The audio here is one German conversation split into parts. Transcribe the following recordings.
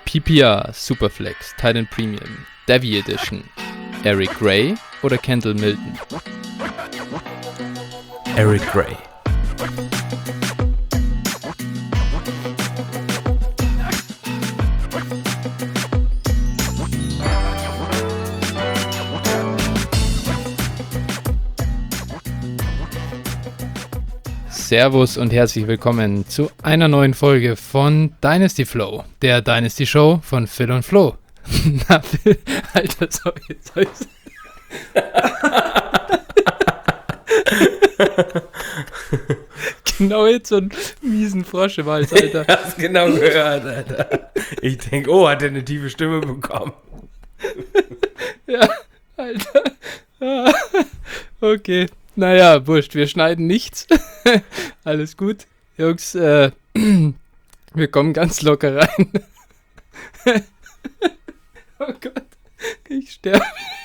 PPR, Superflex, Titan Premium, Devy Edition, Eric Gray oder Kendall Milton? Eric Gray. Servus und herzlich willkommen zu einer neuen Folge von Dynasty Flow, der Dynasty Show von Phil und Flo. Na, Phil, Alter, sorry. Genau jetzt so einen miesen Frosch im Hals, Alter. Ich hab's genau gehört, Alter. Ich denke, hat er eine tiefe Stimme bekommen. Ja, Alter. Ah, okay. Naja, wurscht, wir schneiden nichts. Alles gut. Jungs, wir kommen ganz locker rein. Oh Gott, ich sterbe.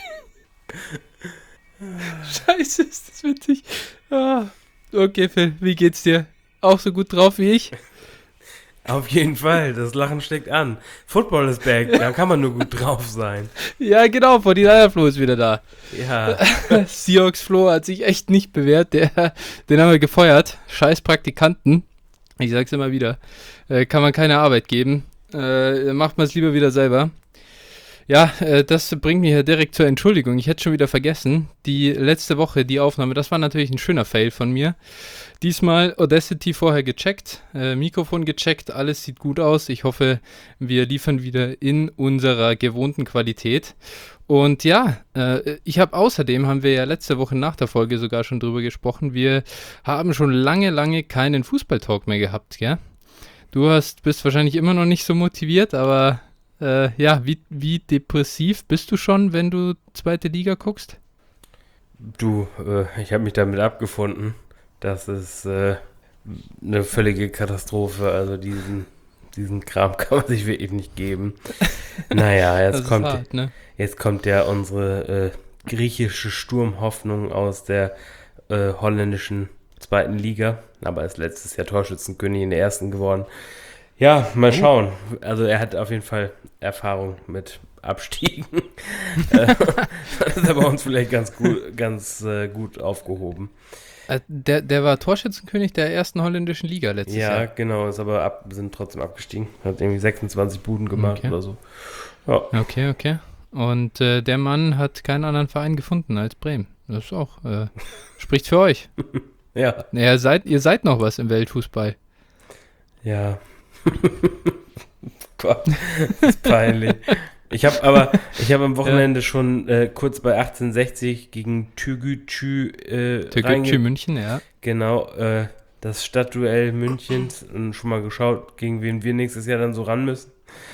Scheiße, ist das witzig. Ah. Okay, Phil, wie geht's dir? Auch so gut drauf wie ich? Auf jeden Fall, das Lachen steckt an. Football ist back, da kann man nur gut drauf sein. Ja, genau, 49er Flo ist wieder da. Ja. Seahawks Flo hat sich echt nicht bewährt, den haben wir gefeuert. Scheiß Praktikanten. Ich sag's immer wieder. Kann man keine Arbeit geben. Macht man es lieber wieder selber. Ja, das bringt mich ja direkt zur Entschuldigung. Ich hätte schon wieder vergessen, die letzte Woche, die Aufnahme, das war natürlich ein schöner Fail von mir. Diesmal Audacity vorher gecheckt, Mikrofon gecheckt, alles sieht gut aus. Ich hoffe, wir liefern wieder in unserer gewohnten Qualität. Und ja, haben wir ja letzte Woche nach der Folge sogar schon drüber gesprochen. Wir haben schon lange keinen Fußballtalk mehr gehabt, gell? Du bist wahrscheinlich immer noch nicht so motiviert, aber wie depressiv bist du schon, wenn du zweite Liga guckst? Du, ich habe mich damit abgefunden. Das ist eine völlige Katastrophe. Also diesen Kram kann man sich wirklich nicht geben. Naja, jetzt kommt ja unsere griechische Sturmhoffnung aus der holländischen zweiten Liga. Aber ist letztes Jahr Torschützenkönig in der ersten geworden. Ja, mal schauen. Also er hat auf jeden Fall Erfahrung mit Abstiegen. Das ist aber bei uns vielleicht ganz gut aufgehoben. Der war Torschützenkönig der ersten holländischen Liga letztes Jahr. Ja, genau, sind trotzdem abgestiegen. Hat irgendwie 26 Buden gemacht oder so. Ja. Okay. Und der Mann hat keinen anderen Verein gefunden als Bremen. Das ist auch, spricht für euch. Ja. Naja, ihr seid noch was im Weltfußball. Ja. Gott, das ist peinlich. Ich habe am Wochenende schon kurz bei 1860 gegen Türkgücü München, ja. Genau, das Stadtduell Münchens und schon mal geschaut, gegen wen wir nächstes Jahr dann so ran müssen.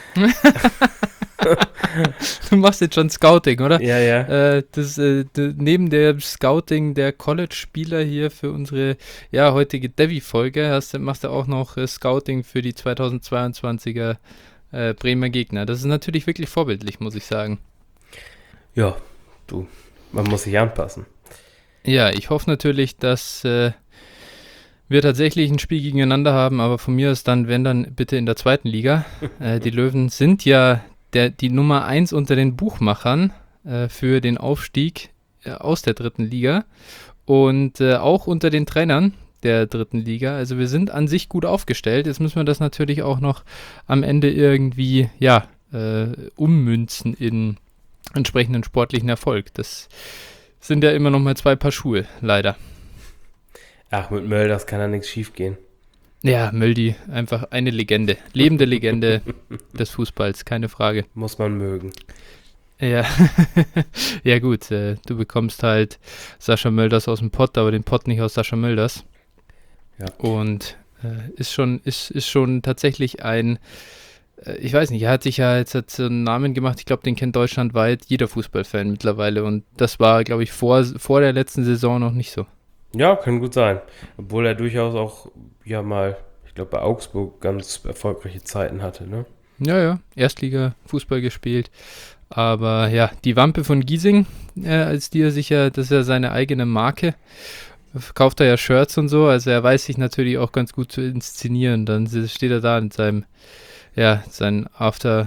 Du machst jetzt schon Scouting, oder? Ja. Neben der Scouting der College-Spieler hier für unsere heutige Devy-Folge machst du auch noch Scouting für die 2022er Bremer Gegner. Das ist natürlich wirklich vorbildlich, muss ich sagen. Ja, man muss sich anpassen. Ja, ich hoffe natürlich, dass wir tatsächlich ein Spiel gegeneinander haben, aber von mir aus dann, wenn dann bitte in der zweiten Liga. Die Löwen sind ja die Nummer 1 unter den Buchmachern für den Aufstieg aus der dritten Liga und auch unter den Trainern der dritten Liga. Also wir sind an sich gut aufgestellt. Jetzt müssen wir das natürlich auch noch am Ende irgendwie ummünzen in entsprechenden sportlichen Erfolg. Das sind ja immer noch mal 2 Paar Schuhe, leider. Ach, mit Mölders kann da nichts schief gehen. Ja, Möldi, einfach eine Legende. Lebende Legende des Fußballs, keine Frage. Muss man mögen. Ja, ja gut, du bekommst halt Sascha Mölders aus dem Pott, aber den Pott nicht aus Sascha Mölders. Ja. Und ist schon tatsächlich ein, ich weiß nicht, er hat sich ja jetzt so einen Namen gemacht, ich glaube, den kennt deutschlandweit jeder Fußballfan mittlerweile und das war, glaube ich, vor der letzten Saison noch nicht so. Ja, kann gut sein. Obwohl er durchaus auch, mal, ich glaube, bei Augsburg ganz erfolgreiche Zeiten hatte, ne? Ja, Erstliga-Fußball gespielt. Aber ja, die Wampe von Giesing, das ist ja seine eigene Marke. Verkauft er ja Shirts und so, also er weiß sich natürlich auch ganz gut zu inszenieren. Dann steht er da mit seinem After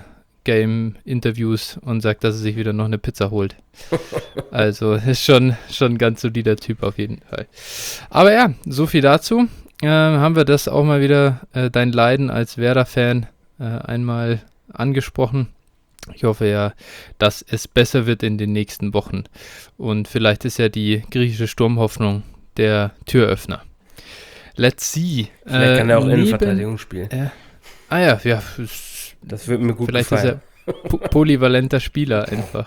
Postgame-Interviews und sagt, dass er sich wieder noch eine Pizza holt. Also ist schon ein ganz solider Typ auf jeden Fall. Aber ja, so viel dazu. Haben wir das auch mal wieder, dein Leiden als Werder-Fan, einmal angesprochen. Ich hoffe ja, dass es besser wird in den nächsten Wochen. Und vielleicht ist ja die griechische Sturmhoffnung der Türöffner. Let's see. Vielleicht kann er auch Innenverteidigung spielen. Ja. Das wird mir gut vielleicht gefallen. Vielleicht ist er polyvalenter Spieler einfach,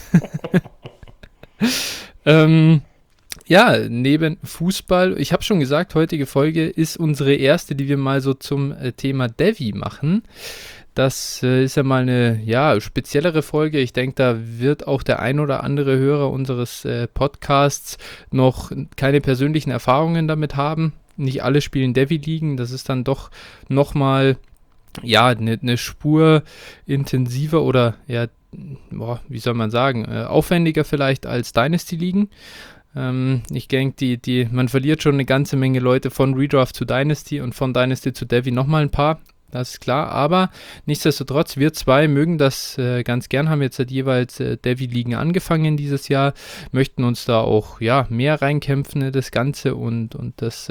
ja. Ja, neben Fußball, ich habe schon gesagt, heutige Folge ist unsere erste, die wir mal so zum Thema Devi machen. Das ist ja mal eine speziellere Folge. Ich denke, da wird auch der ein oder andere Hörer unseres Podcasts noch keine persönlichen Erfahrungen damit haben. Nicht alle spielen Devi-Ligen. Das ist dann doch nochmal eine Spur intensiver oder wie soll man sagen, aufwendiger vielleicht als Dynasty-Ligen. Ich denke, man verliert schon eine ganze Menge Leute von Redraft zu Dynasty und von Dynasty zu Devi nochmal ein paar. Das ist klar, aber nichtsdestotrotz, wir zwei mögen das ganz gern, haben jetzt jeweils Devi-Ligen angefangen dieses Jahr, möchten uns da auch mehr reinkämpfen in das Ganze und das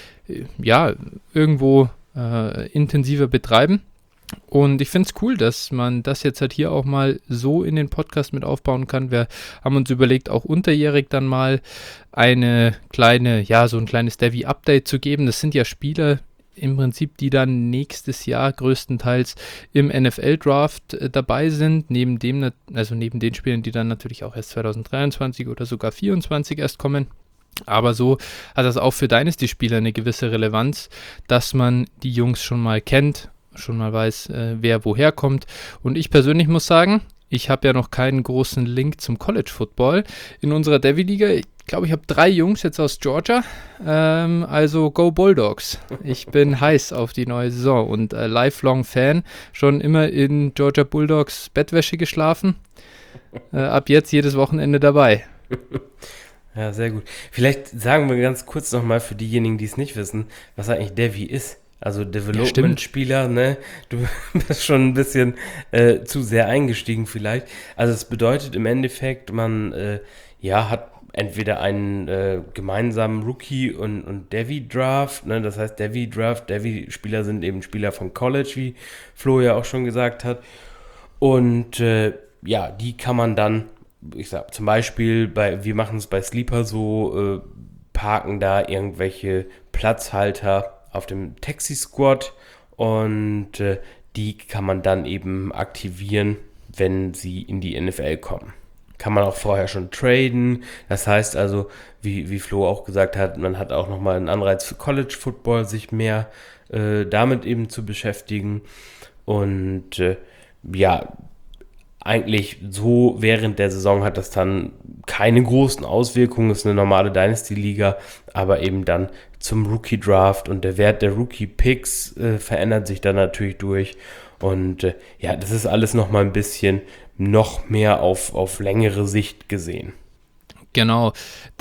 irgendwo intensiver betreiben. Und ich finde es cool, dass man das jetzt halt hier auch mal so in den Podcast mit aufbauen kann. Wir haben uns überlegt, auch unterjährig dann mal so ein kleines Devi-Update zu geben. Das sind ja Spieler im Prinzip, die dann nächstes Jahr größtenteils im NFL-Draft dabei sind, neben den Spielern, die dann natürlich auch erst 2023 oder sogar 2024 erst kommen. Aber so hat das auch für Dynasty-Spieler eine gewisse Relevanz, dass man die Jungs schon mal kennt, schon mal weiß, wer woher kommt. Und ich persönlich muss sagen, ich habe ja noch keinen großen Link zum College Football in unserer Devi-Liga. Ich glaube, ich habe 3 Jungs jetzt aus Georgia, also Go Bulldogs. Ich bin heiß auf die neue Saison und lifelong Fan, schon immer in Georgia Bulldogs Bettwäsche geschlafen, ab jetzt jedes Wochenende dabei. Ja, sehr gut. Vielleicht sagen wir ganz kurz nochmal für diejenigen, die es nicht wissen, was eigentlich Devi ist. Also Development-Spieler, ne? Du bist schon ein bisschen zu sehr eingestiegen vielleicht. Also es bedeutet im Endeffekt, man hat entweder einen gemeinsamen Rookie- und Devi-Draft, ne? Das heißt Devi-Draft, Devi-Spieler sind eben Spieler von College, wie Flo ja auch schon gesagt hat. Und die kann man dann, ich sag zum Beispiel, wir machen es bei Sleeper so, parken da irgendwelche Platzhalter auf dem Taxi-Squad und die kann man dann eben aktivieren, wenn sie in die NFL kommen. Kann man auch vorher schon traden. Das heißt also, wie Flo auch gesagt hat, man hat auch nochmal einen Anreiz für College Football, sich mehr damit eben zu beschäftigen. Und eigentlich so während der Saison hat das dann keine großen Auswirkungen. Es ist eine normale Dynasty-Liga, aber eben dann zum Rookie-Draft und der Wert der Rookie-Picks verändert sich dann natürlich durch. Und das ist alles nochmal ein bisschen noch mehr auf längere Sicht gesehen. Genau,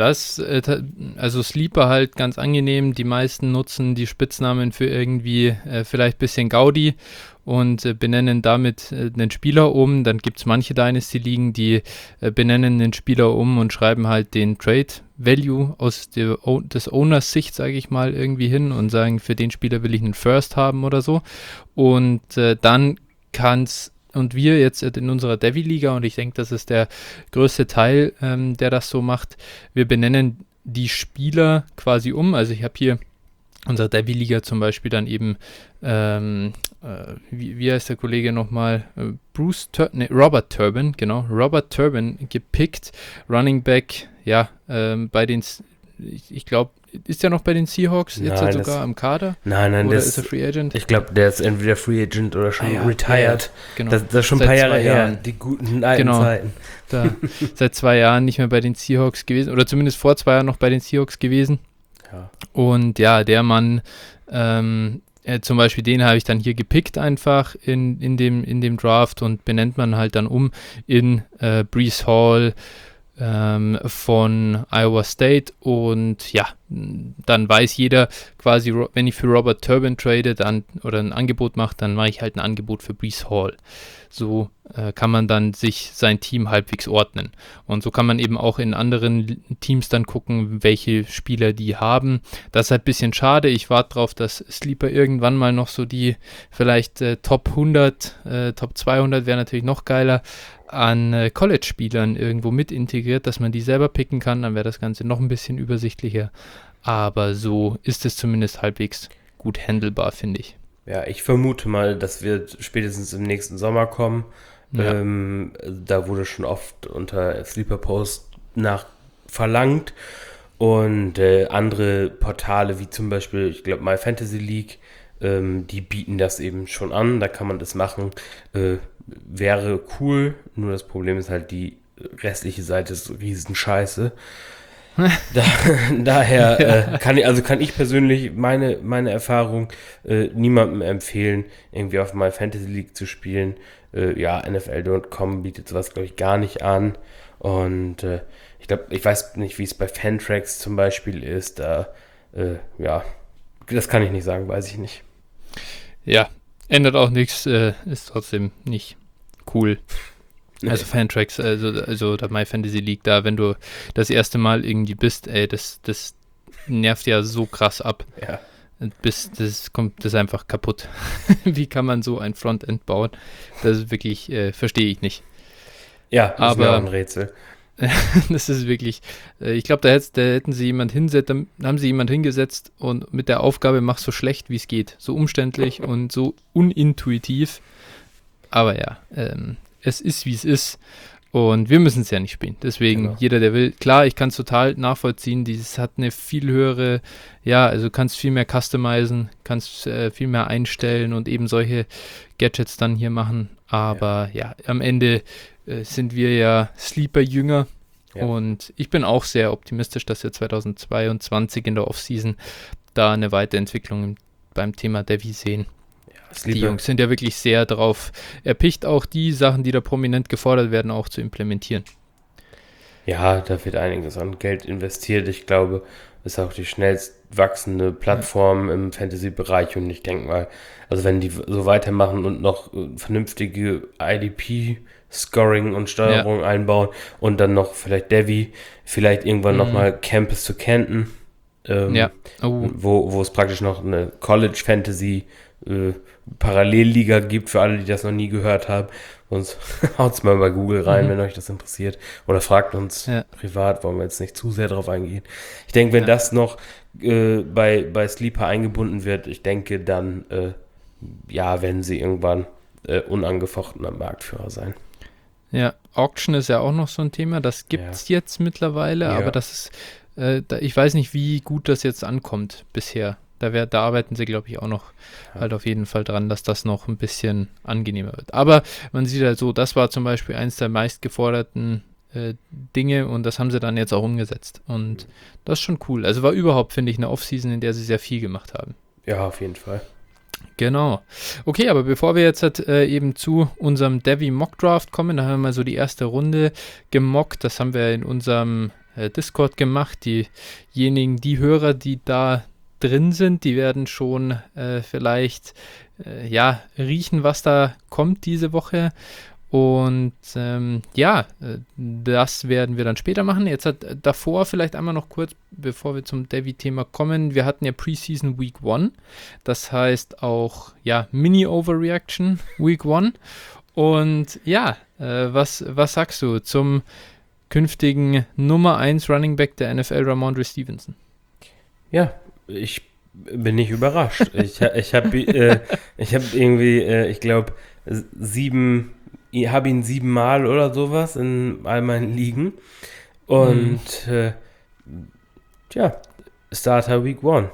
also Sleeper halt ganz angenehm. Die meisten nutzen die Spitznamen für irgendwie vielleicht ein bisschen Gaudi und benennen damit einen Spieler um. Dann gibt es manche Dynasty-Ligen, die benennen den Spieler um und schreiben halt den Trade-Value aus des Owners Sicht, sage ich mal, irgendwie hin und sagen, für den Spieler will ich einen First haben oder so. Und dann und wir jetzt in unserer Devi-Liga, und ich denke, das ist der größte Teil, der das so macht, wir benennen die Spieler quasi um. Also ich habe hier unsere Devi-Liga zum Beispiel dann eben, wie heißt der Kollege nochmal? Robert Turbin, genau, Robert Turbin gepickt, Running Back, bei den, ich glaube, ist er noch bei den Seahawks jetzt halt sogar am Kader? Nein, oder ist er Free Agent? Ich glaube, der ist entweder Free Agent oder schon retired. Genau. Das ist schon ein paar Jahre her, die guten alten Zeiten. Seit 2 Jahren nicht mehr bei den Seahawks gewesen, oder zumindest vor 2 Jahren noch bei den Seahawks gewesen. Ja. Und der Mann, zum Beispiel den habe ich dann hier gepickt einfach in dem Draft und benennt man halt dann um in Breece Hall von Iowa State und dann weiß jeder quasi, wenn ich für Robert Turbin trade dann oder ein Angebot mache, dann mache ich halt ein Angebot für Breece Hall. So kann man dann sich sein Team halbwegs ordnen. Und so kann man eben auch in anderen Teams dann gucken, welche Spieler die haben. Das ist halt ein bisschen schade. Ich warte drauf, dass Sleeper irgendwann mal noch so die vielleicht Top 100, Top 200 wäre natürlich noch geiler, an College-Spielern irgendwo mit integriert, dass man die selber picken kann. Dann wäre das Ganze noch ein bisschen übersichtlicher. Aber so ist es zumindest halbwegs gut handelbar, finde ich. Ja, ich vermute mal, das wird spätestens im nächsten Sommer kommen. Ja. Da wurde schon oft unter Sleeper Post nachverlangt. Und andere Portale, wie zum Beispiel, ich glaube, My Fantasy League, die bieten das eben schon an. Da kann man das machen. Wäre cool. Nur das Problem ist halt, die restliche Seite ist riesen Scheiße. Daher kann ich persönlich meine Erfahrung niemandem empfehlen, irgendwie auf My Fantasy League zu spielen. NFL.com bietet sowas, glaube ich, gar nicht an. Und ich weiß nicht, wie es bei Fantrax zum Beispiel ist. Das kann ich nicht sagen, weiß ich nicht. Ja, ändert auch nichts, ist trotzdem nicht cool. Nee. Also Fantrax, also der My Fantasy League, da, wenn du das erste Mal irgendwie bist, das nervt ja so krass ab. Ja. Das ist einfach kaputt. Wie kann man so ein Frontend bauen? Das ist wirklich, verstehe ich nicht. Ja, das ist mir Aber auch ein Rätsel. das ist wirklich, ich glaube, da hätten sie haben sie jemand hingesetzt und mit der Aufgabe, mach so schlecht wie es geht. So umständlich und so unintuitiv. Aber ja, es ist, wie es ist. Und wir müssen es ja nicht spielen. Deswegen, Genau. Jeder, der will, klar, ich kann es total nachvollziehen. Dieses hat eine viel höhere, also kannst viel mehr customizen, kannst viel mehr einstellen und eben solche Gadgets dann hier machen. Aber am Ende sind wir ja Sleeper-Jünger. Ja. Und ich bin auch sehr optimistisch, dass wir 2022 in der Offseason da eine Weiterentwicklung beim Thema Devi sehen. Die Jungs sind ja wirklich sehr darauf erpicht, auch die Sachen, die da prominent gefordert werden, auch zu implementieren. Ja, da wird einiges an Geld investiert. Ich glaube, das ist auch die schnellst wachsende Plattform im Fantasy-Bereich. Und ich denke mal, also wenn die so weitermachen und noch vernünftige IDP-Scoring und Steuerung einbauen und dann noch vielleicht Devi, vielleicht irgendwann nochmal Campus zu Canton, wo es praktisch noch eine College-Fantasy Parallelliga gibt für alle, die das noch nie gehört haben. Sonst haut's mal bei Google rein, wenn euch das interessiert. Oder fragt uns privat, wollen wir jetzt nicht zu sehr drauf eingehen. Ich denke, wenn das noch bei Sleeper eingebunden wird, ich denke dann, werden sie irgendwann unangefochtener Marktführer sein. Ja, Auction ist ja auch noch so ein Thema, das gibt es jetzt mittlerweile, aber das ist, ich weiß nicht, wie gut das jetzt ankommt bisher. Da arbeiten sie, glaube ich, auch noch halt auf jeden Fall dran, dass das noch ein bisschen angenehmer wird. Aber man sieht halt so, das war zum Beispiel eins der meistgeforderten Dinge und das haben sie dann jetzt auch umgesetzt. Und das ist schon cool. Also war überhaupt, finde ich, eine Offseason, in der sie sehr viel gemacht haben. Ja, auf jeden Fall. Genau. Okay, aber bevor wir jetzt eben zu unserem Devi Mock Draft kommen, da haben wir mal so die erste Runde gemockt. Das haben wir in unserem Discord gemacht. Diejenigen, die Hörer, die da drin sind, die werden schon vielleicht riechen, was da kommt diese Woche. Und das werden wir dann später machen. Jetzt davor vielleicht einmal noch kurz, bevor wir zum Devi-Thema kommen. Wir hatten ja Preseason Week 1. Das heißt auch Mini-Overreaction Week 1. Und was sagst du zum künftigen Nummer 1 Running Back der NFL, Ramondre Stevenson? Ja, ich bin nicht überrascht. Ich habe irgendwie, ich glaube, habe ihn 7 Mal oder sowas in all meinen Ligen. Und Starter Week 1.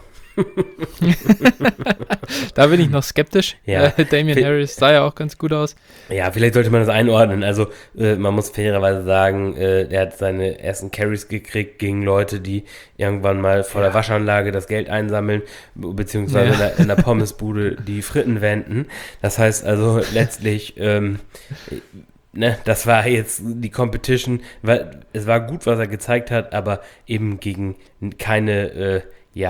Da bin ich noch skeptisch. Ja. Damian Harris sah ja auch ganz gut aus. Ja, vielleicht sollte man das einordnen. Also man muss fairerweise sagen, er hat seine ersten Carries gekriegt gegen Leute, die irgendwann mal vor der Waschanlage das Geld einsammeln, beziehungsweise in der Pommesbude die Fritten wenden. Das heißt also letztlich ne, das war jetzt die Competition, weil es war gut, was er gezeigt hat, aber eben gegen keine,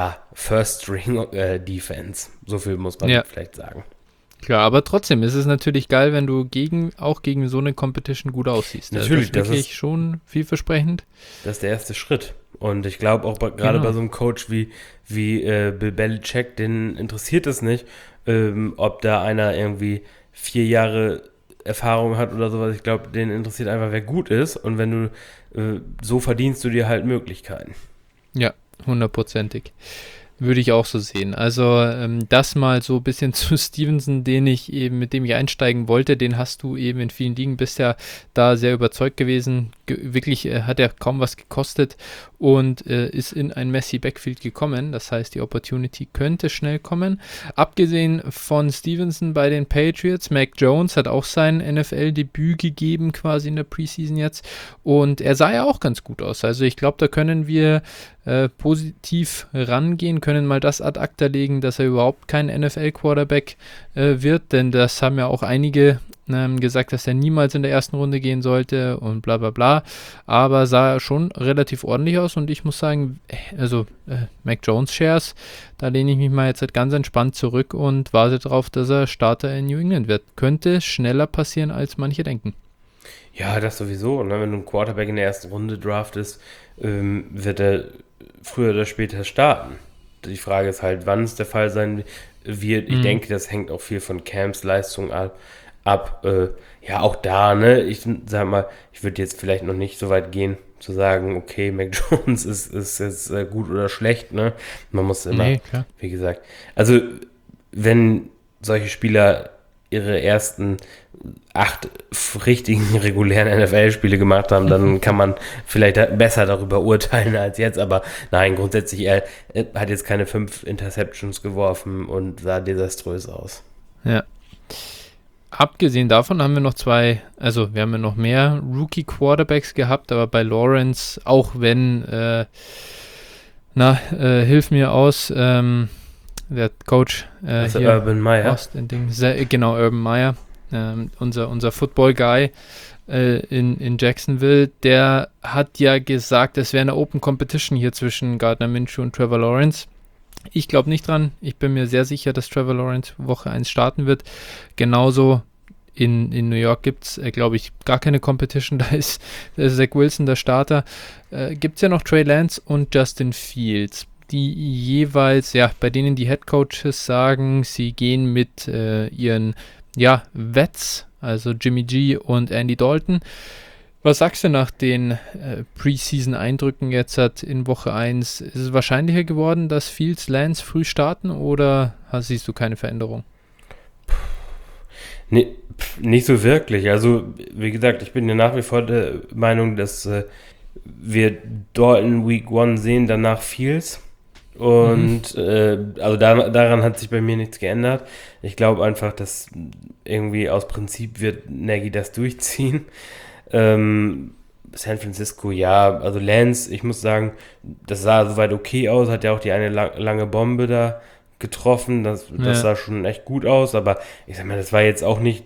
First-String-Defense. So viel muss man vielleicht sagen. Klar, aber trotzdem ist es natürlich geil, wenn du auch gegen so eine Competition gut aussiehst. Natürlich, das ist wirklich schon vielversprechend. Das ist der erste Schritt. Und ich glaube auch gerade bei so einem Coach wie Bill Belichick, den interessiert es nicht, ob da einer irgendwie 4 Jahre Erfahrung hat oder sowas. Ich glaube, den interessiert einfach, wer gut ist. Und wenn du, so verdienst du dir halt Möglichkeiten. Ja, 100%. Würde ich auch so sehen. Also das mal so ein bisschen zu Stevenson, mit dem ich einsteigen wollte, den hast du eben in vielen Ligen bisher da sehr überzeugt gewesen. Wirklich hat er kaum was gekostet und ist in ein messy Backfield gekommen. Das heißt, die Opportunity könnte schnell kommen. Abgesehen von Stevenson bei den Patriots, Mac Jones hat auch sein NFL-Debüt gegeben quasi in der Preseason jetzt und er sah ja auch ganz gut aus. Also ich glaube, da können wir positiv rangehen, können mal das ad acta legen, dass er überhaupt kein NFL-Quarterback wird, denn das haben ja auch einige gesagt, dass er niemals in der ersten Runde gehen sollte und bla bla bla, aber sah schon relativ ordentlich aus und ich muss sagen, also Mac Jones Shares, da lehne ich mich mal jetzt halt ganz entspannt zurück und warte darauf, dass er Starter in New England wird. Könnte schneller passieren, als manche denken. Ja, das sowieso. Ne? Wenn du einen Quarterback in der ersten Runde draftest, wird er früher oder später starten. Die Frage ist halt, wann es der Fall sein wird. Ich denke, das hängt auch viel von Camps Leistung ab. Ja, auch da, ne? Ich sag mal, ich würde jetzt vielleicht noch nicht so weit gehen, zu sagen, okay, Mac Jones ist jetzt gut oder schlecht, ne? Man muss immer, wie gesagt, also wenn solche Spieler ihre ersten 8 richtigen regulären NFL-Spiele gemacht haben, dann kann man vielleicht besser darüber urteilen als jetzt, aber nein, grundsätzlich, er hat jetzt keine 5 Interceptions geworfen und sah desaströs aus. Ja. Abgesehen davon haben wir noch wir haben ja noch mehr Rookie-Quarterbacks gehabt, aber bei Lawrence, auch wenn, hilf mir aus, der Coach hier, Urban Meyer. Genau, Urban Meyer, unser Football-Guy in Jacksonville, der hat ja gesagt, es wäre eine Open Competition hier zwischen Gardner Minshew und Trevor Lawrence. Ich glaube nicht dran. Ich bin mir sehr sicher, dass Trevor Lawrence Woche 1 starten wird. Genauso in New York gibt es, glaube ich, gar keine Competition. Da ist Zach Wilson der Starter. Gibt es ja noch Trey Lance und Justin Fields, die jeweils, bei denen die Head Coaches sagen, sie gehen mit ihren Vets, also Jimmy G und Andy Dalton. Was sagst du nach den Preseason-Eindrücken jetzt in Woche 1? Ist es wahrscheinlicher geworden, dass Fields, Lance früh starten oder siehst du keine Veränderung? Nee, nicht so wirklich. Also, wie gesagt, ich bin ja nach wie vor der Meinung, dass wir Dalton Week 1 sehen, danach Fields. Und also daran hat sich bei mir nichts geändert. Ich glaube einfach, dass irgendwie aus Prinzip wird Nagy das durchziehen. San Francisco, also Lance, ich muss sagen, das sah soweit okay aus, hat ja auch die eine lange Bombe da getroffen, das sah schon echt gut aus, aber ich sag mal, das war jetzt nicht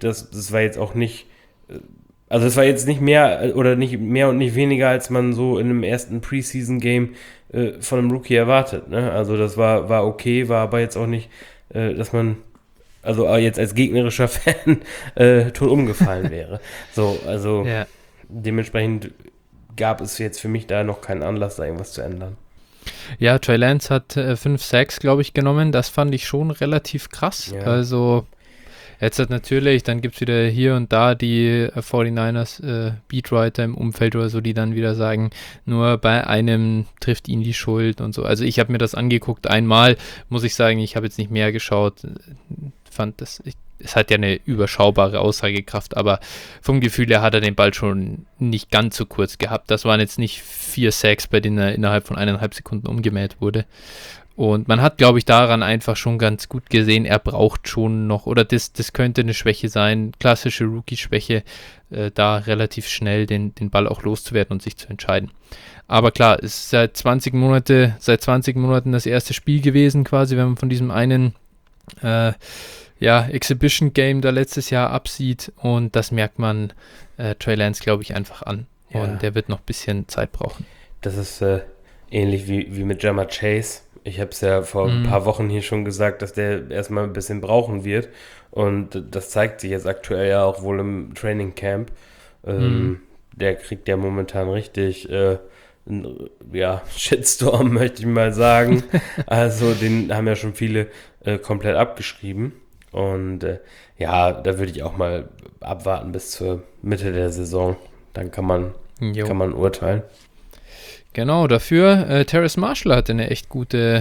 mehr oder nicht mehr und nicht weniger, als man so in einem ersten Preseason-Game von einem Rookie erwartet, ne? Also das war okay, war aber jetzt auch nicht, dass man jetzt als gegnerischer Fan tot umgefallen wäre. So, also dementsprechend gab es jetzt für mich da noch keinen Anlass, da irgendwas zu ändern. Ja, Trey Lance hat 5 Sacks, glaube ich, genommen. Das fand ich schon relativ krass. Ja. Also jetzt natürlich, dann gibt es wieder hier und da die 49ers Beatwriter im Umfeld oder so, die dann wieder sagen, nur bei einem trifft ihn die Schuld und so. Also ich habe mir das angeguckt einmal, muss ich sagen, ich habe jetzt nicht mehr geschaut, fand das, es hat ja eine überschaubare Aussagekraft, aber vom Gefühl her hat er den Ball schon nicht ganz so kurz gehabt. Das waren jetzt nicht 4 Sacks, bei denen er innerhalb von 1,5 Sekunden umgemäht wurde. Und man hat, glaube ich, daran einfach schon ganz gut gesehen, er braucht schon noch, oder das könnte eine Schwäche sein, klassische Rookie-Schwäche, da relativ schnell den Ball auch loszuwerden und sich zu entscheiden. Aber klar, es ist seit 20 Monaten das erste Spiel gewesen, quasi, wenn man von diesem einen Exhibition-Game da letztes Jahr absieht und das merkt man Trey Lance, glaube ich, einfach an. Ja. Und der wird noch ein bisschen Zeit brauchen. Das ist ähnlich wie mit Ja'Marr Chase. Ich habe es ja vor ein paar Wochen hier schon gesagt, dass der erstmal ein bisschen brauchen wird. Und das zeigt sich jetzt aktuell ja auch wohl im Training Camp. Der kriegt ja momentan richtig Shitstorm, möchte ich mal sagen. Also den haben ja schon viele komplett abgeschrieben. Und da würde ich auch mal abwarten bis zur Mitte der Saison. Dann kann man urteilen. Genau, dafür Terrace Marshall hatte ein echt gutes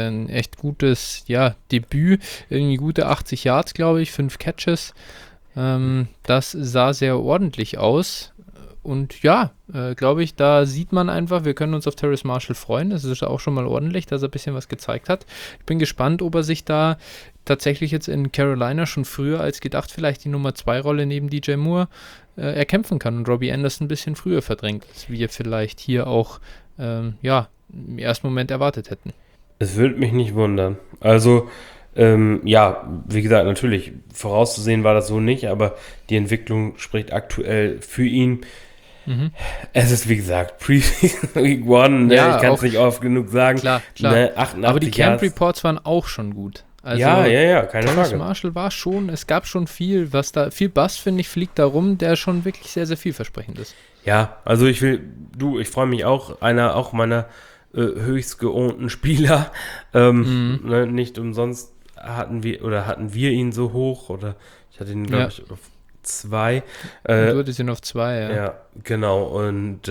Debüt, irgendwie gute 80 Yards, glaube ich, 5 Catches. Das sah sehr ordentlich aus. Und glaube ich, da sieht man einfach, wir können uns auf Terrace Marshall freuen. Das ist auch schon mal ordentlich, dass er ein bisschen was gezeigt hat. Ich bin gespannt, ob er sich da tatsächlich jetzt in Carolina schon früher als gedacht vielleicht die Nummer 2 Rolle neben DJ Moore erkämpfen kann und Robbie Anderson ein bisschen früher verdrängt, als wir vielleicht hier auch im ersten Moment erwartet hätten. Es würde mich nicht wundern. Also, wie gesagt, natürlich, vorauszusehen war das so nicht, aber die Entwicklung spricht aktuell für ihn. Es ist, wie gesagt, Preseason Week 1, ne? Ich kann es nicht oft genug sagen. Klar. Ne? 88 aber die Camp Reports waren auch schon gut. Also, keine Frage. Marshall war schon, es gab schon viel Bass, finde ich, fliegt da rum, der schon wirklich sehr, sehr vielversprechend ist. Ja, also ich freue mich auch, auch meiner höchst geohnten Spieler, ne, nicht umsonst hatten wir ihn so hoch, oder ich hatte ihn, glaube ich, auf 2. Du hattest ihn auf 2, ja. Ja, genau, und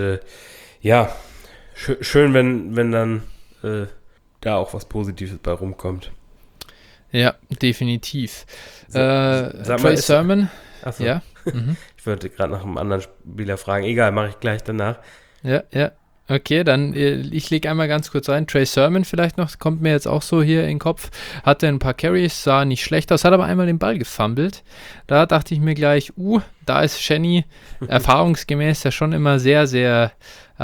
schön, wenn dann da auch was Positives bei rumkommt. Ja, definitiv. Trey Sermon. Achso. Ja. Ich wollte gerade nach einem anderen Spieler fragen. Egal, mache ich gleich danach. Ja. Okay, dann ich lege einmal ganz kurz rein. Trey Sermon vielleicht noch, kommt mir jetzt auch so hier in den Kopf. Hatte ein paar Carries, sah nicht schlecht aus, hat aber einmal den Ball gefummelt. Da dachte ich mir gleich, da ist Shenny erfahrungsgemäß ja schon immer sehr, sehr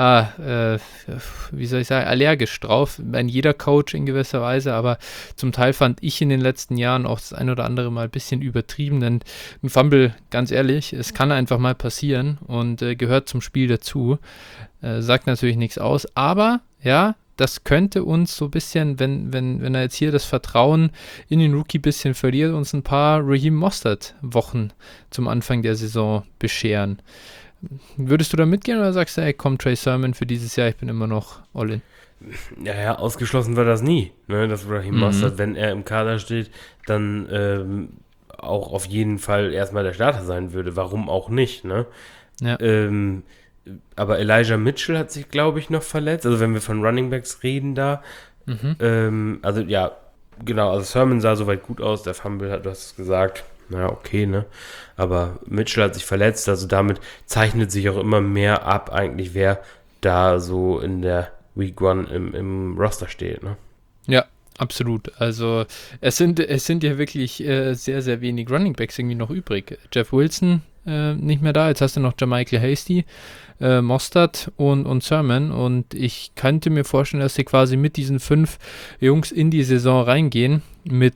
allergisch drauf. Jeder Coach in gewisser Weise, aber zum Teil fand ich in den letzten Jahren auch das ein oder andere Mal ein bisschen übertrieben, denn ein Fumble, ganz ehrlich, es kann einfach mal passieren und gehört zum Spiel dazu. Sagt natürlich nichts aus, aber das könnte uns so ein bisschen, wenn er jetzt hier das Vertrauen in den Rookie ein bisschen verliert, uns ein paar Raheem Mostert-Wochen zum Anfang der Saison bescheren. Würdest du da mitgehen oder sagst du, komm, Trey Sermon für dieses Jahr, ich bin immer noch all in? Ja, ausgeschlossen war das nie, ne, dass Raheem Mostert, wenn er im Kader steht, dann auch auf jeden Fall erstmal der Starter sein würde. Warum auch nicht, ne? Ja. Aber Elijah Mitchell hat sich, glaube ich, noch verletzt. Also wenn wir von Running Backs reden da. Also Sermon sah soweit gut aus. Der Fumble, du hast es gesagt. Na, okay, ne? Aber Mitchell hat sich verletzt. Also damit zeichnet sich auch immer mehr ab, eigentlich, wer da so in der Week 1 im Roster steht, ne? Ja, absolut. Also es sind ja wirklich sehr, sehr wenig Running Backs irgendwie noch übrig. Jeff Wilson nicht mehr da. Jetzt hast du noch JaMycal Hasty, Mostert und Sermon, und ich könnte mir vorstellen, dass sie quasi mit diesen 5 Jungs in die Saison reingehen mit,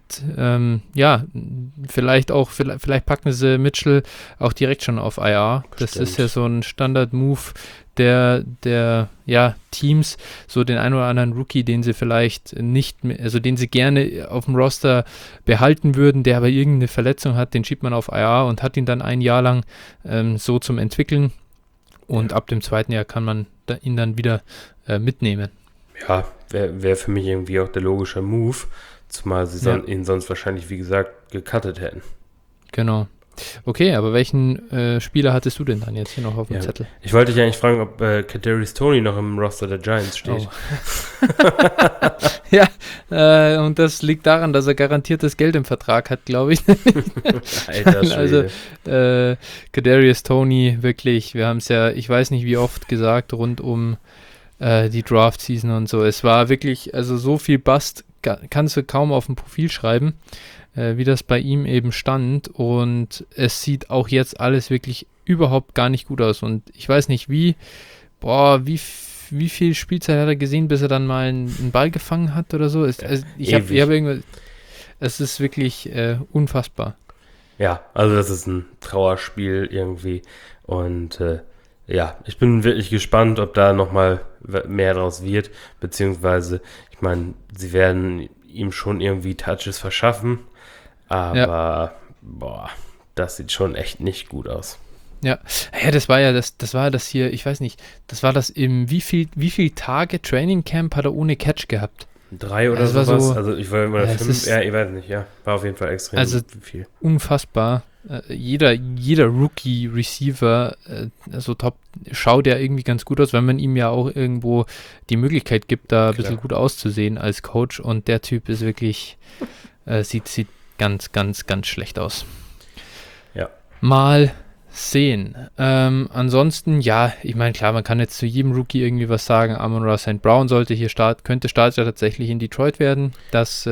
vielleicht packen sie Mitchell auch direkt schon auf IR. Das ist ja so ein Standard-Move der Teams, so den einen oder anderen Rookie, den sie vielleicht nicht mehr, also den sie gerne auf dem Roster behalten würden, der aber irgendeine Verletzung hat, den schiebt man auf IR und hat ihn dann ein Jahr lang so zum Entwickeln. Und ab dem 2. Jahr kann man ihn dann wieder mitnehmen. Ja, wäre für mich irgendwie auch der logische Move, zumal sie ihn sonst wahrscheinlich, wie gesagt, gecuttet hätten. Genau. Okay, aber welchen Spieler hattest du denn dann jetzt hier noch auf dem Zettel? Ich wollte dich eigentlich fragen, ob Kadarius Toney noch im Roster der Giants steht. Ja, und das liegt daran, dass er garantiertes Geld im Vertrag hat, glaube ich. Alter Schwede. Also Kadarius Toney, wirklich, wir haben es ja, ich weiß nicht wie oft gesagt, rund um die Draft-Season und so. Es war wirklich, also so viel Bust kannst du kaum auf dem Profil schreiben, wie das bei ihm eben stand, und es sieht auch jetzt alles wirklich überhaupt gar nicht gut aus, und ich weiß nicht, wie viel Spielzeit hat er gesehen, bis er dann mal einen Ball gefangen hat oder so. Ich habe irgendwas, Es ist wirklich unfassbar. Ja, also das ist ein Trauerspiel irgendwie. Und ja, ich bin wirklich gespannt, ob da nochmal mehr draus wird. Beziehungsweise, ich meine, sie werden ihm schon irgendwie Touches verschaffen. Aber, boah, das sieht schon echt nicht gut aus. Ja, das war das hier, ich weiß nicht, das war das wie viel Tage Training Camp hat er ohne Catch gehabt? 3 oder das war sowas, so, also ich war immer 5, ja, ich weiß nicht, ja, war auf jeden Fall extrem viel. Unfassbar. Jeder Rookie-Receiver, so top, schaut ja irgendwie ganz gut aus, weil man ihm ja auch irgendwo die Möglichkeit gibt, da ein bisschen gut auszusehen als Coach, und der Typ ist wirklich, sieht ganz, ganz, ganz schlecht aus. Ja. Mal sehen. Ansonsten, ja, ich meine, klar, man kann jetzt zu jedem Rookie irgendwie was sagen. Amon-Ra St. Brown könnte Starter tatsächlich in Detroit werden. Das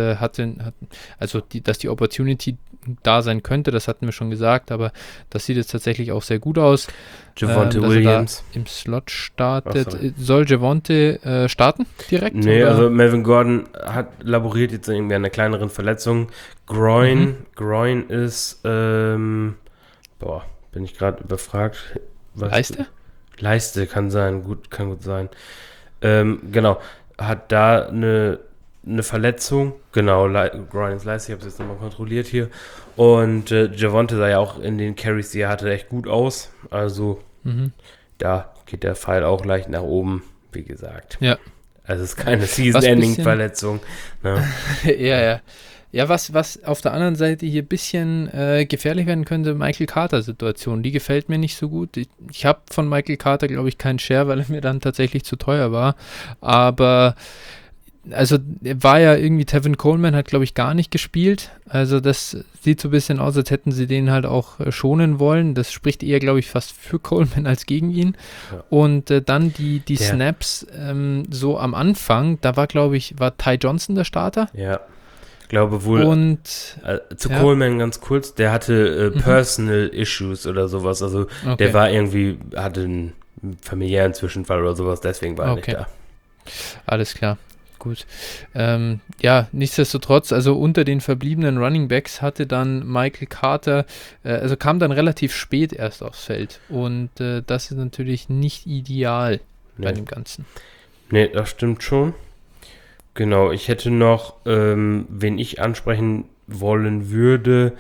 dass die Opportunity da sein könnte, das hatten wir schon gesagt, aber das sieht jetzt tatsächlich auch sehr gut aus. Javonte Williams im Slot startet. Soll Javonte starten direkt? Nee, oder? Also Melvin Gordon hat laboriert jetzt irgendwie an einer kleineren Verletzung. Groin ist, bin ich gerade überfragt. Leiste? Leiste kann gut sein. Genau, hat da eine Verletzung. Genau, Groin ist Leiste, ich habe es jetzt nochmal kontrolliert hier. Und Javonte sah ja auch in den Carries, die er hatte, echt gut aus. Also da geht der Pfeil auch leicht nach oben, wie gesagt. Ja. Also es ist keine Season-Ending-Verletzung. Ne? Ja. Ja, was auf der anderen Seite hier ein bisschen gefährlich werden könnte, Michael Carter-Situation, die gefällt mir nicht so gut. Ich habe von Michael Carter, glaube ich, keinen Share, weil er mir dann tatsächlich zu teuer war. Aber, also war ja irgendwie, Tevin Coleman hat, glaube ich, gar nicht gespielt. Also das sieht so ein bisschen aus, als hätten sie den halt auch schonen wollen. Das spricht eher, glaube ich, fast für Coleman als gegen ihn. Ja. Und dann die Snaps so am Anfang, da war Ty Johnson der Starter. Ja. Ich glaube wohl, und Coleman ganz kurz, der hatte Personal Issues oder sowas, also der war hatte einen familiären Zwischenfall oder sowas, deswegen war er nicht da. Alles klar, gut. Nichtsdestotrotz, also unter den verbliebenen Running Backs hatte dann Michael Carter, kam dann relativ spät erst aufs Feld, und das ist natürlich nicht ideal bei dem Ganzen. Nee, das stimmt schon. Genau, ich hätte noch, wen ich ansprechen wollen würde,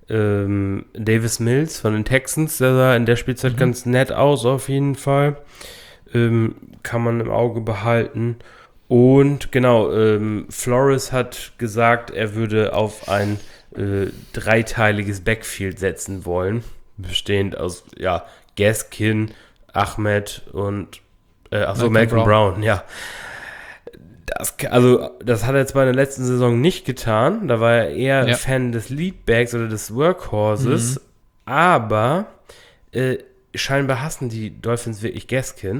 Davis Mills von den Texans, der sah in der Spielzeit ganz nett aus, auf jeden Fall. Kann man im Auge behalten. Und genau, Flores hat gesagt, er würde auf ein dreiteiliges Backfield setzen wollen, bestehend aus, Gaskin, Ahmed und Malcolm Brown, ja. Das hat er zwar in der letzten Saison nicht getan, da war er eher Fan des Leadbacks oder des Workhorses, aber scheinbar hassen die Dolphins wirklich Gaskin.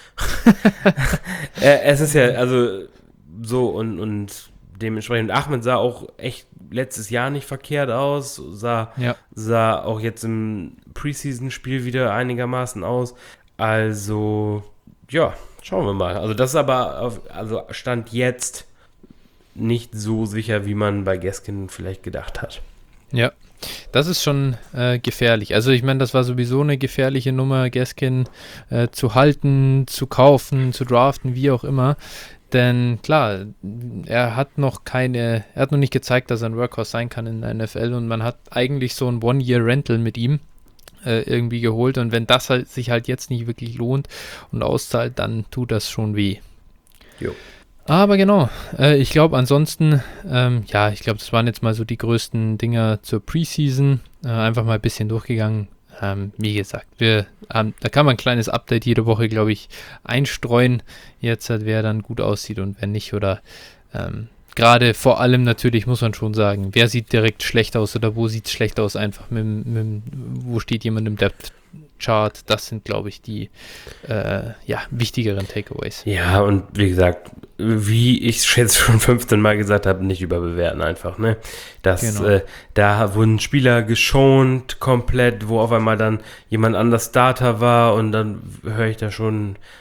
Es ist ja, also so und dementsprechend, Ahmed sah auch echt letztes Jahr nicht verkehrt aus, sah auch jetzt im Preseason-Spiel wieder einigermaßen aus, also ja, schauen wir mal. Also das ist aber, Stand jetzt nicht so sicher, wie man bei Gaskin vielleicht gedacht hat. Ja, das ist schon gefährlich. Also ich meine, das war sowieso eine gefährliche Nummer, Gaskin zu halten, zu kaufen, zu draften, wie auch immer. Denn klar, er hat noch nicht gezeigt, dass er ein Workhorse sein kann in der NFL, und man hat eigentlich so ein One-Year-Rental mit ihm irgendwie geholt, und wenn das halt sich halt jetzt nicht wirklich lohnt und auszahlt, dann tut das schon weh. Jo. Aber genau, ich glaube ansonsten, das waren jetzt mal so die größten Dinger zur Preseason, einfach mal ein bisschen durchgegangen. Wie gesagt, da kann man ein kleines Update jede Woche, glaube ich, einstreuen, jetzt wer dann gut aussieht und wer nicht, oder gerade vor allem natürlich muss man schon sagen, wer sieht direkt schlecht aus oder wo sieht es schlecht aus, einfach wo steht jemand im Depth-Chart, das sind, glaube ich, die wichtigeren Takeaways. Ja, und wie gesagt, wie ich es jetzt schon 15 Mal gesagt habe, nicht überbewerten einfach, ne? Da wurden Spieler geschont komplett, wo auf einmal dann jemand anders Starter war, und dann höre ich da schon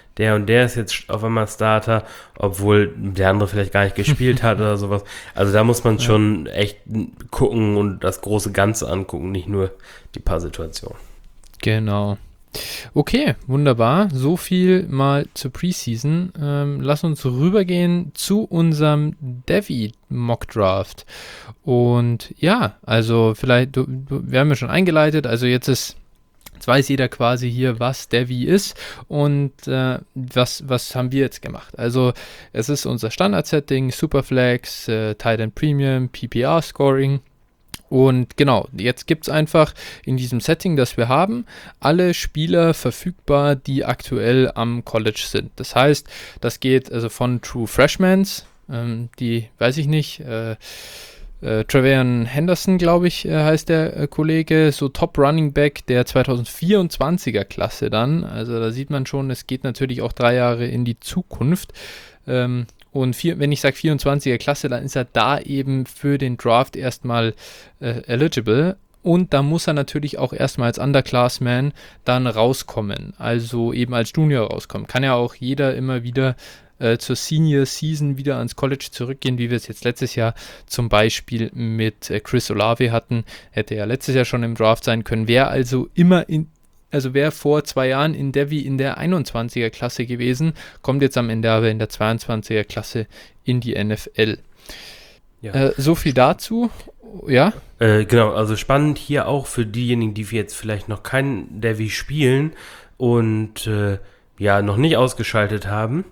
der und der ist jetzt auf einmal Starter, obwohl der andere vielleicht gar nicht gespielt hat oder sowas. Also da muss man schon echt gucken und das große Ganze angucken, nicht nur die paar Situationen. Genau. Okay, wunderbar. So viel mal zur Preseason. Lass uns rübergehen zu unserem Devi Mock Draft. Und ja, also vielleicht, wir haben ja schon eingeleitet, also jetzt weiß jeder quasi hier, was Devi ist und was haben wir jetzt gemacht. Also es ist unser Standard-Setting, Superflex, Tight End Premium, PPR-Scoring. Und genau, jetzt gibt es einfach in diesem Setting, das wir haben, alle Spieler verfügbar, die aktuell am College sind. Das heißt, das geht also von True Freshmans, die, weiß ich nicht, Trevion Henderson, glaube ich, heißt der Kollege, so Top Running Back der 2024er Klasse dann. Also da sieht man schon, es geht natürlich auch 3 Jahre in die Zukunft. Und wenn ich sage 24er Klasse, dann ist er da eben für den Draft erstmal eligible. Und da muss er natürlich auch erstmal als Underclassman dann rauskommen, also eben als Junior rauskommen. Kann ja auch jeder immer wieder zur Senior Season wieder ans College zurückgehen, wie wir es jetzt letztes Jahr zum Beispiel mit Chris Olave hatten. Hätte ja letztes Jahr schon im Draft sein können. Wäre vor 2 Jahren in Devi in der 21er Klasse gewesen, kommt jetzt am Ende aber in der 22er Klasse in die NFL. Ja. So viel dazu, ja? Genau, also spannend hier auch für diejenigen, die jetzt vielleicht noch keinen Devi spielen und noch nicht ausgeschaltet haben.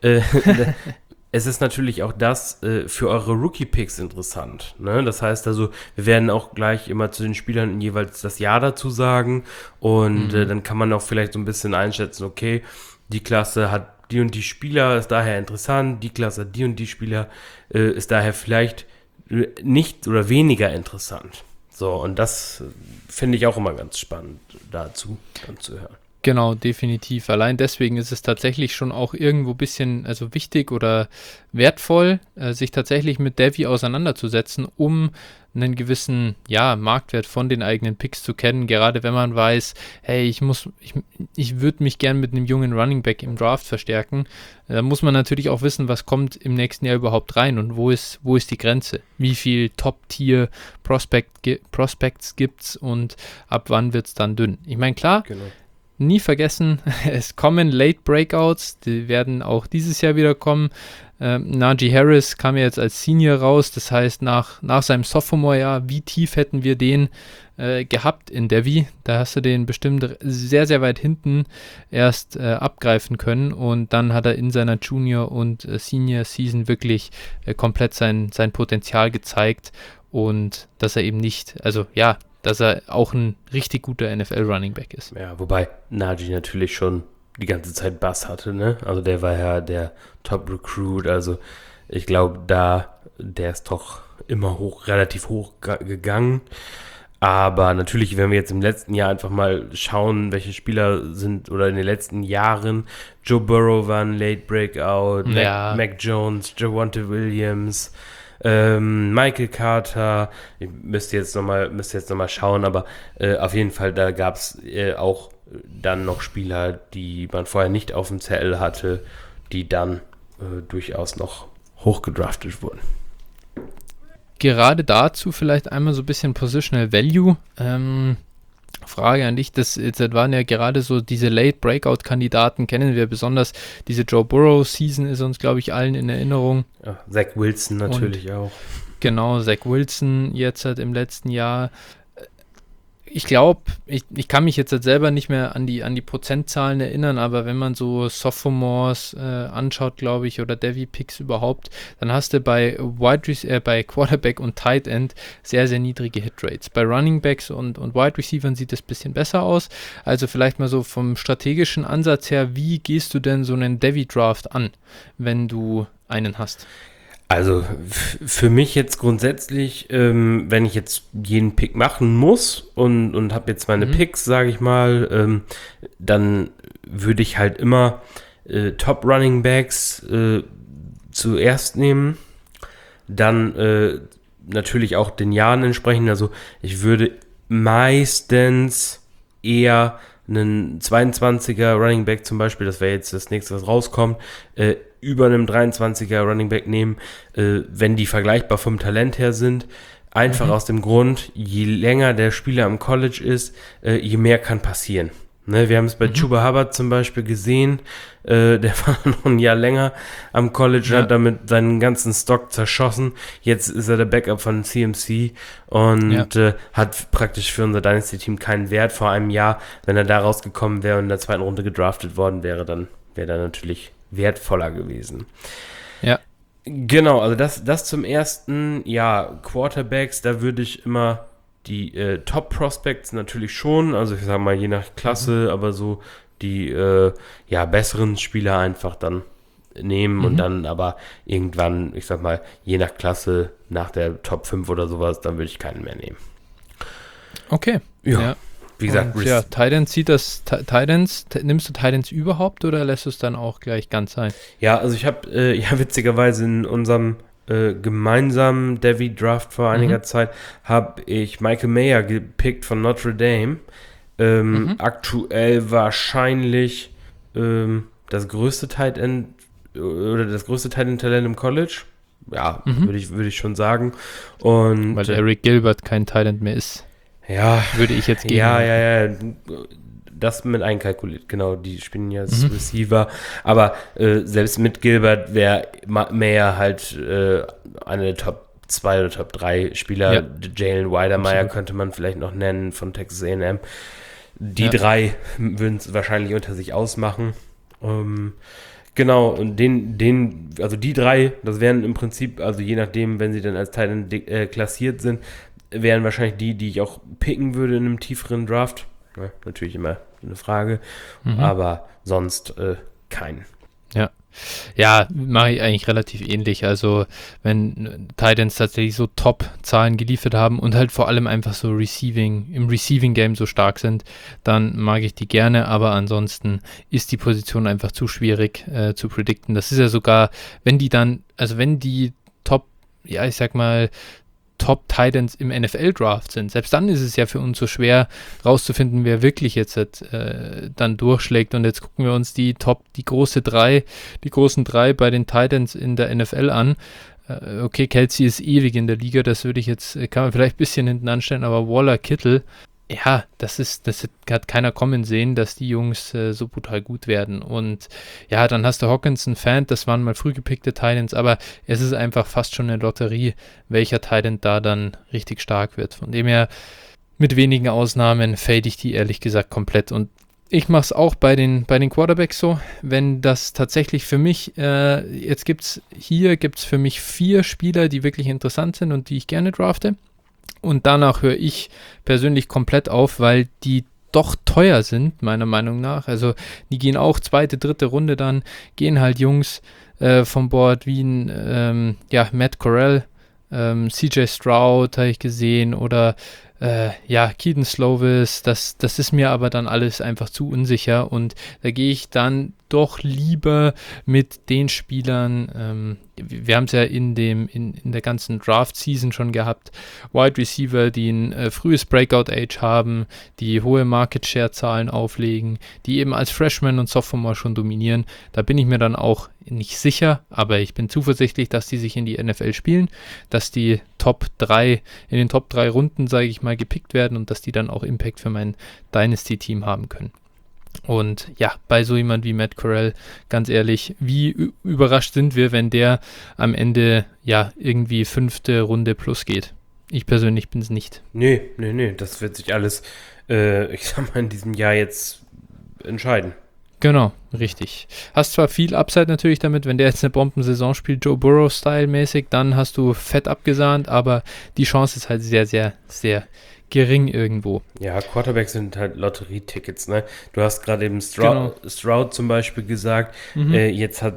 Es ist natürlich auch das für eure Rookie-Picks interessant. Ne? Das heißt also, wir werden auch gleich immer zu den Spielern jeweils das Jahr dazu sagen und dann kann man auch vielleicht so ein bisschen einschätzen, okay, die Klasse hat die und die Spieler, ist daher interessant, die Klasse hat die und die Spieler, ist daher vielleicht nicht oder weniger interessant. So, und das finde ich auch immer ganz spannend dazu dann zu hören. Genau, definitiv. Allein deswegen ist es tatsächlich schon auch irgendwo ein bisschen wichtig oder wertvoll, sich tatsächlich mit Devi auseinanderzusetzen, um einen gewissen Marktwert von den eigenen Picks zu kennen, gerade wenn man weiß, hey, ich würde mich gern mit einem jungen Running Back im Draft verstärken. Da muss man natürlich auch wissen, was kommt im nächsten Jahr überhaupt rein und wo ist die Grenze? Wie viel Top-Tier Prospects gibt's und ab wann wird es dann dünn? Ich meine, klar, genau. Nie vergessen, es kommen Late Breakouts, die werden auch dieses Jahr wieder kommen. Najee Harris kam ja jetzt als Senior raus, das heißt nach seinem Sophomore-Jahr, wie tief hätten wir den gehabt in Devi? Da hast du den bestimmt sehr, sehr weit hinten erst abgreifen können und dann hat er in seiner Junior- und Senior-Season wirklich komplett sein Potenzial gezeigt und dass er eben nicht, dass er auch ein richtig guter NFL-Running-Back ist. Ja, wobei Najee natürlich schon die ganze Zeit Bass hatte, ne? Also der war ja der Top-Recruit, also ich glaube, der ist doch immer relativ hoch gegangen. Aber natürlich, wenn wir jetzt im letzten Jahr einfach mal schauen, welche Spieler sind, oder in den letzten Jahren, Joe Burrow war ein Late Breakout, Mac Jones, Javonte Williams, Michael Carter, ich müsste jetzt noch mal schauen, aber auf jeden Fall, da gab es auch dann noch Spieler, die man vorher nicht auf dem Zettel hatte, die dann durchaus noch hochgedraftet wurden. Gerade dazu vielleicht einmal so ein bisschen Positional Value. Frage an dich, das waren ja gerade so diese Late-Breakout-Kandidaten, kennen wir besonders, diese Joe Burrow-Season ist uns, glaube ich, allen in Erinnerung. Ja, Zach Wilson natürlich auch. Genau, Zach Wilson jetzt im letzten Jahr. Ich glaube, ich kann mich jetzt selber nicht mehr an die Prozentzahlen erinnern, aber wenn man so Sophomores anschaut, glaube ich, oder Devi-Picks überhaupt, dann hast du bei Quarterback und Tight End sehr, sehr niedrige Hitrates. Bei Running Backs und Wide Receivers sieht es ein bisschen besser aus. Also vielleicht mal so vom strategischen Ansatz her, wie gehst du denn so einen Devi-Draft an, wenn du einen hast? Also für mich jetzt grundsätzlich, wenn ich jetzt jeden Pick machen muss und habe jetzt meine Picks, sage ich mal, dann würde ich halt immer Top Running Backs zuerst nehmen, dann natürlich auch den Jahren entsprechend. Also ich würde meistens eher einen 22er Running Back zum Beispiel, das wäre jetzt das nächste, was rauskommt, über einem 23er Running Back nehmen, wenn die vergleichbar vom Talent her sind. Einfach aus dem Grund, je länger der Spieler am College ist, je mehr kann passieren. Ne, wir haben es bei Chuba Hubbard zum Beispiel gesehen, der war noch ein Jahr länger am College, hat damit seinen ganzen Stock zerschossen. Jetzt ist er der Backup von CMC und hat praktisch für unser Dynasty-Team keinen Wert. Vor einem Jahr, wenn er da rausgekommen wäre und in der zweiten Runde gedraftet worden wäre, dann wäre er natürlich wertvoller gewesen. Ja. Genau, also das zum ersten, Quarterbacks, da würde ich immer die Top-Prospects natürlich schon, also ich sag mal je nach Klasse, aber so die besseren Spieler einfach dann nehmen und dann aber irgendwann, ich sag mal, je nach Klasse, nach der Top 5 oder sowas, dann würde ich keinen mehr nehmen. Okay. Ja. Wie gesagt, Titans nimmst du Titans überhaupt oder lässt du es dann auch gleich ganz sein? Ja, also ich habe witzigerweise in unserem gemeinsamen Devi-Draft vor einiger Zeit habe ich Michael Mayer gepickt von Notre Dame. Aktuell wahrscheinlich das größte Tight End oder das größte Tight End Talent im College. Ja, würde ich schon sagen. Und weil Eric Gilbert kein Tight End mehr ist. Ja. Würde ich jetzt gehen. Ja. Das mit einkalkuliert, genau, die spielen ja als Receiver, aber selbst mit Gilbert wäre Mayer halt eine der Top 2 oder Top 3 Spieler. Ja. Jalen Weidermeyer könnte man vielleicht noch nennen von Texas A&M. Die drei würden es wahrscheinlich unter sich ausmachen. Genau, und also die drei, das wären im Prinzip, also je nachdem, wenn sie dann als Teil klassiert sind, wären wahrscheinlich die ich auch picken würde in einem tieferen Draft. Ja, natürlich immer eine Frage, aber sonst keinen. Ja, mache ich eigentlich relativ ähnlich. Also wenn Titans tatsächlich so Top-Zahlen geliefert haben und halt vor allem einfach so im Receiving-Game so stark sind, dann mag ich die gerne, aber ansonsten ist die Position einfach zu schwierig zu predikten. Das ist ja sogar, wenn die Top, ich sag mal, Top-Titans im NFL-Draft sind. Selbst dann ist es ja für uns so schwer rauszufinden, wer wirklich jetzt dann durchschlägt. Und jetzt gucken wir uns die großen drei bei den Titans in der NFL an. Okay, Kelsey ist ewig in der Liga, das kann man vielleicht ein bisschen hinten anstellen, aber Waller, Kittle, ja, das hat keiner kommen sehen, dass die Jungs so brutal gut werden. Und ja, dann hast du Hockenson, Fant, das waren mal früh gepickte Titans, aber es ist einfach fast schon eine Lotterie, welcher Titan da dann richtig stark wird. Von dem her, mit wenigen Ausnahmen, fade ich die ehrlich gesagt komplett. Und ich mache es auch bei den Quarterbacks so, wenn das tatsächlich für mich, jetzt gibt's für mich 4 Spieler, die wirklich interessant sind und die ich gerne drafte. Und danach höre ich persönlich komplett auf, weil die doch teuer sind, meiner Meinung nach. Also die gehen auch 2., 3. Runde dann, gehen halt Jungs vom Board wie ein Matt Corral, CJ Stroud habe ich gesehen oder Keaton Slovis. Das ist mir aber dann alles einfach zu unsicher und da gehe ich dann doch lieber mit den Spielern, wir haben es ja in der ganzen Draft-Season schon gehabt, Wide Receiver, die ein frühes Breakout-Age haben, die hohe Market-Share-Zahlen auflegen, die eben als Freshman und Sophomore schon dominieren. Da bin ich mir dann auch nicht sicher, aber ich bin zuversichtlich, dass die sich in die NFL spielen, dass die in den Top 3 Runden, sage ich mal, gepickt werden und dass die dann auch Impact für mein Dynasty-Team haben können. Und ja, bei so jemand wie Matt Corral, ganz ehrlich, wie überrascht sind wir, wenn der am Ende irgendwie 5. Runde plus geht? Ich persönlich bin es nicht. Nee, das wird sich alles, ich sag mal, in diesem Jahr jetzt entscheiden. Genau, richtig. Hast zwar viel Upside natürlich damit, wenn der jetzt eine Bombensaison spielt, Joe Burrow-Style-mäßig, dann hast du fett abgesahnt, aber die Chance ist halt sehr, sehr, sehr gering irgendwo. Ja, Quarterbacks sind halt Lotterietickets, ne? Du hast gerade eben Stroud zum Beispiel gesagt. Jetzt hat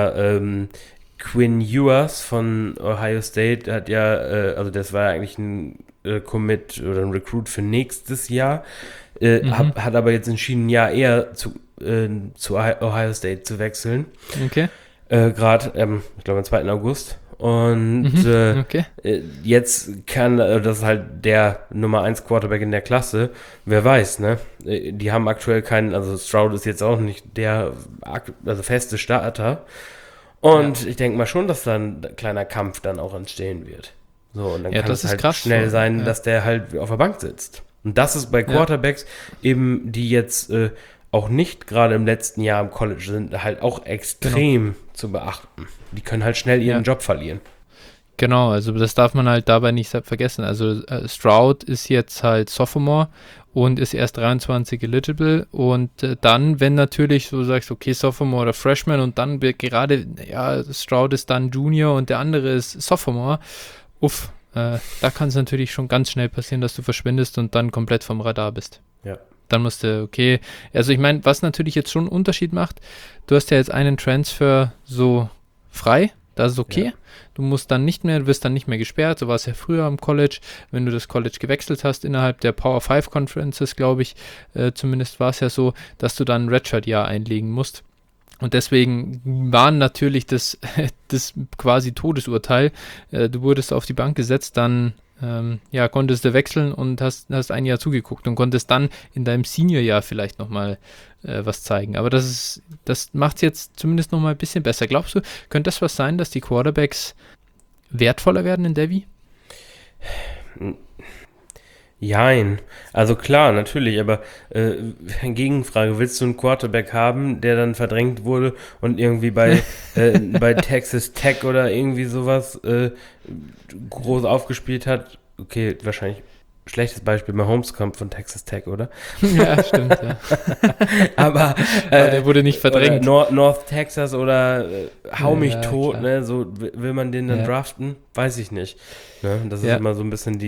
Quinn Ewers von Ohio State hat also das war eigentlich ein Commit oder ein Recruit für nächstes Jahr, hat aber jetzt entschieden, ein Jahr eher zu Ohio State zu wechseln. Okay. Gerade, ich glaube am 2. August. Und Okay. jetzt das ist halt der Nummer 1 Quarterback in der Klasse. Wer weiß, ne? Die haben aktuell keinen, also Stroud ist jetzt auch nicht der feste Starter. Und ich denke mal schon, dass da ein kleiner Kampf dann auch entstehen wird. So, und dann Ja, kann das es ist halt krass. schnell sein, Ja. dass der halt auf der Bank sitzt. Und das ist bei Quarterbacks eben, die jetzt auch nicht gerade im letzten Jahr im College sind, halt auch extrem zu beachten. Die können halt schnell ihren Job verlieren. Genau, also das darf man halt dabei nicht vergessen. Also Stroud ist jetzt halt Sophomore und ist erst 23 eligible und dann, wenn natürlich so sagst, okay, Sophomore oder Freshman und dann gerade, ja, Stroud ist dann Junior und der andere ist Sophomore, da kann es natürlich schon ganz schnell passieren, dass du verschwindest und dann komplett vom Radar bist. Ja. Dann musst du, okay, also ich meine, was natürlich jetzt schon einen Unterschied macht, du hast ja jetzt einen Transfer so frei, das ist okay. Ja. Du wirst dann nicht mehr gesperrt, so war es ja früher am College, wenn du das College gewechselt hast, innerhalb der Power 5 Conferences, glaube ich, zumindest war es ja so, dass du dann ein Redshirt-Jahr einlegen musst. Und deswegen war natürlich das quasi Todesurteil. Du wurdest auf die Bank gesetzt, dann konntest du wechseln und hast ein Jahr zugeguckt und konntest dann in deinem Senior-Jahr vielleicht nochmal was zeigen. Aber das macht es jetzt zumindest nochmal ein bisschen besser. Glaubst du, könnte das was sein, dass die Quarterbacks wertvoller werden in Devi? Jein. Also klar, natürlich, aber Gegenfrage, willst du einen Quarterback haben, der dann verdrängt wurde und irgendwie bei Texas Tech oder irgendwie sowas groß aufgespielt hat? Okay, wahrscheinlich schlechtes Beispiel, Mahomes kommt von Texas Tech, oder? Ja, stimmt, ja. Aber der wurde nicht verdrängt. North Texas oder hau mich Ja, tot, klar. ne? So will man den dann draften? Weiß ich nicht. Ne? Das ist immer so ein bisschen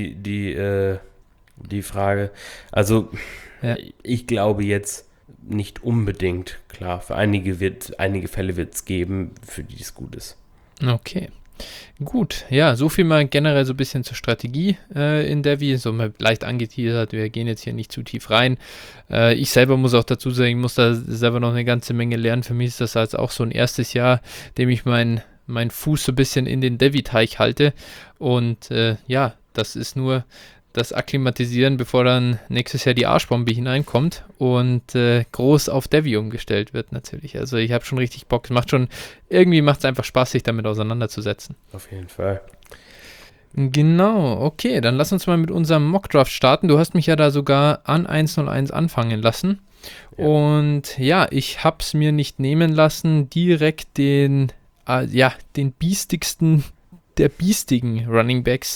die Frage. Also ich glaube jetzt nicht unbedingt. Klar, für einige Fälle wird es geben, für die es gut ist. Okay. Gut, ja, so viel mal generell so ein bisschen zur Strategie in Devi, so mal leicht angeteasert, wir gehen jetzt hier nicht zu tief rein. Ich selber muss auch dazu sagen, ich muss da selber noch eine ganze Menge lernen. Für mich ist das als auch so ein erstes Jahr, dem ich meinen Fuß so ein bisschen in den Devi-Teich halte und das ist nur das Akklimatisieren, bevor dann nächstes Jahr die Arschbombe hineinkommt und groß auf Devi umgestellt wird natürlich. Also ich habe schon richtig Bock. Irgendwie macht es einfach Spaß, sich damit auseinanderzusetzen. Auf jeden Fall. Genau, okay, dann lass uns mal mit unserem Mockdraft starten. Du hast mich ja da sogar an 101 anfangen lassen. Ja. Und ja, ich habe es mir nicht nehmen lassen, direkt den biestigsten der biestigen Running Backs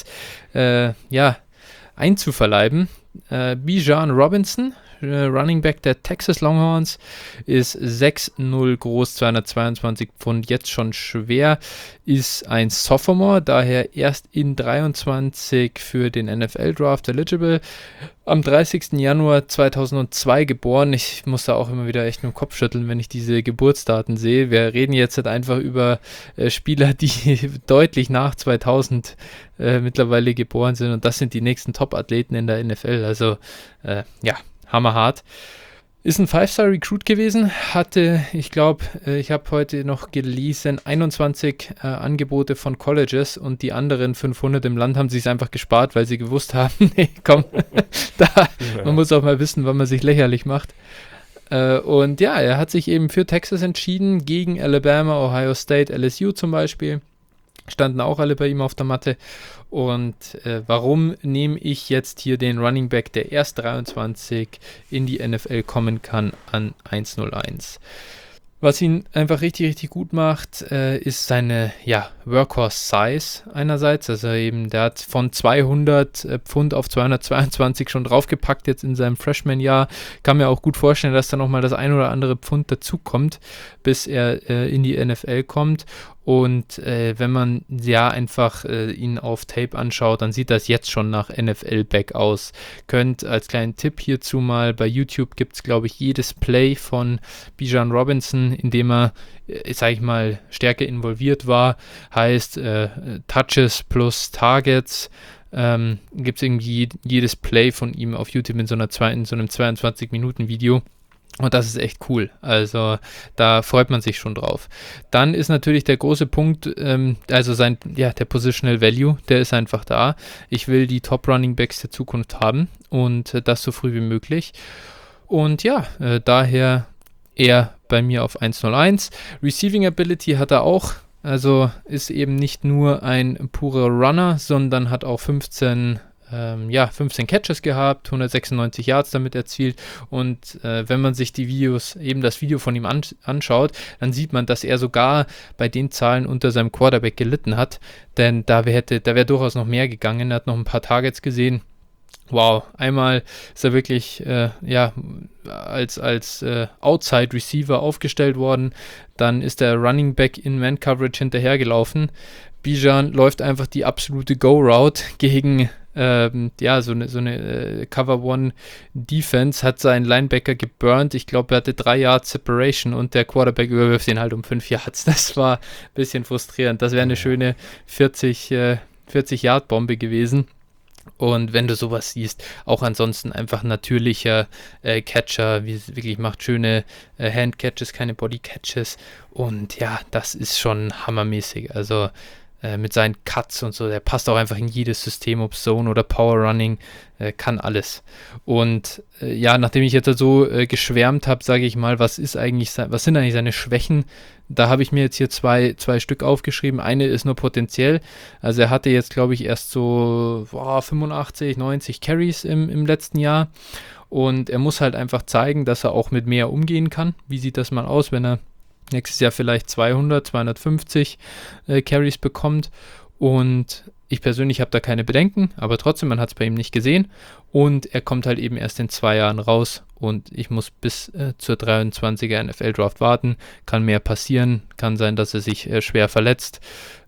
einzuverleiben. Bijan Robinson, Running Back der Texas Longhorns, ist 6'0 groß, 222 Pfund, jetzt schon schwer, ist ein Sophomore, daher erst in 23 für den NFL-Draft eligible, am 30. Januar 2002 geboren. Ich muss da auch immer wieder echt mit dem Kopf schütteln, wenn ich diese Geburtsdaten sehe. Wir reden jetzt halt einfach über Spieler, die deutlich nach 2000 mittlerweile geboren sind und das sind die nächsten Top-Athleten in der NFL. Also hammerhart. Ist ein 5-Star-Recruit gewesen, hatte, ich glaube, ich habe heute noch gelesen, 21 Angebote von Colleges und die anderen 500 im Land haben sich einfach gespart, weil sie gewusst haben, nee, komm, man muss auch mal wissen, wann man sich lächerlich macht. Und ja, er hat sich eben für Texas entschieden, gegen Alabama, Ohio State, LSU zum Beispiel. Standen auch alle bei ihm auf der Matte. Und warum nehme ich jetzt hier den Running Back, der erst 23 in die NFL kommen kann, an 101? Was ihn einfach richtig, richtig gut macht, ist seine Workhorse-Size einerseits. Also eben, der hat von 200 Pfund auf 222 schon draufgepackt jetzt in seinem Freshman-Jahr. Kann mir auch gut vorstellen, dass da nochmal das ein oder andere Pfund dazukommt, bis er in die NFL kommt. Und wenn man einfach ihn auf Tape anschaut, dann sieht das jetzt schon nach NFL-Back aus. Könnt als kleinen Tipp hierzu mal, bei YouTube gibt es, glaube ich, jedes Play von Bijan Robinson, in dem er, sage ich mal, stärker involviert war. Heißt Touches plus Targets. Gibt es irgendwie jedes Play von ihm auf YouTube in so einem 22-Minuten-Video. Und das ist echt cool. Also da freut man sich schon drauf. Dann ist natürlich der große Punkt, der Positional Value, der ist einfach da. Ich will die Top Running Backs der Zukunft haben und das so früh wie möglich. Und ja, daher er bei mir auf 101. Receiving Ability hat er auch. Also ist eben nicht nur ein purer Runner, sondern hat auch 15 Catches gehabt, 196 Yards damit erzielt und wenn man sich die Videos, eben das Video von ihm anschaut, dann sieht man, dass er sogar bei den Zahlen unter seinem Quarterback gelitten hat, denn da wäre durchaus noch mehr gegangen, er hat noch ein paar Targets gesehen. Wow, einmal ist er wirklich als Outside Receiver aufgestellt worden, dann ist der Running Back in Man Coverage hinterhergelaufen. Bijan läuft einfach die absolute Go-Route gegen so eine Cover One Defense, hat seinen Linebacker geburnt. Ich glaube, er hatte 3 Yards Separation und der Quarterback überwirft ihn halt um 5 Yards. Das war ein bisschen frustrierend. Das wäre eine schöne 40 Yard Bombe gewesen. Und wenn du sowas siehst, auch ansonsten einfach natürlicher Catcher, wie es wirklich macht, schöne Hand-Catches, keine Body-Catches. Und ja, das ist schon hammermäßig. Also mit seinen Cuts und so, der passt auch einfach in jedes System, ob Zone oder Power Running, kann alles. Und nachdem ich jetzt so geschwärmt habe, sage ich mal, was sind eigentlich seine Schwächen? Da habe ich mir jetzt hier zwei Stück aufgeschrieben. Eine ist nur potenziell. Also er hatte jetzt, glaube ich, erst so 85, 90 Carries im letzten Jahr. Und er muss halt einfach zeigen, dass er auch mit mehr umgehen kann. Wie sieht das mal aus, wenn er nächstes Jahr vielleicht 200, 250 Carries bekommt? Und ich persönlich habe da keine Bedenken, aber trotzdem, man hat es bei ihm nicht gesehen. Und er kommt halt eben erst in 2 Jahren raus und ich muss bis zur 23er NFL-Draft warten. Kann mehr passieren, kann sein, dass er sich schwer verletzt.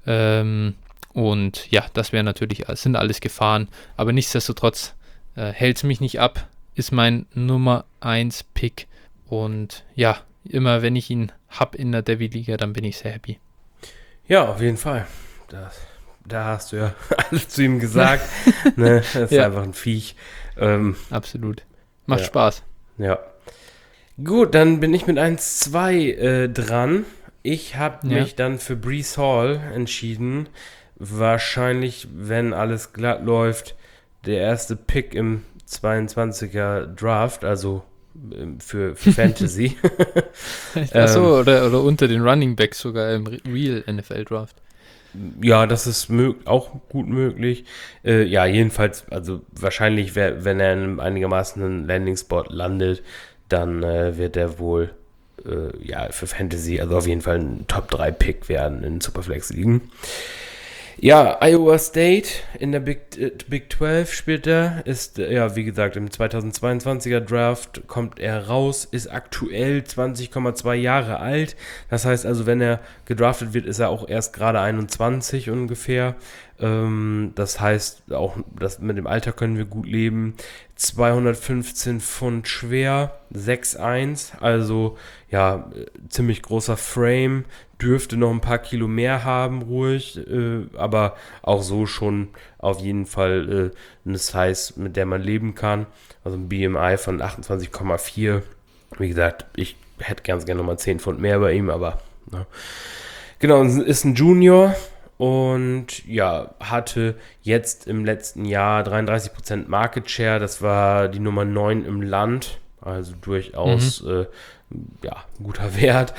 Und ja, das sind alles Gefahren. Aber nichtsdestotrotz hält es mich nicht ab, ist mein Nummer 1 Pick. Und ja, immer wenn ich ihn habe in der Devy-Liga, dann bin ich sehr happy. Ja, auf jeden Fall. Da hast du ja alles zu ihm gesagt. Ne? Das ist einfach ein Viech. Absolut. Macht Spaß. Ja. Gut, dann bin ich mit 1-2 dran. Ich habe mich dann für Breece Hall entschieden. Wahrscheinlich, wenn alles glatt läuft, der erste Pick im 22er Draft, also für Fantasy. Achso, oder unter den Running Backs sogar im Real NFL Draft. Ja, das ist auch gut möglich. Jedenfalls, also wahrscheinlich, wenn er in einem einigermaßen Landing-Spot landet, dann wird er wohl für Fantasy, also auf jeden Fall ein Top-3-Pick werden in Superflex-Ligen. Ja, Iowa State in der Big 12 spielt er, ist, wie gesagt, im 2022er Draft kommt er raus, ist aktuell 20,2 Jahre alt. Das heißt also, wenn er gedraftet wird, ist er auch erst gerade 21 ungefähr. Das heißt, auch mit dem Alter können wir gut leben. 215 Pfund schwer, 6'1", also ja, ziemlich großer Frame, dürfte noch ein paar Kilo mehr haben, ruhig, aber auch so schon auf jeden Fall eine Size, mit der man leben kann. Also ein BMI von 28,4. Wie gesagt, ich hätte ganz gerne nochmal 10 Pfund mehr bei ihm, aber genau, ist ein Junior. Und ja, hatte jetzt im letzten Jahr 33% Market Share, das war die Nummer 9 im Land, also durchaus ein guter Wert.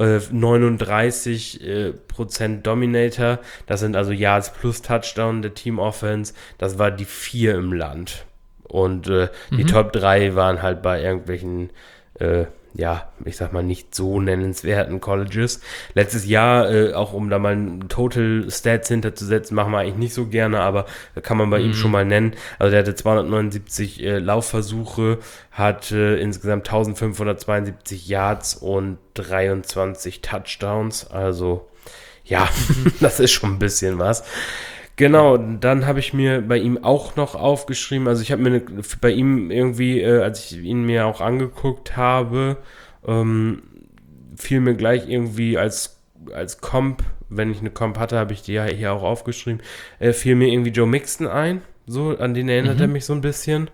39% Dominator, das sind also Yards plus Touchdown der Team Offense, das war die 4 im Land. Und die Top 3 waren halt bei irgendwelchen ich sag mal, nicht so nennenswerten Colleges. Letztes Jahr, auch um da mal ein Total Stats hinterzusetzen, machen wir eigentlich nicht so gerne, aber kann man bei ihm schon mal nennen. Also der hatte 279 Laufversuche, hat insgesamt 1572 Yards und 23 Touchdowns. Also ja, das ist schon ein bisschen was. Genau, dann habe ich mir bei ihm auch noch aufgeschrieben, also ich habe mir bei ihm irgendwie, als ich ihn mir auch angeguckt habe, fiel mir gleich irgendwie als Comp, wenn ich eine Comp hatte, habe ich die ja hier auch aufgeschrieben, fiel mir irgendwie Joe Mixon ein, so, an den erinnert er mich so ein bisschen.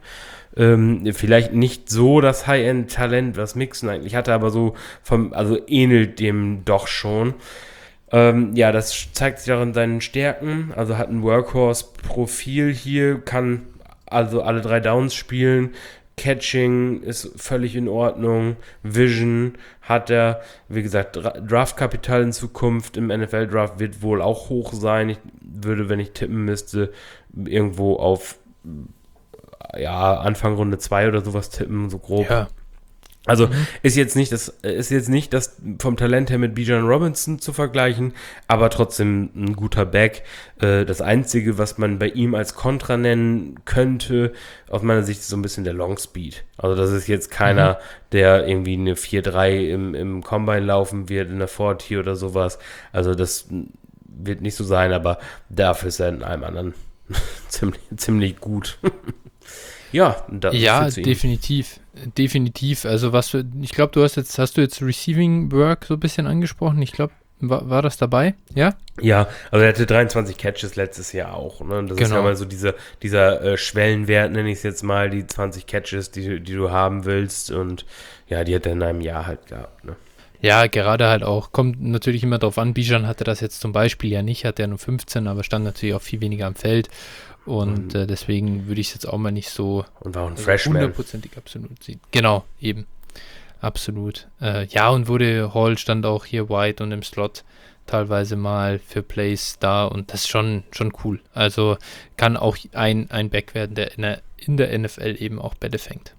Vielleicht nicht so das High-End-Talent, was Mixon eigentlich hatte, aber so also ähnelt dem doch schon. Ja, das zeigt sich auch in seinen Stärken. Also hat ein Workhorse-Profil hier, kann also alle 3 Downs spielen. Catching ist völlig in Ordnung. Vision hat er. Wie gesagt, Draftkapital in Zukunft im NFL-Draft wird wohl auch hoch sein. Ich würde, wenn ich tippen müsste, irgendwo auf Anfang Runde 2 oder sowas tippen, so grob. Ja. Also ist jetzt nicht das vom Talent her mit Bijan Robinson zu vergleichen, aber trotzdem ein guter Back. Das Einzige, was man bei ihm als Kontra nennen könnte, aus meiner Sicht ist so ein bisschen der Long Speed. Also das ist jetzt keiner, der irgendwie eine 4-3 im Combine laufen wird, in der 40 oder sowas. Also das wird nicht so sein, aber dafür ist er in allem anderen ziemlich gut. Ja, definitiv. Definitiv. Also ich glaube, hast du jetzt Receiving Work so ein bisschen angesprochen? Ich glaube, war das dabei? Ja? Ja, also er hatte 23 Catches letztes Jahr auch. Ne? Das ist ja mal so dieser Schwellenwert, nenne ich es jetzt mal, die 20 Catches, die du haben willst. Und ja, die hat er in einem Jahr halt gehabt. Ne? Ja, gerade halt auch, kommt natürlich immer drauf an, Bijan hatte das jetzt zum Beispiel ja nicht, hat er nur 15, aber stand natürlich auch viel weniger am Feld. Und deswegen würde ich es jetzt auch mal nicht so und war auch ein Freshman. Hundertprozentig absolut sehen. Genau, eben. Absolut. Und Hall stand auch hier wide und im Slot teilweise mal für Plays da und das ist schon cool. Also kann auch ein Back werden, der in der NFL eben auch Bälle fängt.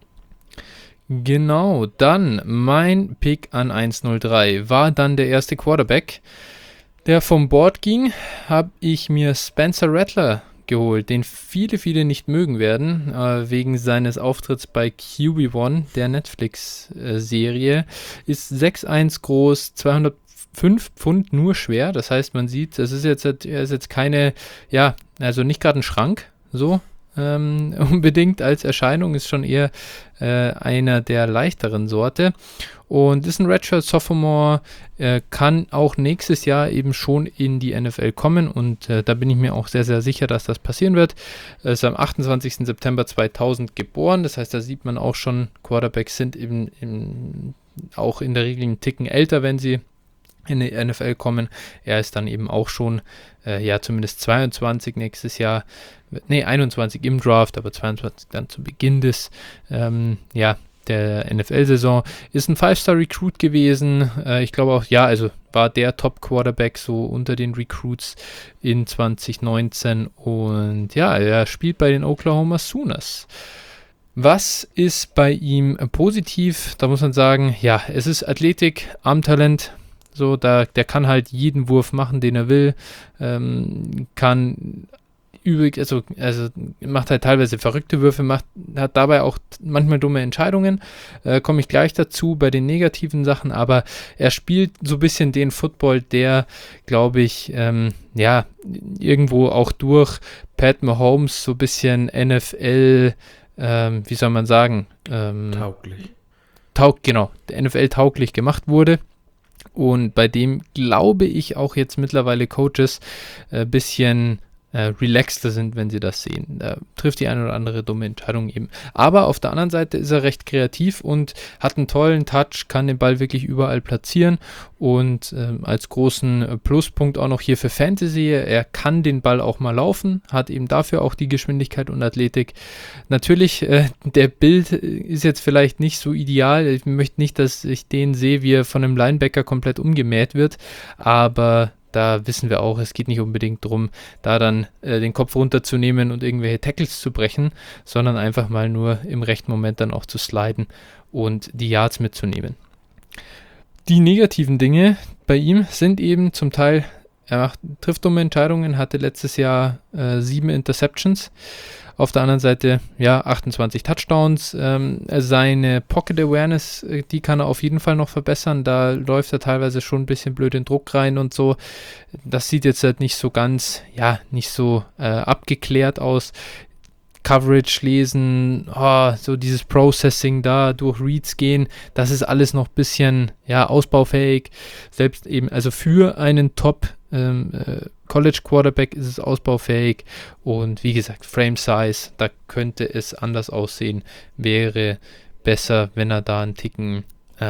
Genau, dann mein Pick an 103 war dann der erste Quarterback, der vom Board ging, habe ich mir Spencer Rattler geholt, den viele nicht mögen werden, wegen seines Auftritts bei QB1, der Netflix-Serie, ist 6'1 groß, 205 Pfund nur schwer, das heißt, man sieht, er ist jetzt keine, also nicht gerade ein Schrank, so, unbedingt als Erscheinung, ist schon eher einer der leichteren Sorte und ist ein Redshirt Sophomore, kann auch nächstes Jahr eben schon in die NFL kommen und da bin ich mir auch sehr, sehr sicher, dass das passieren wird. Er ist am 28. September 2000 geboren, das heißt, da sieht man auch schon, Quarterbacks sind eben auch in der Regel einen Ticken älter, wenn sie in die NFL kommen. Er ist dann eben auch schon, zumindest 22 nächstes Jahr, 21 im Draft, aber 22 dann zu Beginn des, der NFL-Saison. Ist ein 5-Star-Recruit gewesen. Ich glaube auch, war der Top-Quarterback so unter den Recruits in 2019 und er spielt bei den Oklahoma Sooners. Was ist bei ihm positiv? Da muss man sagen, es ist Athletik, Armtalent. So, der kann halt jeden Wurf machen, den er will, kann macht halt teilweise verrückte Würfe, hat dabei auch manchmal dumme Entscheidungen, komme ich gleich dazu bei den negativen Sachen, aber er spielt so ein bisschen den Football, der, glaube ich, irgendwo auch durch Pat Mahomes so ein bisschen NFL, wie soll man sagen? Tauglich. NFL-tauglich gemacht wurde. Und bei dem glaube ich auch jetzt mittlerweile Coaches ein bisschen relaxter sind, wenn sie das sehen. Da trifft die eine oder andere dumme Entscheidung eben. Aber auf der anderen Seite ist er recht kreativ und hat einen tollen Touch, kann den Ball wirklich überall platzieren und als großen Pluspunkt auch noch hier für Fantasy, er kann den Ball auch mal laufen, hat eben dafür auch die Geschwindigkeit und Athletik. Natürlich, der Bild ist jetzt vielleicht nicht so ideal. Ich möchte nicht, dass ich den sehe, wie er von einem Linebacker komplett umgemäht wird, aber da wissen wir auch, es geht nicht unbedingt darum, da dann den Kopf runterzunehmen und irgendwelche Tackles zu brechen, sondern einfach mal nur im rechten Moment dann auch zu sliden und die Yards mitzunehmen. Die negativen Dinge bei ihm sind eben zum Teil, er trifft dumme Entscheidungen, hatte letztes Jahr 7 Interceptions. Auf der anderen Seite, 28 Touchdowns. Seine Pocket Awareness, die kann er auf jeden Fall noch verbessern. Da läuft er teilweise schon ein bisschen blöd in Druck rein und so. Das sieht jetzt halt nicht so ganz, nicht so abgeklärt aus. Coverage lesen, so dieses Processing da, durch Reads gehen, das ist alles noch ein bisschen, ausbaufähig. Selbst eben, also für einen Top College Quarterback ist es ausbaufähig und wie gesagt, Frame Size, da könnte es anders aussehen, wäre besser, wenn er da einen Ticken,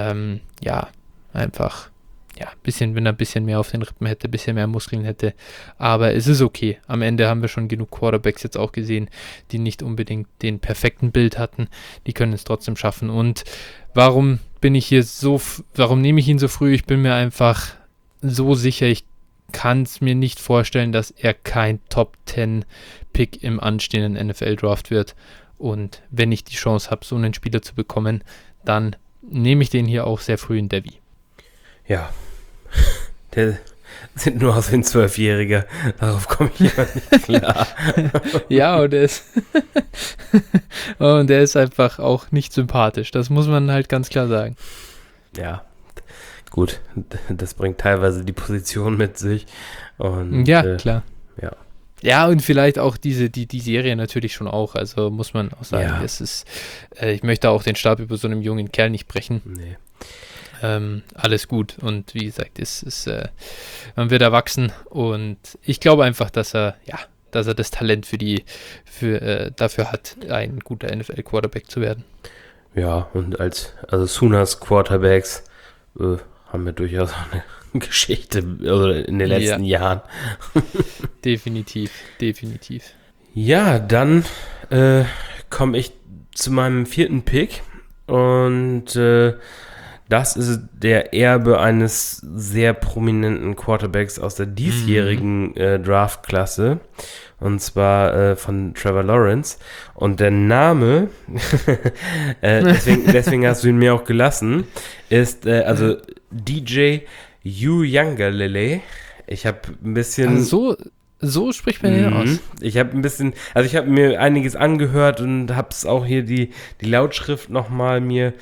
wenn er ein bisschen mehr auf den Rippen hätte, ein bisschen mehr Muskeln hätte, aber es ist okay. Am Ende haben wir schon genug Quarterbacks jetzt auch gesehen, die nicht unbedingt den perfekten Bild hatten, die können es trotzdem schaffen. Und warum nehme ich ihn so früh? Ich bin mir einfach so sicher, ich kann es mir nicht vorstellen, dass er kein Top-10-Pick im anstehenden NFL-Draft wird. Und wenn ich die Chance habe, so einen Spieler zu bekommen, dann nehme ich den hier auch sehr früh in Devy. Ja, der sieht nur aus wie ein 12-Jähriger. Darauf komme ich immer nicht klar. Ja, und der ist einfach auch nicht sympathisch. Das muss man halt ganz klar sagen. Ja, gut. Das bringt teilweise die Position mit sich. Und, ja, klar. Ja. Ja, und vielleicht auch die Serie natürlich schon auch. Also muss man auch sagen, Ja. Ich möchte auch den Stab über so einem jungen Kerl nicht brechen. Nee. Alles gut. Und wie gesagt, man wird erwachsen und ich glaube einfach, dass er das Talent dafür hat, ein guter NFL-Quarterback zu werden. Ja, und Sooners Quarterbacks haben wir durchaus auch eine Geschichte in den letzten Jahren. Definitiv. Ja, dann komme ich zu meinem 4. Pick und das ist der Erbe eines sehr prominenten Quarterbacks aus der diesjährigen Draftklasse, und zwar von Trevor Lawrence. Und der Name, deswegen hast du ihn mir auch gelassen, ist DJ Uiagalelei. Ich habe ein bisschen... Also so spricht man den aus. Ich habe mir einiges angehört und habe es auch hier die Lautschrift nochmal mir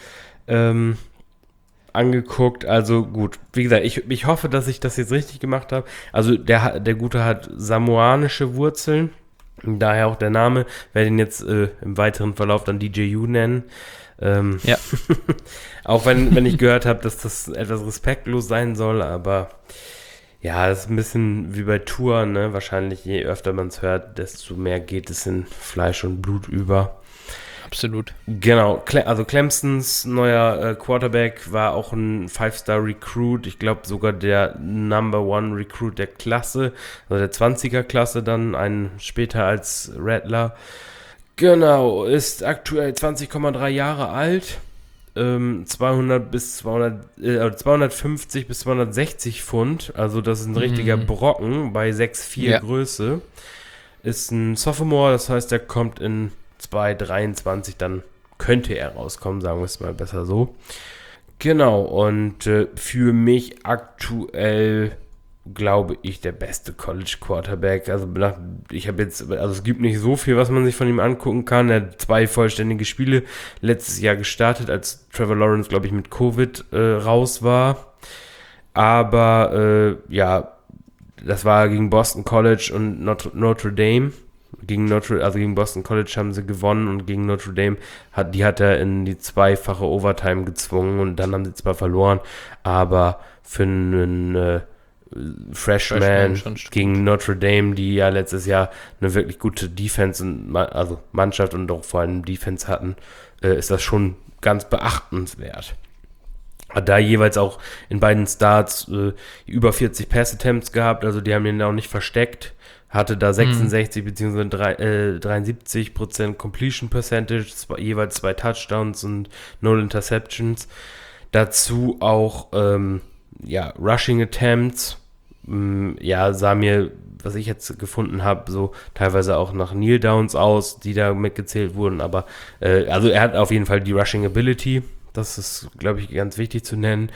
angeguckt. Also gut, wie gesagt, ich hoffe, dass ich das jetzt richtig gemacht habe. Also der Gute hat samoanische Wurzeln, daher auch der Name. Werde ihn jetzt im weiteren Verlauf dann DJ U nennen. Ja. Auch wenn ich gehört habe, dass das etwas respektlos sein soll, aber ja, das ist ein bisschen wie bei Tour, ne? Wahrscheinlich je öfter man es hört, desto mehr geht es in Fleisch und Blut über. Absolut. Genau, also Clemsons neuer Quarterback war auch ein 5-Star-Recruit, ich glaube sogar der Number One Recruit der Klasse, also der 20er-Klasse dann, einen später als Rattler. Genau, ist aktuell 20,3 Jahre alt, 250 bis 260 Pfund, also das ist ein richtiger Brocken bei 6'4 Größe. Ist ein Sophomore, das heißt, er kommt in 2023, dann könnte er rauskommen, sagen wir es mal besser so. Genau, und für mich aktuell, glaube ich, der beste College Quarterback. Also es gibt nicht so viel, was man sich von ihm angucken kann. Er hat 2 vollständige Spiele letztes Jahr gestartet, als Trevor Lawrence, glaube ich, mit Covid raus war. Aber das war gegen Boston College und Notre Dame. Gegen Boston College haben sie gewonnen und gegen Notre Dame hat er in die 2-fache Overtime gezwungen und dann haben sie zwar verloren, aber für einen Freshman gegen Notre Dame, die ja letztes Jahr eine wirklich gute Defense also Mannschaft und auch vor allem Defense hatten, ist das schon ganz beachtenswert. Hat da jeweils auch in beiden Starts über 40 Pass-Attempts gehabt, also die haben ihn auch nicht versteckt. Hatte da 66 bzw. 73% Completion Percentage, jeweils 2 Touchdowns und 0 Interceptions. Dazu auch Rushing Attempts. Sah mir, was ich jetzt gefunden habe, so teilweise auch nach Kneel Downs aus, die da mitgezählt wurden. Aber er hat auf jeden Fall die Rushing Ability. Das ist, glaube ich, ganz wichtig zu nennen.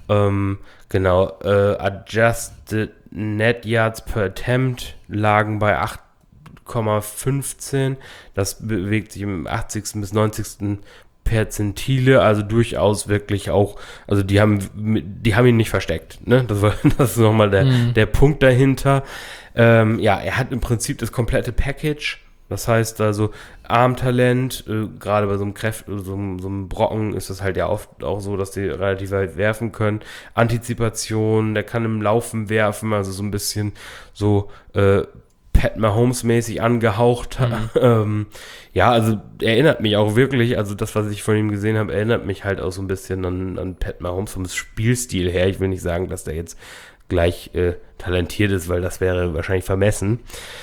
Adjusted Net Yards per Attempt lagen bei 8,15. Das bewegt sich im 80. bis 90. Perzentile, also durchaus wirklich auch, also die haben ihn nicht versteckt, ne? Das ist nochmal der Punkt dahinter. Er hat im Prinzip das komplette Package, Das heißt also, Armtalent, gerade bei so einem so einem Brocken ist das halt ja oft auch so, dass die relativ weit werfen können. Antizipation, der kann im Laufen werfen, also so ein bisschen so Pat Mahomes-mäßig angehaucht. Ja, also erinnert mich auch wirklich, also das, was ich von ihm gesehen habe, erinnert mich halt auch so ein bisschen an Pat Mahomes vom Spielstil her. Ich will nicht sagen, dass der jetzt gleich talentiert ist, weil das wäre wahrscheinlich vermessen.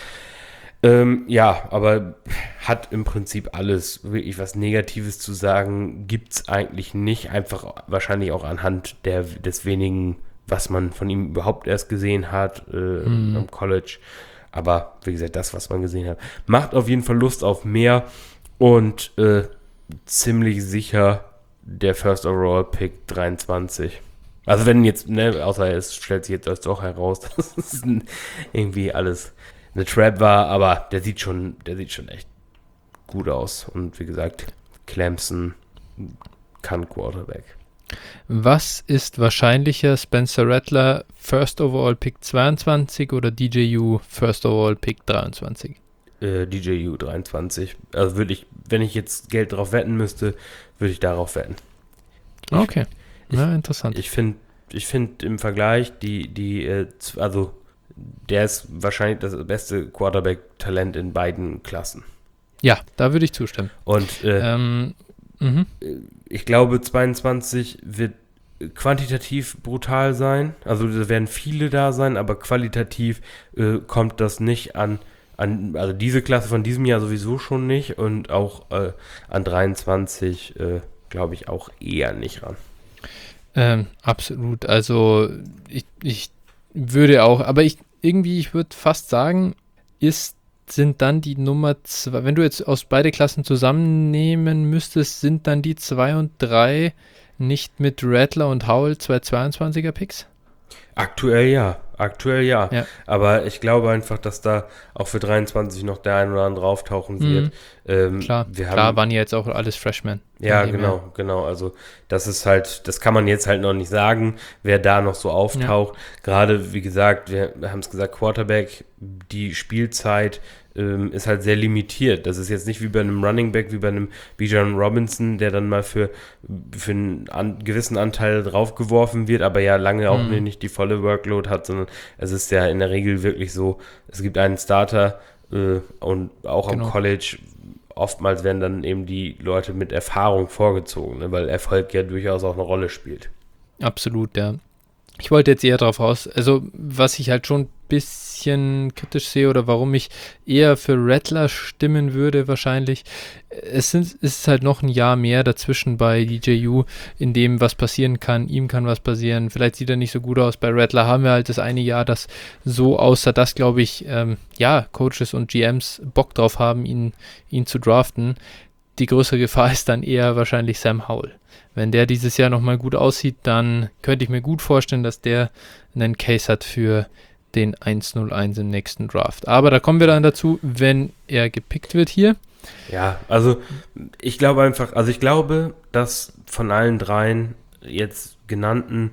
Ja, aber hat im Prinzip alles. Wirklich was Negatives zu sagen gibt's eigentlich nicht. Einfach wahrscheinlich auch anhand des wenigen, was man von ihm überhaupt erst gesehen hat am College. Aber wie gesagt, das, was man gesehen hat, macht auf jeden Fall Lust auf mehr und ziemlich sicher der First Overall Pick 23. Also wenn jetzt, ne, außer es stellt sich jetzt das doch heraus, dass es irgendwie alles eine Trap war, aber der sieht schon echt gut aus. Und wie gesagt, Clemson kann Quarterback. Was ist wahrscheinlicher, Spencer Rattler First Overall Pick 22 oder DJU First Overall Pick 23? DJU 23. Also würde ich, wenn ich jetzt Geld drauf wetten müsste, würde ich darauf wetten. Okay, ja, interessant. Ich finde im Vergleich also der ist wahrscheinlich das beste Quarterback-Talent in beiden Klassen. Ja, da würde ich zustimmen. Und ich glaube, 22 wird quantitativ brutal sein. Also da werden viele da sein, aber qualitativ kommt das nicht an, also diese Klasse von diesem Jahr sowieso schon nicht und auch an 23 glaube ich auch eher nicht ran. Absolut. Also ich würde auch, aber ich würde fast sagen, sind dann die Nummer 2, wenn du jetzt aus beide Klassen zusammennehmen müsstest, sind dann die 2 und 3 nicht mit Rattler und Howell 22er Picks? Aktuell ja. Aber ich glaube einfach, dass da auch für 23 noch der ein oder andere auftauchen wird. Klar, waren ja jetzt auch alles Freshmen. Ja, genau. Also das ist halt, das kann man jetzt halt noch nicht sagen, wer da noch so auftaucht. Ja. Gerade, wie gesagt, wir haben es gesagt, Quarterback, die Spielzeit ist halt sehr limitiert. Das ist jetzt nicht wie bei einem Running Back, wie bei einem Bijan Robinson, der dann mal für einen gewissen Anteil draufgeworfen wird, aber ja lange auch nicht die volle Workload hat, sondern es ist ja in der Regel wirklich so, es gibt einen Starter und auch am College oftmals werden dann eben die Leute mit Erfahrung vorgezogen, ne, weil Erfolg ja durchaus auch eine Rolle spielt. Absolut, ja. Ich wollte jetzt eher drauf raus, also was ich halt schon ein bisschen kritisch sehe oder warum ich eher für Rattler stimmen würde wahrscheinlich, es ist halt noch ein Jahr mehr dazwischen bei DJU, in dem was passieren kann, ihm kann was passieren, vielleicht sieht er nicht so gut aus, bei Rattler haben wir halt das eine Jahr, das so aussah, dass glaube ich, Coaches und GMs Bock drauf haben, ihn zu draften. Die größere Gefahr ist dann eher wahrscheinlich Sam Howell. Wenn der dieses Jahr nochmal gut aussieht, dann könnte ich mir gut vorstellen, dass der einen Case hat für den 101 im nächsten Draft. Aber da kommen wir dann dazu, wenn er gepickt wird hier. Ja, also ich glaube, dass von allen dreien jetzt genannten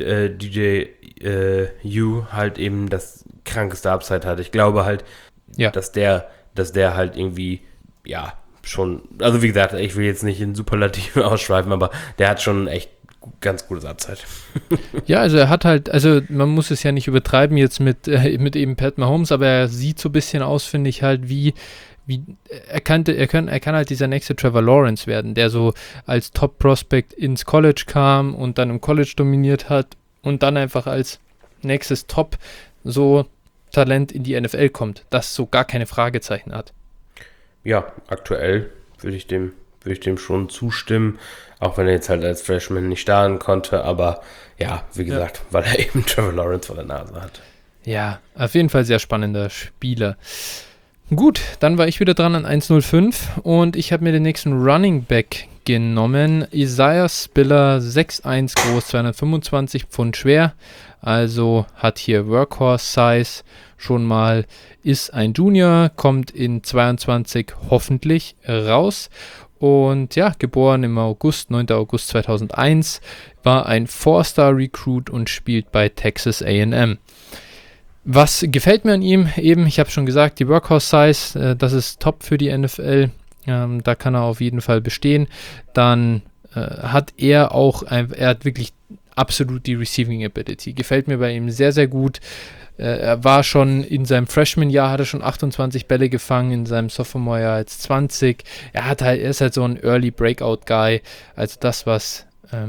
DJU halt eben das krankeste Upside hat. Ich glaube halt, dass der halt irgendwie, ja, schon, also wie gesagt, ich will jetzt nicht in Superlativen ausschweifen, aber der hat schon echt ganz gutes Upside. Ja, also er hat halt, also man muss es ja nicht übertreiben jetzt mit eben Pat Mahomes, aber er sieht so ein bisschen aus, finde ich halt, wie er kann halt dieser nächste Trevor Lawrence werden, der so als Top-Prospect ins College kam und dann im College dominiert hat und dann einfach als nächstes Top so Talent in die NFL kommt, das so gar keine Fragezeichen hat. Ja, aktuell würde ich dem schon zustimmen, auch wenn er jetzt halt als Freshman nicht starten konnte, aber ja, wie gesagt, weil er eben Trevor Lawrence vor der Nase hat. Ja, auf jeden Fall sehr spannender Spieler. Gut, dann war ich wieder dran an 1:05 und ich habe mir den nächsten Running Back genommen. Isaiah Spiller, 6'1 groß, 225 Pfund schwer, also hat hier Workhorse-Size schon mal, ist ein Junior, kommt in 22 hoffentlich raus und ja, geboren im August, 9. August 2001, war ein 4-Star-Recruit und spielt bei Texas A&M. Was gefällt mir an ihm? Eben, ich habe schon gesagt, die Workhorse-Size, das ist top für die NFL. Da kann er auf jeden Fall bestehen. Dann hat er hat wirklich absolut die Receiving Ability. Gefällt mir bei ihm sehr, sehr gut. Er war schon in seinem Freshman-Jahr, hat er schon 28 Bälle gefangen, in seinem Sophomore-Jahr jetzt 20. Er ist halt so ein Early Breakout-Guy. Also das, was,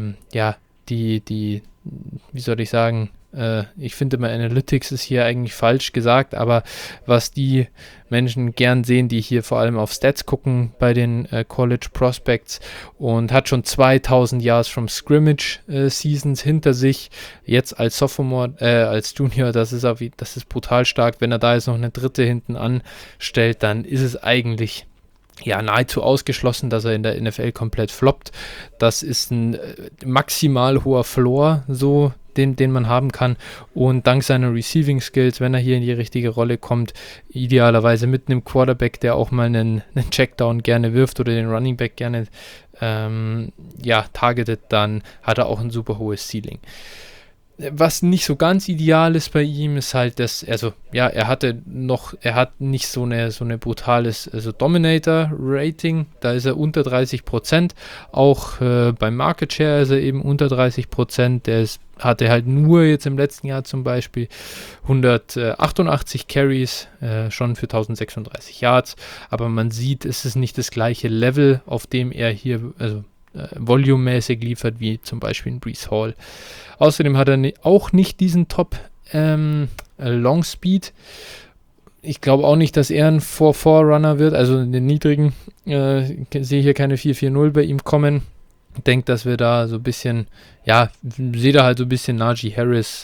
wie soll ich sagen, ich finde immer Analytics ist hier eigentlich falsch gesagt, aber was die Menschen gern sehen, die hier vor allem auf Stats gucken bei den College Prospects, und hat schon 2000 Yards from Scrimmage Seasons hinter sich, jetzt als Sophomore, als Junior, das ist brutal stark. Wenn er da jetzt noch eine dritte hinten anstellt, dann ist es eigentlich nahezu ausgeschlossen, dass er in der NFL komplett floppt. Das ist ein maximal hoher Floor, so den man haben kann, und dank seiner Receiving Skills, wenn er hier in die richtige Rolle kommt, idealerweise mit einem Quarterback, der auch mal einen Checkdown gerne wirft oder den Running Back gerne targetet, dann hat er auch ein super hohes Ceiling. Was nicht so ganz ideal ist bei ihm, ist halt, er hat nicht so eine brutales Dominator-Rating, da ist er unter 30%, auch beim Market Share ist er eben unter 30%, hatte halt nur jetzt im letzten Jahr zum Beispiel 188 Carries, schon für 1036 Yards, aber man sieht, es ist nicht das gleiche Level, auf dem er hier, volumemäßig liefert, wie zum Beispiel in Breece Hall. Außerdem hat er auch nicht diesen Top Long Speed. Ich glaube auch nicht, dass er ein 4-4-Runner wird, also in den niedrigen. Sehe hier keine 4-4-0 bei ihm kommen. Ich denke, dass wir da so ein bisschen, sehe da halt so ein bisschen Najee Harris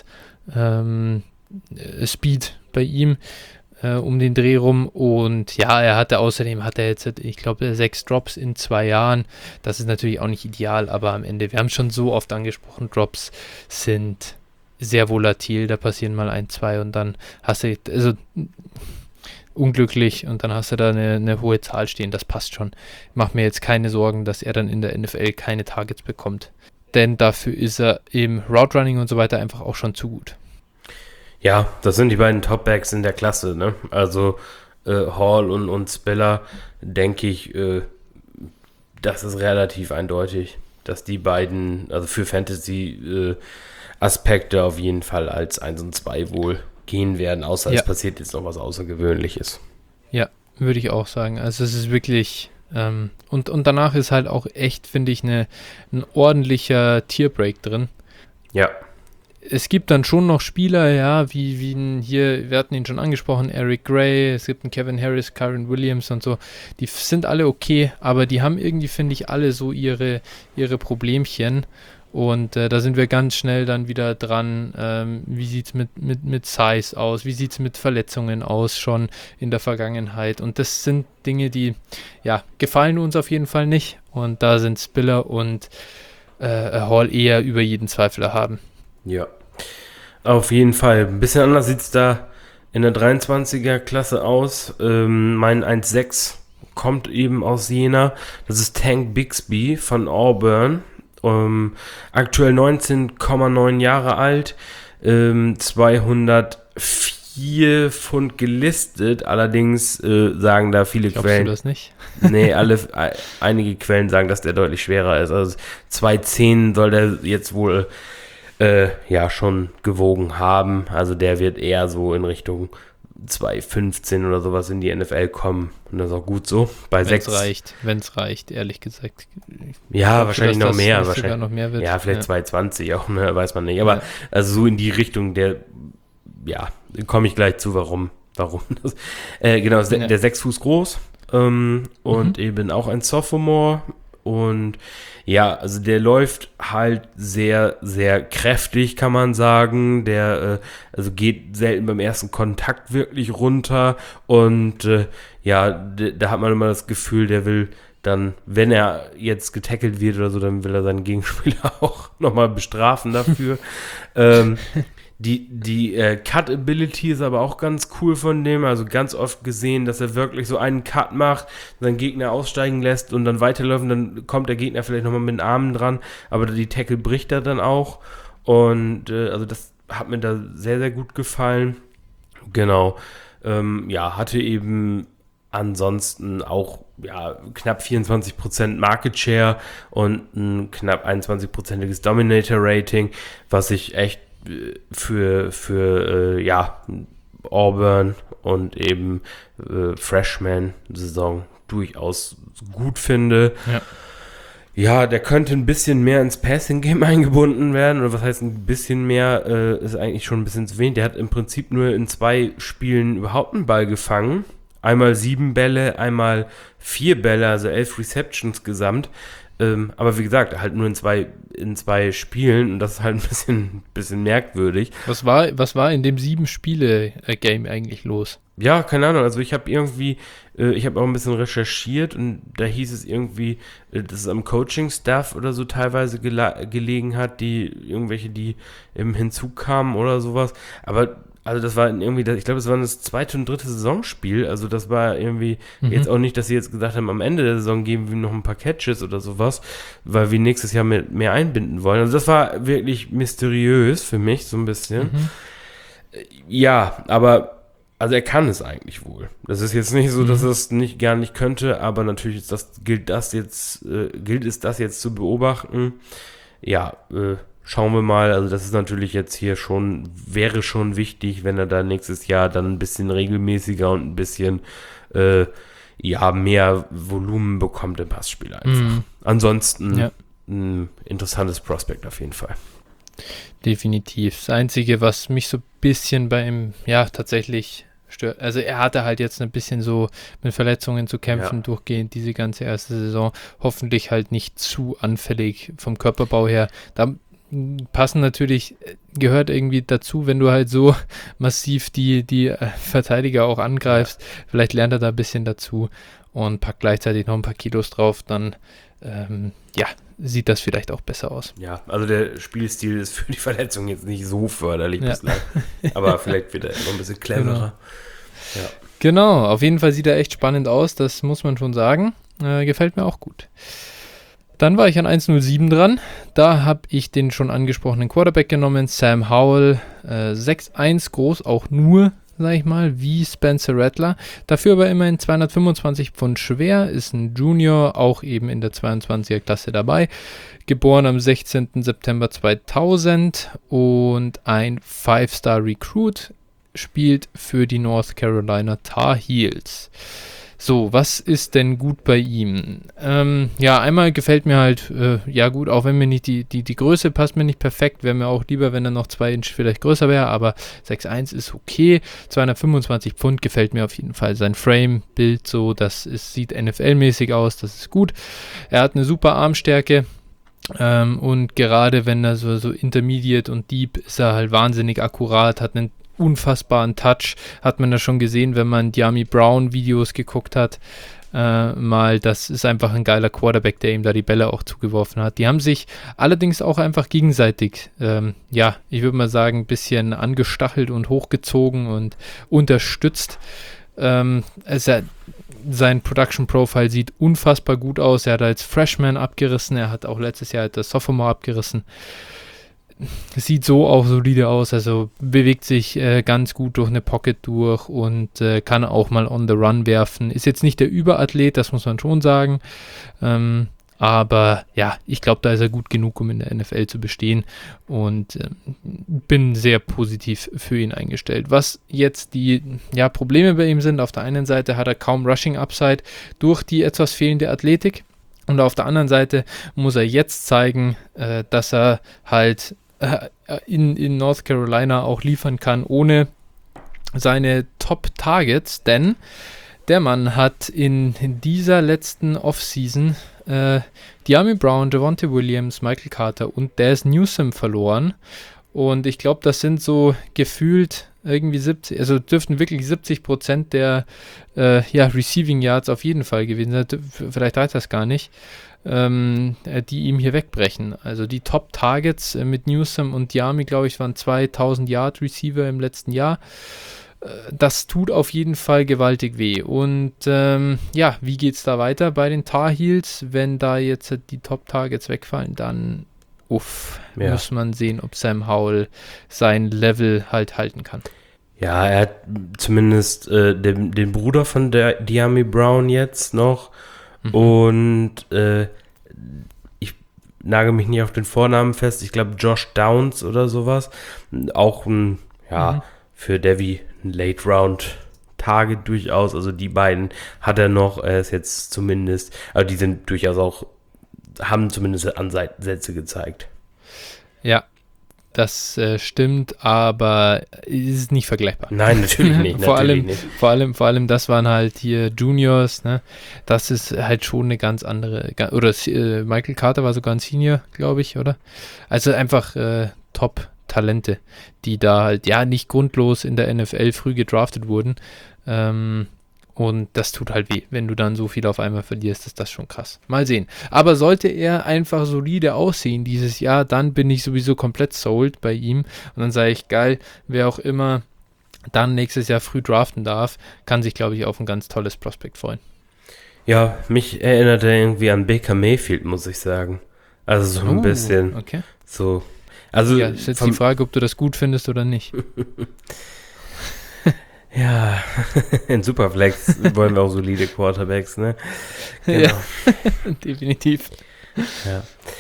Speed bei ihm. Um den Dreh rum, und außerdem hat er jetzt, ich glaube, 6 Drops in 2 Jahren. Das ist natürlich auch nicht ideal, aber am Ende, wir haben schon so oft angesprochen, Drops sind sehr volatil, da passieren mal 1, 2 und dann hast du, unglücklich, und dann hast du da eine hohe Zahl stehen, das passt schon. Ich mache mir jetzt keine Sorgen, dass er dann in der NFL keine Targets bekommt, denn dafür ist er im Route Running und so weiter einfach auch schon zu gut. Ja, das sind die beiden Top-Backs in der Klasse, ne? Also Hall und Spiller, denke ich, das ist relativ eindeutig, dass die beiden, also für Fantasy-Aspekte auf jeden Fall als 1 und 2 wohl gehen werden, außer es passiert jetzt noch was Außergewöhnliches. Ja, würde ich auch sagen. Also es ist wirklich, und danach ist halt auch echt, finde ich, ein ordentlicher Tierbreak drin. Ja. Es gibt dann schon noch Spieler, wie hier, wir hatten ihn schon angesprochen, Eric Gray, es gibt einen Kevin Harris, Kyren Williams und so, die sind alle okay, aber die haben irgendwie, finde ich, alle so ihre Problemchen, und da sind wir ganz schnell dann wieder dran, wie sieht es mit Size aus, wie sieht es mit Verletzungen aus schon in der Vergangenheit, und das sind Dinge, die, gefallen uns auf jeden Fall nicht, und da sind Spiller und Hall eher über jeden Zweifel erhaben. Ja, auf jeden Fall. Ein bisschen anders sieht es da in der 23er-Klasse aus. Mein 1,6 kommt eben aus Jena. Das ist Tank Bixby von Auburn. Aktuell 19,9 Jahre alt. 204 Pfund gelistet. Allerdings sagen da viele Quellen. Glaubst du das nicht? Nee, einige Quellen sagen, dass der deutlich schwerer ist. Also 210 soll der jetzt wohl schon gewogen haben. Also der wird eher so in Richtung 2,15 oder sowas in die NFL kommen. Und das ist auch gut so. Wenn es reicht, ehrlich gesagt. Ja, wahrscheinlich noch mehr. Wahrscheinlich noch mehr wird. Ja, vielleicht 2,20 auch, ne? Weiß man nicht. Aber also so in die Richtung, komme ich gleich zu, warum das. Genau, der 6 Fuß groß und eben auch ein Sophomore. Und also der läuft halt sehr, sehr kräftig, kann man sagen. Der geht selten beim ersten Kontakt wirklich runter. Und da hat man immer das Gefühl, der will dann, wenn er jetzt getackelt wird oder so, dann will er seinen Gegenspieler auch nochmal bestrafen dafür. Die Cut-Ability ist aber auch ganz cool von dem, also ganz oft gesehen, dass er wirklich so einen Cut macht, seinen Gegner aussteigen lässt und dann weiterläuft, und dann kommt der Gegner vielleicht nochmal mit den Armen dran, aber die Tackle bricht er dann auch, und also das hat mir da sehr, sehr gut gefallen. Genau. Hatte eben ansonsten auch knapp 24% Market Share und ein knapp 21%iges Dominator-Rating, was ich echt für Auburn und eben Freshman-Saison durchaus gut finde. Ja. Ja, der könnte ein bisschen mehr ins Passing-Game eingebunden werden. Oder was heißt ein bisschen mehr? Ist eigentlich schon ein bisschen zu wenig. Der hat im Prinzip nur in 2 Spielen überhaupt einen Ball gefangen. Einmal 7 Bälle, einmal 4 Bälle, also 11 Receptions gesamt. Aber wie gesagt, halt nur in zwei Spielen und das ist halt ein bisschen merkwürdig. Was war in dem 7-Spiele-Game eigentlich los? Ja, keine Ahnung, also ich habe auch ein bisschen recherchiert und da hieß es irgendwie, dass es am Coaching-Staff oder so teilweise gelegen hat, die eben hinzukamen oder sowas, aber also das war irgendwie, ich glaube, das war das 2. und 3. Saisonspiel, also das war irgendwie jetzt auch nicht, dass sie jetzt gesagt haben, am Ende der Saison geben wir noch ein paar Catches oder sowas, weil wir nächstes Jahr mehr einbinden wollen. Also das war wirklich mysteriös für mich, so ein bisschen. Ja, aber also er kann es eigentlich wohl. Das ist jetzt nicht so, dass er es gar nicht könnte, aber natürlich gilt es das jetzt zu beobachten. Ja, schauen wir mal. Also das ist natürlich jetzt hier wäre schon wichtig, wenn er da nächstes Jahr dann ein bisschen regelmäßiger und ein bisschen mehr Volumen bekommt im Passspiel einfach. Ansonsten ein interessantes Prospect auf jeden Fall. Definitiv. Das Einzige, was mich so ein bisschen bei ihm, tatsächlich stört, also er hatte halt jetzt ein bisschen so mit Verletzungen zu kämpfen, durchgehend diese ganze erste Saison, hoffentlich halt nicht zu anfällig vom Körperbau her. Da passen natürlich, gehört irgendwie dazu, wenn du halt so massiv die Verteidiger auch angreifst, vielleicht lernt er da ein bisschen dazu und packt gleichzeitig noch ein paar Kilos drauf, dann sieht das vielleicht auch besser aus. Ja, also der Spielstil ist für die Verletzung jetzt nicht so förderlich bislang. Aber vielleicht wird er noch ein bisschen cleverer. Genau, auf jeden Fall sieht er echt spannend aus, das muss man schon sagen. Gefällt mir auch gut. Dann war ich an 1:07 dran. Da habe ich den schon angesprochenen Quarterback genommen, Sam Howell. 6'1 groß, auch nur, sag ich mal, wie Spencer Rattler. Dafür aber immerhin 225 Pfund schwer, ist ein Junior, auch eben in der 22er-Klasse dabei. Geboren am 16. September 2000 und ein 5-Star-Recruit, spielt für die North Carolina Tar Heels. So, was ist denn gut bei ihm? Einmal gefällt mir halt, gut, auch wenn mir nicht die Größe passt mir nicht perfekt, wäre mir auch lieber, wenn er noch 2 Inch vielleicht größer wäre, aber 6'1 ist okay, 225 Pfund gefällt mir auf jeden Fall. Sein Frame-Bild so, sieht NFL-mäßig aus, das ist gut. Er hat eine super Armstärke. Und gerade wenn er so Intermediate und Deep ist er halt wahnsinnig akkurat, hat einen unfassbaren Touch, hat man ja schon gesehen, wenn man Dyami Brown Videos geguckt hat, das ist einfach ein geiler Quarterback, der ihm da die Bälle auch zugeworfen hat. Die haben sich allerdings auch einfach gegenseitig, ich würde mal sagen, ein bisschen angestachelt und hochgezogen und unterstützt. Sein Production Profile sieht unfassbar gut aus. Er hat als Freshman abgerissen, er hat auch letztes Jahr das Sophomore abgerissen. Sieht so auch solide aus, also bewegt sich ganz gut durch eine Pocket durch und kann auch mal on the run werfen. Ist jetzt nicht der Überathlet, das muss man schon sagen. Aber ich glaube, da ist er gut genug, um in der NFL zu bestehen und bin sehr positiv für ihn eingestellt. Was jetzt die Probleme bei ihm sind, auf der einen Seite hat er kaum Rushing Upside durch die etwas fehlende Athletik und auf der anderen Seite muss er jetzt zeigen, dass er halt in North Carolina auch liefern kann, ohne seine Top-Targets, denn der Mann hat in dieser letzten Offseason Dyami Brown, Javonte Williams, Michael Carter und Daz Newsome verloren und ich glaube, das sind so gefühlt irgendwie 70, also dürften wirklich 70% der Receiving Yards auf jeden Fall gewesen sein, vielleicht reicht das gar nicht, die ihm hier wegbrechen. Also die Top-Targets mit Newsome und Dyami, glaube ich, waren 2000-Yard-Receiver im letzten Jahr. Das tut auf jeden Fall gewaltig weh. Und wie geht es da weiter bei den Tar Heels? Wenn da jetzt die Top-Targets wegfallen, dann muss man sehen, ob Sam Howell sein Level halt halten kann. Ja, er hat zumindest den Bruder von der Diami Brown jetzt noch. Und ich nagel mich nicht auf den Vornamen fest. Ich glaube Josh Downs oder sowas. Auch für Devi ein Late Round Target durchaus. Also die beiden hat er noch. Er ist jetzt zumindest, also die sind durchaus auch, haben zumindest Ansätze gezeigt. Ja, das stimmt, aber es ist nicht vergleichbar. Nein, natürlich nicht. vor nicht. allem, das waren halt hier Juniors, ne? Das ist halt schon eine ganz andere, oder Michael Carter war sogar ein Senior, glaube ich, oder? Also einfach Top-Talente, die da halt, ja, nicht grundlos in der NFL früh gedraftet wurden. Und das tut halt weh, wenn du dann so viel auf einmal verlierst, ist das schon krass. Mal sehen. Aber sollte er einfach solide aussehen dieses Jahr, dann bin ich sowieso komplett sold bei ihm. Und dann sage ich, geil, wer auch immer dann nächstes Jahr früh draften darf, kann sich, glaube ich, auf ein ganz tolles Prospekt freuen. Ja, mich erinnert er irgendwie an Baker Mayfield, muss ich sagen. Also so ein bisschen. Okay. So. Also ja, ist jetzt die Frage, ob du das gut findest oder nicht. Ja, in Superflex wollen wir auch solide Quarterbacks, ne? Genau. Ja, definitiv. Ja.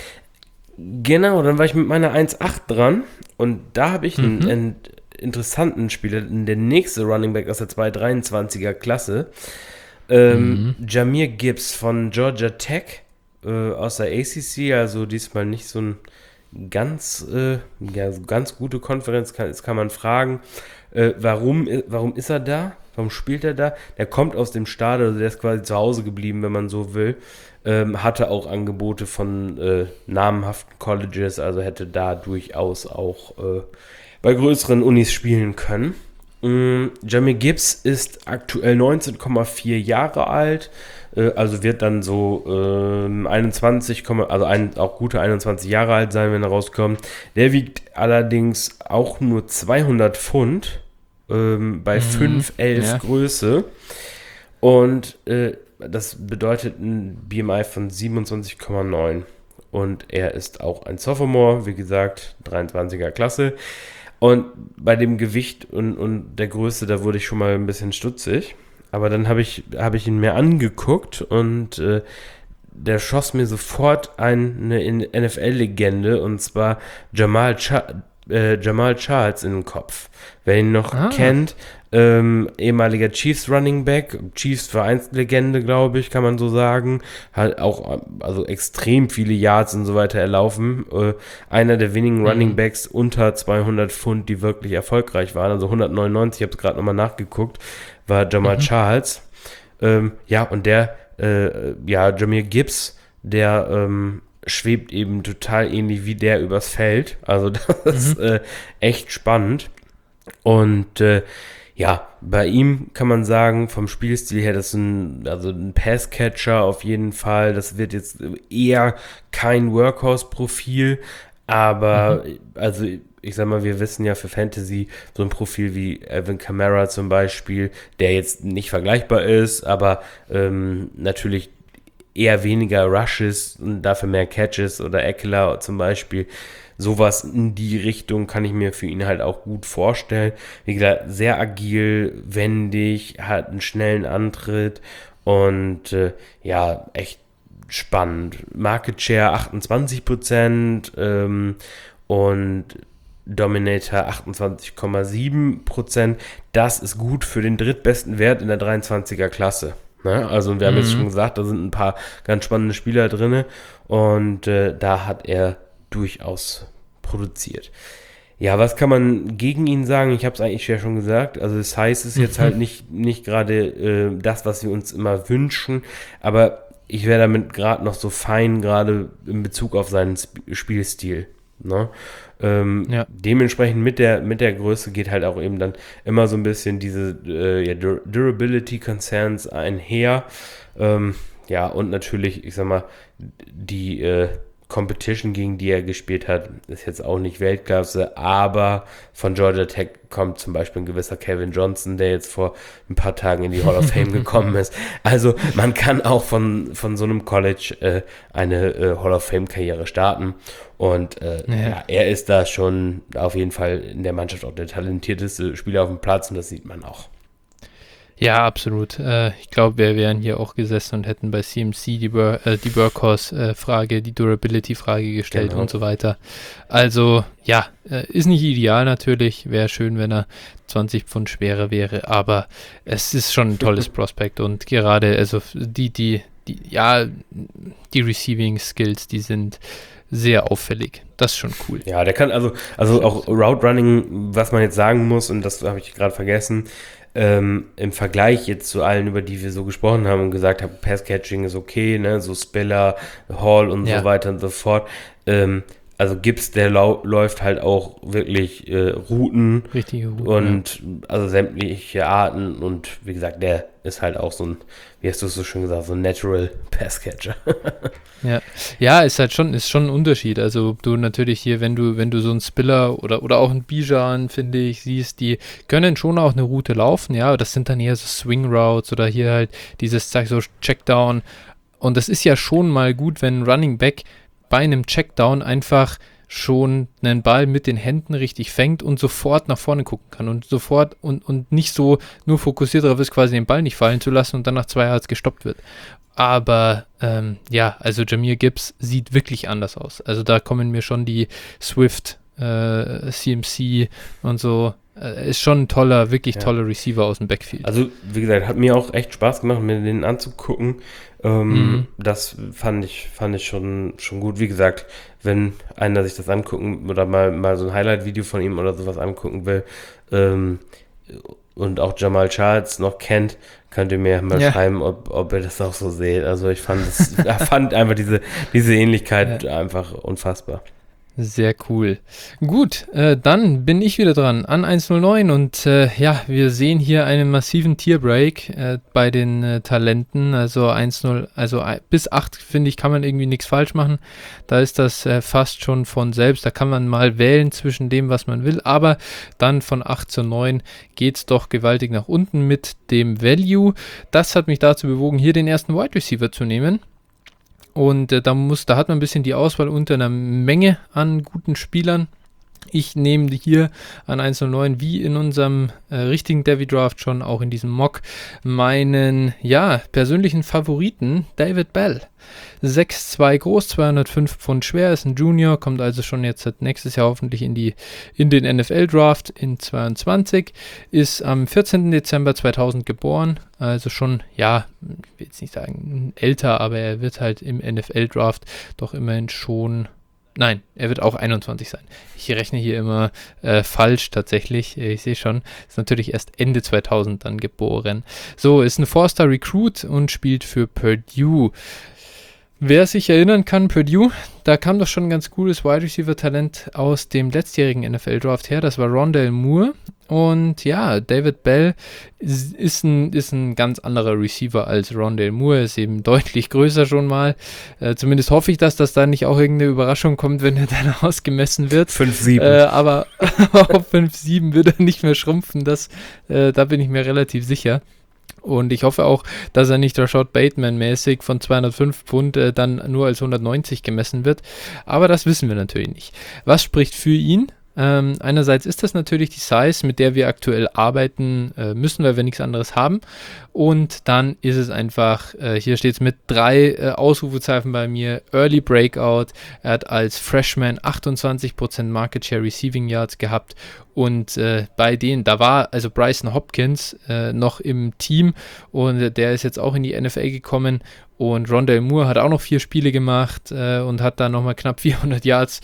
Genau, dann war ich mit meiner 1,8 dran und da habe ich einen interessanten Spieler, der nächste Running Back aus der 223er Klasse, Jahmyr Gibbs von Georgia Tech aus der ACC, also diesmal nicht so ein ganz gute Konferenz, kann man fragen. Warum ist er da? Warum spielt er da? Der kommt aus dem Stadion, also der ist quasi zu Hause geblieben, wenn man so will. Hatte auch Angebote von namhaften Colleges, also hätte da durchaus auch bei größeren Unis spielen können. Jahmyr Gibbs ist aktuell 19,4 Jahre alt, also wird dann so 21, auch gute 21 Jahre alt sein, wenn er rauskommt. Der wiegt allerdings auch nur 200 Pfund bei 5'11 Größe und das bedeutet ein BMI von 27,9 und er ist auch ein Sophomore, wie gesagt, 23er Klasse. Und bei dem Gewicht und der Größe, da wurde ich schon mal ein bisschen stutzig. Aber dann habe ich ihn mir angeguckt und der schoss mir sofort eine NFL-Legende und zwar Jamal Charles in den Kopf. Wer ihn noch kennt, ehemaliger Chiefs Running Back, Chiefs Vereinslegende, glaube ich, kann man so sagen. Hat auch also extrem viele Yards und so weiter erlaufen. Einer der wenigen Running Backs unter 200 Pfund, die wirklich erfolgreich waren. Also 199, ich habe es gerade nochmal nachgeguckt, war Jamal Charles. Und der Jahmyr Gibbs, der schwebt eben total ähnlich wie der übers Feld. Also das ist echt spannend. Und bei ihm kann man sagen, vom Spielstil her, das ist ein Passcatcher auf jeden Fall. Das wird jetzt eher kein Workhorse-Profil, aber also ich sag mal, wir wissen ja für Fantasy so ein Profil wie Alvin Kamara zum Beispiel, der jetzt nicht vergleichbar ist, aber natürlich eher weniger Rushes und dafür mehr Catches oder Eckler zum Beispiel. Sowas in die Richtung kann ich mir für ihn halt auch gut vorstellen. Wie gesagt, sehr agil, wendig, hat einen schnellen Antritt und echt spannend. Market Share 28% und Dominator 28,7%. Das ist gut für den drittbesten Wert in der 23er Klasse. Ne? Also wir haben jetzt schon gesagt, da sind ein paar ganz spannende Spieler drin und da hat er durchaus produziert. Ja, was kann man gegen ihn sagen? Ich habe es eigentlich ja schon gesagt. Also das heißt, es ist jetzt halt nicht gerade das, was wir uns immer wünschen, aber ich wäre damit gerade noch so fein, gerade in Bezug auf seinen Spielstil. Ne? Dementsprechend mit der Größe geht halt auch eben dann immer so ein bisschen diese Durability Concerns einher. Und natürlich, ich sag mal, die Competition, gegen die er gespielt hat, ist jetzt auch nicht Weltklasse, aber von Georgia Tech kommt zum Beispiel ein gewisser Kevin Johnson, der jetzt vor ein paar Tagen in die Hall of Fame gekommen ist. Also man kann auch von so einem College eine Hall of Fame-Karriere starten. Und ja, er ist da schon auf jeden Fall in der Mannschaft auch der talentierteste Spieler auf dem Platz und das sieht man auch. Ja, absolut. Ich glaube, wir wären hier auch gesessen und hätten bei CMC die Workhorse-Frage, die Durability-Frage gestellt und so weiter. Also, ja, ist nicht ideal natürlich. Wäre schön, wenn er 20 Pfund schwerer wäre, aber es ist schon ein tolles Prospekt und gerade, also die Receiving Skills, die sind sehr auffällig. Das ist schon cool. Ja, der kann also auch Route Running, was man jetzt sagen muss, und das habe ich gerade vergessen, im Vergleich jetzt zu allen, über die wir so gesprochen haben und gesagt haben, Pass-Catching ist okay, ne, so Spiller, Hall und so weiter und so fort. Also Gibbs, der läuft halt auch wirklich Routen. Richtige Routen. Und also sämtliche Arten und wie gesagt, der ist halt auch so ein, wie hast du es so schön gesagt, so ein Natural Pass-Catcher. Ja, ist schon ein Unterschied. Also du natürlich hier, wenn du so einen Spiller oder auch einen Bijan, finde ich, siehst, die können schon auch eine Route laufen, ja, aber das sind dann eher so Swing Routes oder hier halt dieses, so Checkdown. Und das ist ja schon mal gut, wenn ein Running Back bei einem Checkdown einfach schon einen Ball mit den Händen richtig fängt und sofort nach vorne gucken kann und sofort und nicht so nur fokussiert darauf ist, quasi den Ball nicht fallen zu lassen und dann nach 2 Yards gestoppt wird. Aber also Jahmyr Gibbs sieht wirklich anders aus. Also da kommen mir schon die Swift, CMC und so. Ist schon ein toller Receiver aus dem Backfield. Also wie gesagt, hat mir auch echt Spaß gemacht, mir den anzugucken. Das fand ich schon gut. Wie gesagt, wenn einer sich das angucken oder mal so ein Highlight-Video von ihm oder sowas angucken will und auch Jamal Charles noch kennt, könnt ihr mir mal schreiben, ob ihr das auch so seht. Also ich fand einfach diese Ähnlichkeit einfach unfassbar. Sehr cool. Gut, dann bin ich wieder dran an 109 und wir sehen hier einen massiven Tierbreak bei den Talenten, also 1-0, also bis 8 finde ich, kann man irgendwie nichts falsch machen. Da ist das fast schon von selbst, da kann man mal wählen zwischen dem, was man will, aber dann von 8 zu 9 geht es doch gewaltig nach unten mit dem Value. Das hat mich dazu bewogen, hier den ersten Wide Receiver zu nehmen. Und da hat man ein bisschen die Auswahl unter einer Menge an guten Spielern. Ich nehme hier an 109 wie in unserem richtigen Devy Draft schon, auch in diesem Mock, meinen persönlichen Favoriten David Bell. 6'2 groß, 205 Pfund schwer, ist ein Junior, kommt also schon jetzt nächstes Jahr hoffentlich in den NFL-Draft in 22, ist am 14. Dezember 2000 geboren, also schon, ich will jetzt nicht sagen älter, aber er wird halt im NFL-Draft doch immerhin schon... Nein, er wird auch 21 sein. Ich rechne hier immer falsch tatsächlich. Ich sehe schon, ist natürlich erst Ende 2000 dann geboren. So, ist ein 4-Star-Recruit und spielt für Purdue. Wer sich erinnern kann, Purdue, da kam doch schon ein ganz cooles Wide Receiver-Talent aus dem letztjährigen NFL-Draft her. Das war Rondale Moore. Und ja, David Bell ist ein ganz anderer Receiver als Rondale Moore, ist eben deutlich größer schon mal. Zumindest hoffe ich, dass das da nicht auch irgendeine Überraschung kommt, wenn er dann ausgemessen wird. 5'7". Aber auf 5'7 wird er nicht mehr schrumpfen, da bin ich mir relativ sicher. Und ich hoffe auch, dass er nicht Rashad Bateman-mäßig von 205 Pfund dann nur als 190 gemessen wird. Aber das wissen wir natürlich nicht. Was spricht für ihn? Einerseits ist das natürlich die Size, mit der wir aktuell arbeiten müssen, weil wir nichts anderes haben. Und dann ist es einfach, hier steht es mit 3 Ausrufezeichen bei mir, Early Breakout. Er hat als Freshman 28% Market Share Receiving Yards gehabt. Und bei denen, da war also Bryson Hopkins noch im Team und der ist jetzt auch in die NFL gekommen. Und Rondale Moore hat auch noch 4 Spiele gemacht und hat da nochmal knapp 400 Yards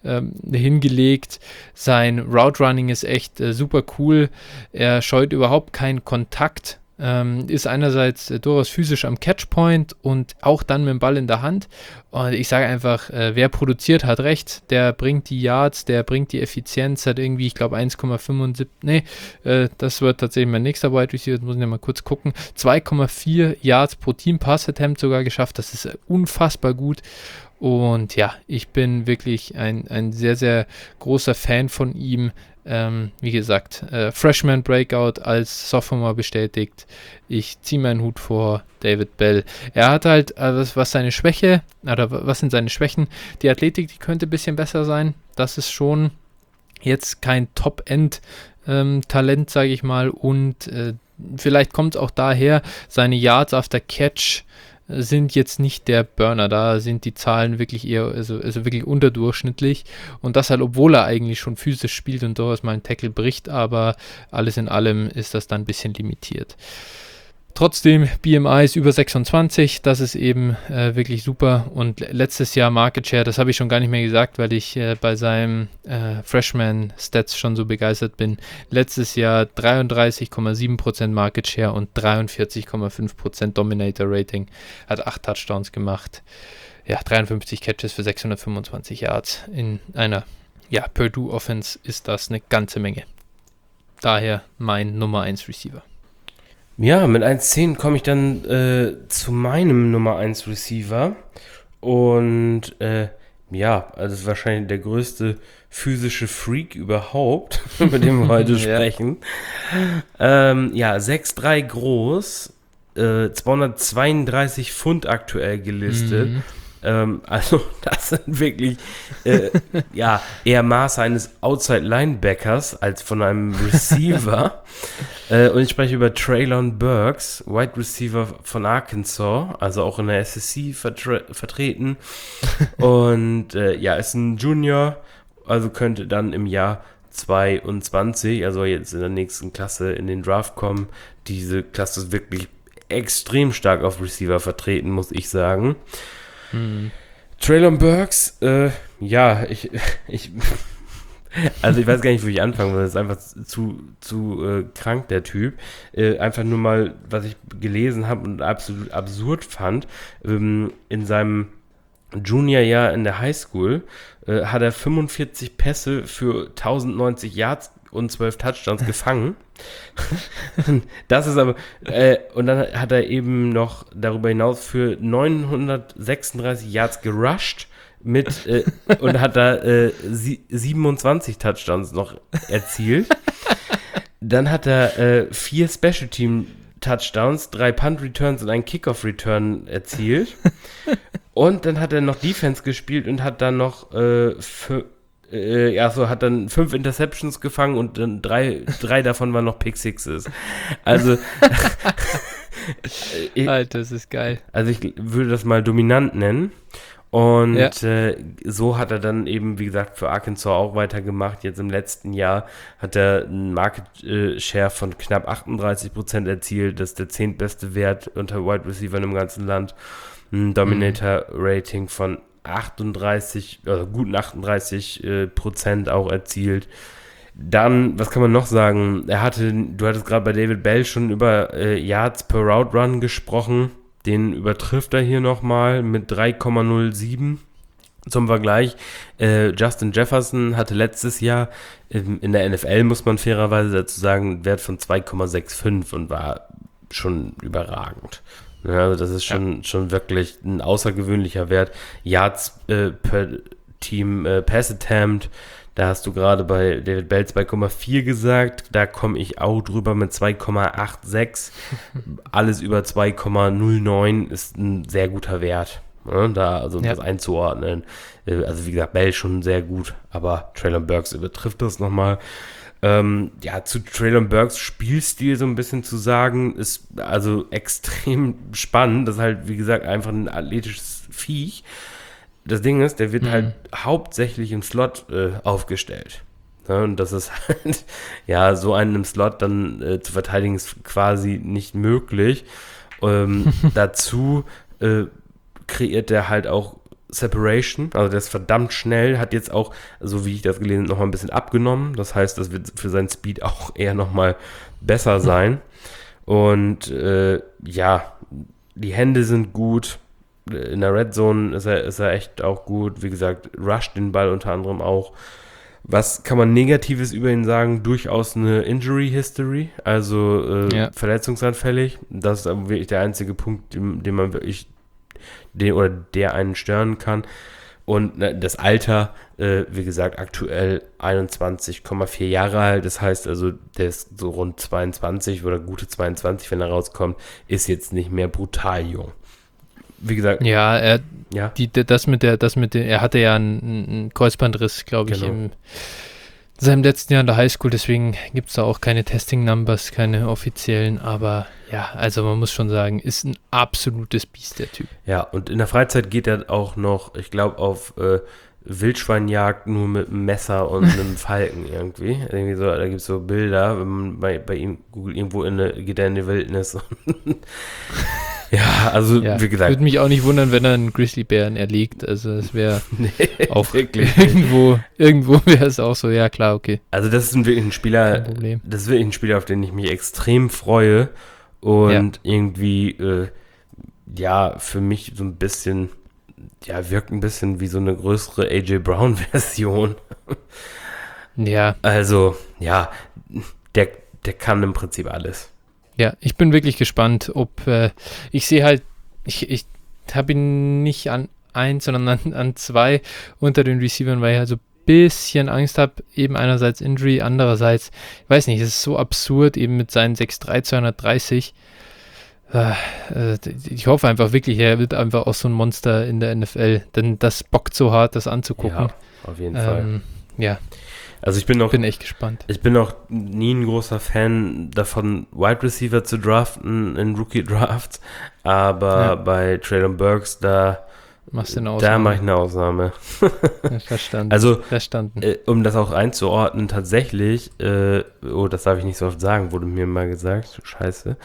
hingelegt. Sein Route Running ist echt super cool. Er scheut überhaupt keinen Kontakt. Ist einerseits durchaus physisch am Catchpoint und auch dann mit dem Ball in der Hand. Und ich sage einfach, wer produziert, hat recht. Der bringt die Yards, der bringt die Effizienz, hat irgendwie, ich glaube, 1,75. Das wird tatsächlich mein nächster Wide Receiver. Jetzt muss ich ja mal kurz gucken. 2,4 Yards pro Team Pass Attempt sogar geschafft. Das ist unfassbar gut. Und ja, ich bin wirklich ein sehr, sehr großer Fan von ihm. Wie gesagt, Freshman Breakout als Sophomore bestätigt. Ich ziehe meinen Hut vor David Bell. Er hat halt, was seine Schwäche, oder was sind seine Schwächen? Die Athletik, die könnte ein bisschen besser sein. Das ist schon jetzt kein Top-End-Talent, sage ich mal. Und vielleicht kommt es auch daher, seine Yards after Catch sind jetzt nicht der Burner, da sind die Zahlen wirklich eher, also wirklich unterdurchschnittlich und das halt, obwohl er eigentlich schon physisch spielt und durchaus mal einen Tackle bricht, aber alles in allem ist das dann ein bisschen limitiert. Trotzdem, BMI ist über 26, das ist eben wirklich super und letztes Jahr Market Share, das habe ich schon gar nicht mehr gesagt, weil ich bei seinem Freshman-Stats schon so begeistert bin. Letztes Jahr 33,7% Market Share und 43,5% Dominator Rating, hat 8 Touchdowns gemacht. Ja, 53 Catches für 625 Yards in einer Purdue Offense ist das eine ganze Menge. Daher mein Nummer 1 Receiver. Ja, mit 1,10 komme ich dann zu meinem Nummer 1 Receiver. Und das ist wahrscheinlich der größte physische Freak überhaupt, mit dem wir heute sprechen. 6'3 groß, 232 Pfund aktuell gelistet. Also das sind wirklich eher Maße eines Outside-Linebackers als von einem Receiver. Und ich spreche über Treylon Burks, Wide Receiver von Arkansas, also auch in der SEC vertreten. Und ist ein Junior, also könnte dann im Jahr 22, also jetzt in der nächsten Klasse in den Draft kommen. Diese Klasse ist wirklich extrem stark auf Receiver vertreten, muss ich sagen. Treylon Burks, ich weiß gar nicht, wo ich anfangen will, das ist einfach zu krank, der Typ. Einfach nur mal, was ich gelesen habe und absolut absurd fand, in seinem Juniorjahr in der Highschool hat er 45 Pässe für 1090 Yards und 12 Touchdowns gefangen. Das ist aber, und dann hat er eben noch darüber hinaus für 936 Yards gerusht und hat da 27 Touchdowns noch erzielt. Dann hat er 4 Special Team Touchdowns, 3 Punt Returns und einen Kickoff Return erzielt. Und dann hat er noch Defense gespielt und hat dann noch hat dann 5 Interceptions gefangen und dann 3 davon waren noch Pick Sixes. Also Alter, das ist geil. Also ich würde das mal dominant nennen. Und so hat er dann eben, wie gesagt, für Arkansas auch weitergemacht. Jetzt im letzten Jahr hat er einen Market Share von knapp 38% erzielt. Das ist der 10. beste Wert unter Wide Receiver im ganzen Land. Ein Dominator Rating von 38, also guten 38% auch erzielt. Dann, was kann man noch sagen? Du hattest gerade bei David Bell schon über Yards per Route Run gesprochen. Den übertrifft er hier nochmal mit 3,07. Zum Vergleich, Justin Jefferson hatte letztes Jahr in der NFL, muss man fairerweise dazu sagen, einen Wert von 2,65 und war schon überragend. Ja, also das ist schon wirklich ein außergewöhnlicher Wert. Yards per Team Pass Attempt, da hast du gerade bei David Bell 2,4 gesagt, da komme ich auch drüber mit 2,86. Alles über 2,09 ist ein sehr guter Wert. Ja, das einzuordnen. Also wie gesagt, Bell schon sehr gut, aber Treylon Burks übertrifft das nochmal. Zu Treylon Burks Spielstil so ein bisschen zu sagen, ist also extrem spannend. Das ist halt, wie gesagt, einfach ein athletisches Viech. Das Ding ist, der wird halt hauptsächlich im Slot aufgestellt. Ja, und das ist halt, so einen im Slot dann zu verteidigen, ist quasi nicht möglich. Dazu kreiert der halt auch Separation, also der ist verdammt schnell, hat jetzt auch, so wie ich das gelesen habe, nochmal ein bisschen abgenommen. Das heißt, das wird für seinen Speed auch eher nochmal besser sein. Und die Hände sind gut. In der Red Zone ist er echt auch gut. Wie gesagt, rusht den Ball unter anderem auch. Was kann man Negatives über ihn sagen? Durchaus eine Injury History, also verletzungsanfällig. Das ist aber wirklich der einzige Punkt, den man wirklich der einen stören kann. Und das Alter, wie gesagt, aktuell 21,4 Jahre alt. Das heißt also, der ist so rund 22 oder gute 22, wenn er rauskommt, ist jetzt nicht mehr brutal jung. Wie gesagt. Ja, er hatte ja einen Kreuzbandriss, glaube ich, Genau. in seinem letzten Jahr in der Highschool, deswegen gibt es da auch keine Testing-Numbers, keine offiziellen, aber ja, also man muss schon sagen, ist ein absolutes Biest, der Typ. Ja, und in der Freizeit geht er auch noch, ich glaube, auf Wildschweinjagd nur mit einem Messer und einem Falken irgendwie. Irgendwie so, da gibt es so Bilder, wenn man bei ihm googelt, irgendwo geht er in die Wildnis. Ja, also Ja, wie gesagt. würde mich auch nicht wundern, wenn er einen Grizzlybären erlegt, also es wäre auch wirklich irgendwo wäre es auch so, ja klar, okay. Also das ist wirklich ein Spieler, Kein Problem. das ist wirklich ein Spieler, auf den ich mich extrem freue und irgendwie, ja, für mich so ein bisschen, ja, wirkt ein bisschen wie so eine größere AJ Brown-Version. Ja. Also, ja, der kann im Prinzip alles. Ja, ich bin wirklich gespannt, ob ich sehe halt, ich habe ihn nicht an 1, sondern an 2 unter den Receivern, weil ich halt so ein bisschen Angst habe, eben einerseits Injury, andererseits, ich weiß nicht, es ist so absurd, eben mit seinen 6'3", 230. Ich hoffe einfach wirklich, er wird einfach auch so ein Monster in der NFL, denn das bockt so hart, das anzugucken. Ja, auf jeden Fall. Ja. Also ich bin echt gespannt. Ich bin auch nie ein großer Fan davon, Wide Receiver zu draften in Rookie-Drafts, aber bei Traylon Burks, da mache ich eine Ausnahme. Verstanden. Also, Verstanden. Um das auch einzuordnen, tatsächlich, das darf ich nicht so oft sagen, wurde mir mal gesagt, scheiße,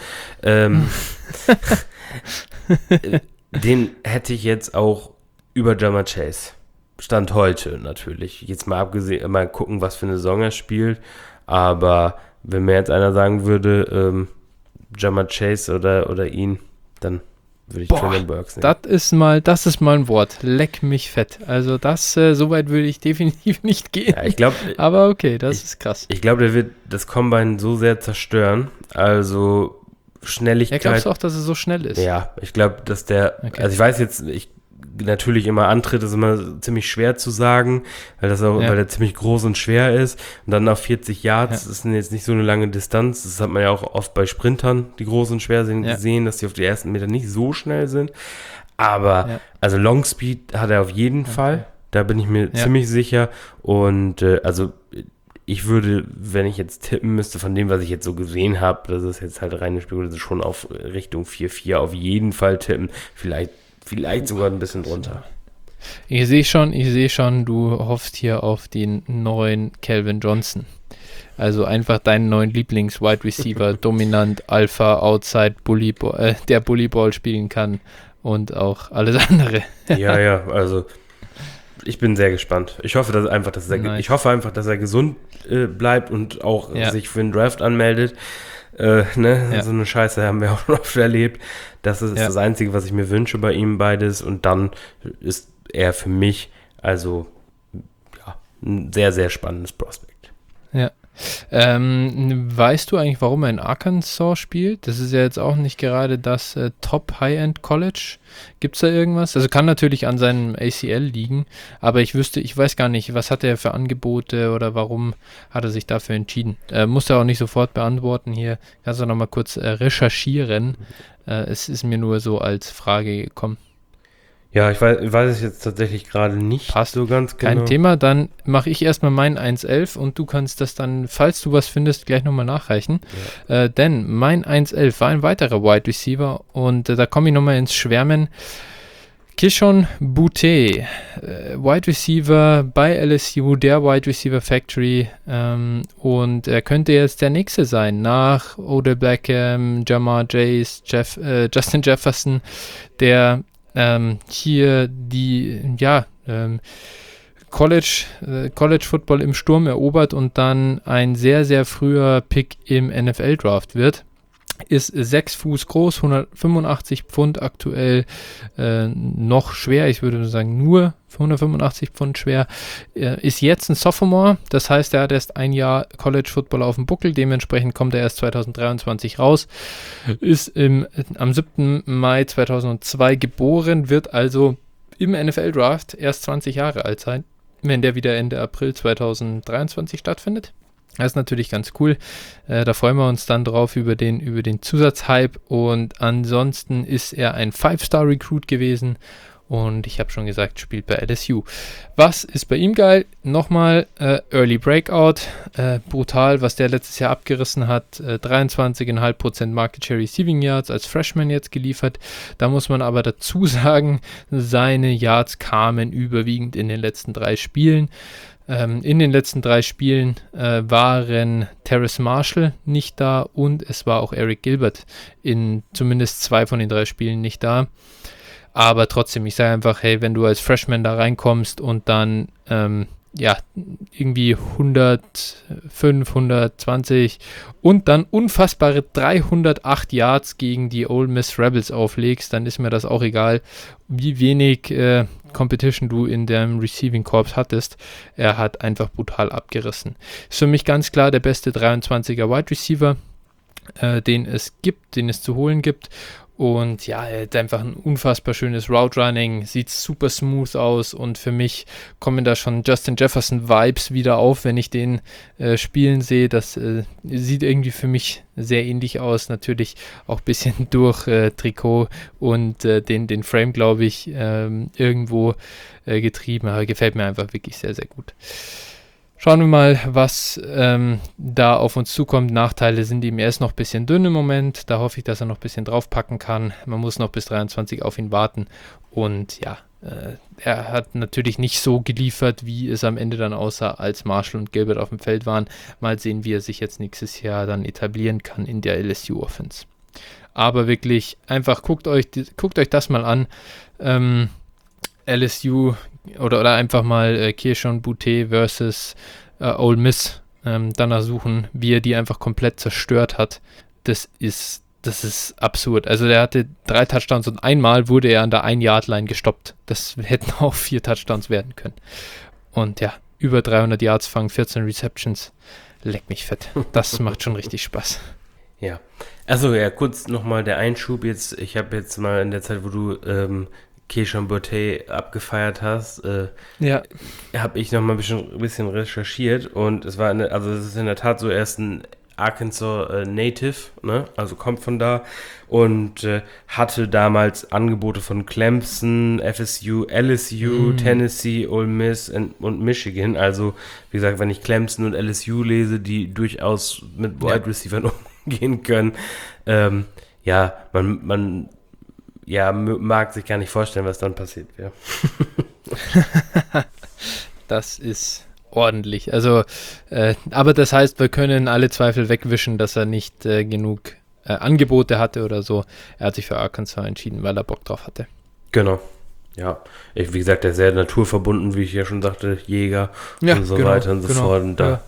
den hätte ich jetzt auch über Ja'Marr Chase. Stand heute natürlich. Jetzt mal abgesehen, mal gucken, was für eine Saison er spielt. Aber wenn mir jetzt einer sagen würde, Ja'Marr Chase oder ihn, dann würde ich Traylon Burks nehmen. Das ist mal ein Wort. Leck mich fett. Also so weit würde ich definitiv nicht gehen. Ja, ich glaube. Aber okay, das ist krass. Ich glaube, der wird das Combine so sehr zerstören. Also Schnelligkeit. Ja, glaubst du auch, dass er so schnell ist? Ja, ich glaube, dass der. Okay. Also ich weiß jetzt, natürlich immer Antritt ist immer ziemlich schwer zu sagen, weil der ziemlich groß und schwer ist. Und dann auf 40 Yards ist jetzt nicht so eine lange Distanz. Das hat man ja auch oft bei Sprintern, die groß und schwer sind, gesehen, dass die auf die ersten Meter nicht so schnell sind. Aber also Long Speed hat er auf jeden Fall. Da bin ich mir ziemlich sicher. Und also ich würde, wenn ich jetzt tippen müsste, von dem, was ich jetzt so gesehen habe, das ist jetzt halt reine Spekulation, schon auf Richtung 4-4 auf jeden Fall tippen. Vielleicht sogar ein bisschen drunter. Ich sehe schon, du hoffst hier auf den neuen Calvin Johnson. Also einfach deinen neuen Lieblings-Wide Receiver, dominant, Alpha, Outside, der Bullyball spielen kann und auch alles andere. Ja, also ich bin sehr gespannt. Ich hoffe einfach, dass er gesund bleibt und auch sich für den Draft anmeldet. So eine Scheiße haben wir auch noch oft erlebt. Das ist das Einzige, was ich mir wünsche bei ihm beides. Und dann ist er für mich ein sehr, sehr spannendes Prospekt. Ja. Weißt du eigentlich, warum er in Arkansas spielt? Das ist ja jetzt auch nicht gerade das Top-High-End-College. Gibt es da irgendwas? Also kann natürlich an seinem ACL liegen, aber ich weiß gar nicht, was hat er für Angebote oder warum hat er sich dafür entschieden? Muss er auch nicht sofort beantworten hier. Kannst du noch mal kurz recherchieren. Es ist mir nur so als Frage gekommen. Ja, ich weiß es jetzt tatsächlich gerade nicht so ganz genau. Kein Thema, dann mache ich erstmal meinen 1.11 und du kannst das dann, falls du was findest, gleich nochmal nachreichen. Ja. Denn mein 1.11 war ein weiterer Wide Receiver und da komme ich nochmal ins Schwärmen. Kishon Boutte, Wide Receiver bei LSU, der Wide Receiver Factory, und er könnte jetzt der Nächste sein, nach Odell Beckham, Ja'Marr Chase, Justin Jefferson, der hier die College Football im Sturm erobert und dann ein sehr, sehr früher Pick im NFL-Draft wird. ist 6 Fuß groß, 185 Pfund aktuell, noch schwer, ich würde sagen nur 185 Pfund schwer, ist jetzt ein Sophomore, das heißt, er hat erst ein Jahr College Football auf dem Buckel, dementsprechend kommt er erst 2023 raus, ist am 7. Mai 2002 geboren, wird also im NFL-Draft erst 20 Jahre alt sein, wenn der wieder Ende April 2023 stattfindet. Das ist natürlich ganz cool. Da freuen wir uns dann drauf über den Zusatzhype. Und ansonsten ist er ein 5-Star-Recruit gewesen. Und ich habe schon gesagt, spielt bei LSU. Was ist bei ihm geil? Nochmal Early Breakout. Brutal, was der letztes Jahr abgerissen hat. 23,5% Market Share Receiving Yards als Freshman jetzt geliefert. Da muss man aber dazu sagen, seine Yards kamen überwiegend in den letzten 3 Spielen. In den letzten 3 Spielen waren Terrace Marshall nicht da und es war auch Eric Gilbert in zumindest 2 von den 3 Spielen nicht da. Aber trotzdem, ich sage einfach, hey, wenn du als Freshman da reinkommst und dann irgendwie 105, 120 und dann unfassbare 308 Yards gegen die Ole Miss Rebels auflegst, dann ist mir das auch egal, wie wenig Competition du in deinem Receiving Corps hattest. Er hat einfach brutal abgerissen. Ist für mich ganz klar der beste 23er Wide Receiver, den es zu holen gibt. Und ja, er hat einfach ein unfassbar schönes Route Running, sieht super smooth aus und für mich kommen da schon Justin Jefferson Vibes wieder auf, wenn ich den spielen sehe. Das sieht irgendwie für mich sehr ähnlich aus, natürlich auch ein bisschen durch Trikot und den Frame, glaube ich, irgendwo getrieben, aber gefällt mir einfach wirklich sehr, sehr gut. Schauen wir mal, was da auf uns zukommt. Nachteile sind ihm, er ist noch ein bisschen dünn im Moment. Da hoffe ich, dass er noch ein bisschen draufpacken kann. Man muss noch bis 23 auf ihn warten. Und ja, er hat natürlich nicht so geliefert, wie es am Ende dann aussah, als Marshall und Gilbert auf dem Feld waren. Mal sehen, wie er sich jetzt nächstes Jahr dann etablieren kann in der LSU-Offense. Aber wirklich, einfach guckt euch das mal an. LSU oder einfach mal Keyshawn Boutte versus Ole Miss danach suchen, wie er die einfach komplett zerstört hat. Das ist absurd. Also der hatte 3 Touchdowns und einmal wurde er an der 1-Yard-Line gestoppt. Das hätten auch 4 Touchdowns werden können. Und ja, über 300 Yards fangen, 14 Receptions. Leck mich fett. Das macht schon richtig Spaß. Ja, also ja, kurz nochmal der Einschub jetzt. Ich habe jetzt mal in der Zeit, wo du Keyshawn Boutte abgefeiert hast, habe ich nochmal ein bisschen recherchiert und es ist in der Tat so, er ist ein Arkansas Native, ne? Also kommt von da und hatte damals Angebote von Clemson, FSU, LSU, Tennessee, Ole Miss und Michigan. Also wie gesagt, wenn ich Clemson und LSU lese, die durchaus mit Wide Receivern umgehen können, man mag sich gar nicht vorstellen, was dann passiert wäre. Das ist ordentlich. Also, aber das heißt, wir können alle Zweifel wegwischen, dass er nicht genug Angebote hatte oder so. Er hat sich für Arkansas entschieden, weil er Bock drauf hatte. Genau. Ja, wie gesagt, der ist sehr naturverbunden, wie ich ja schon sagte, Jäger und so weiter und so fort. Und da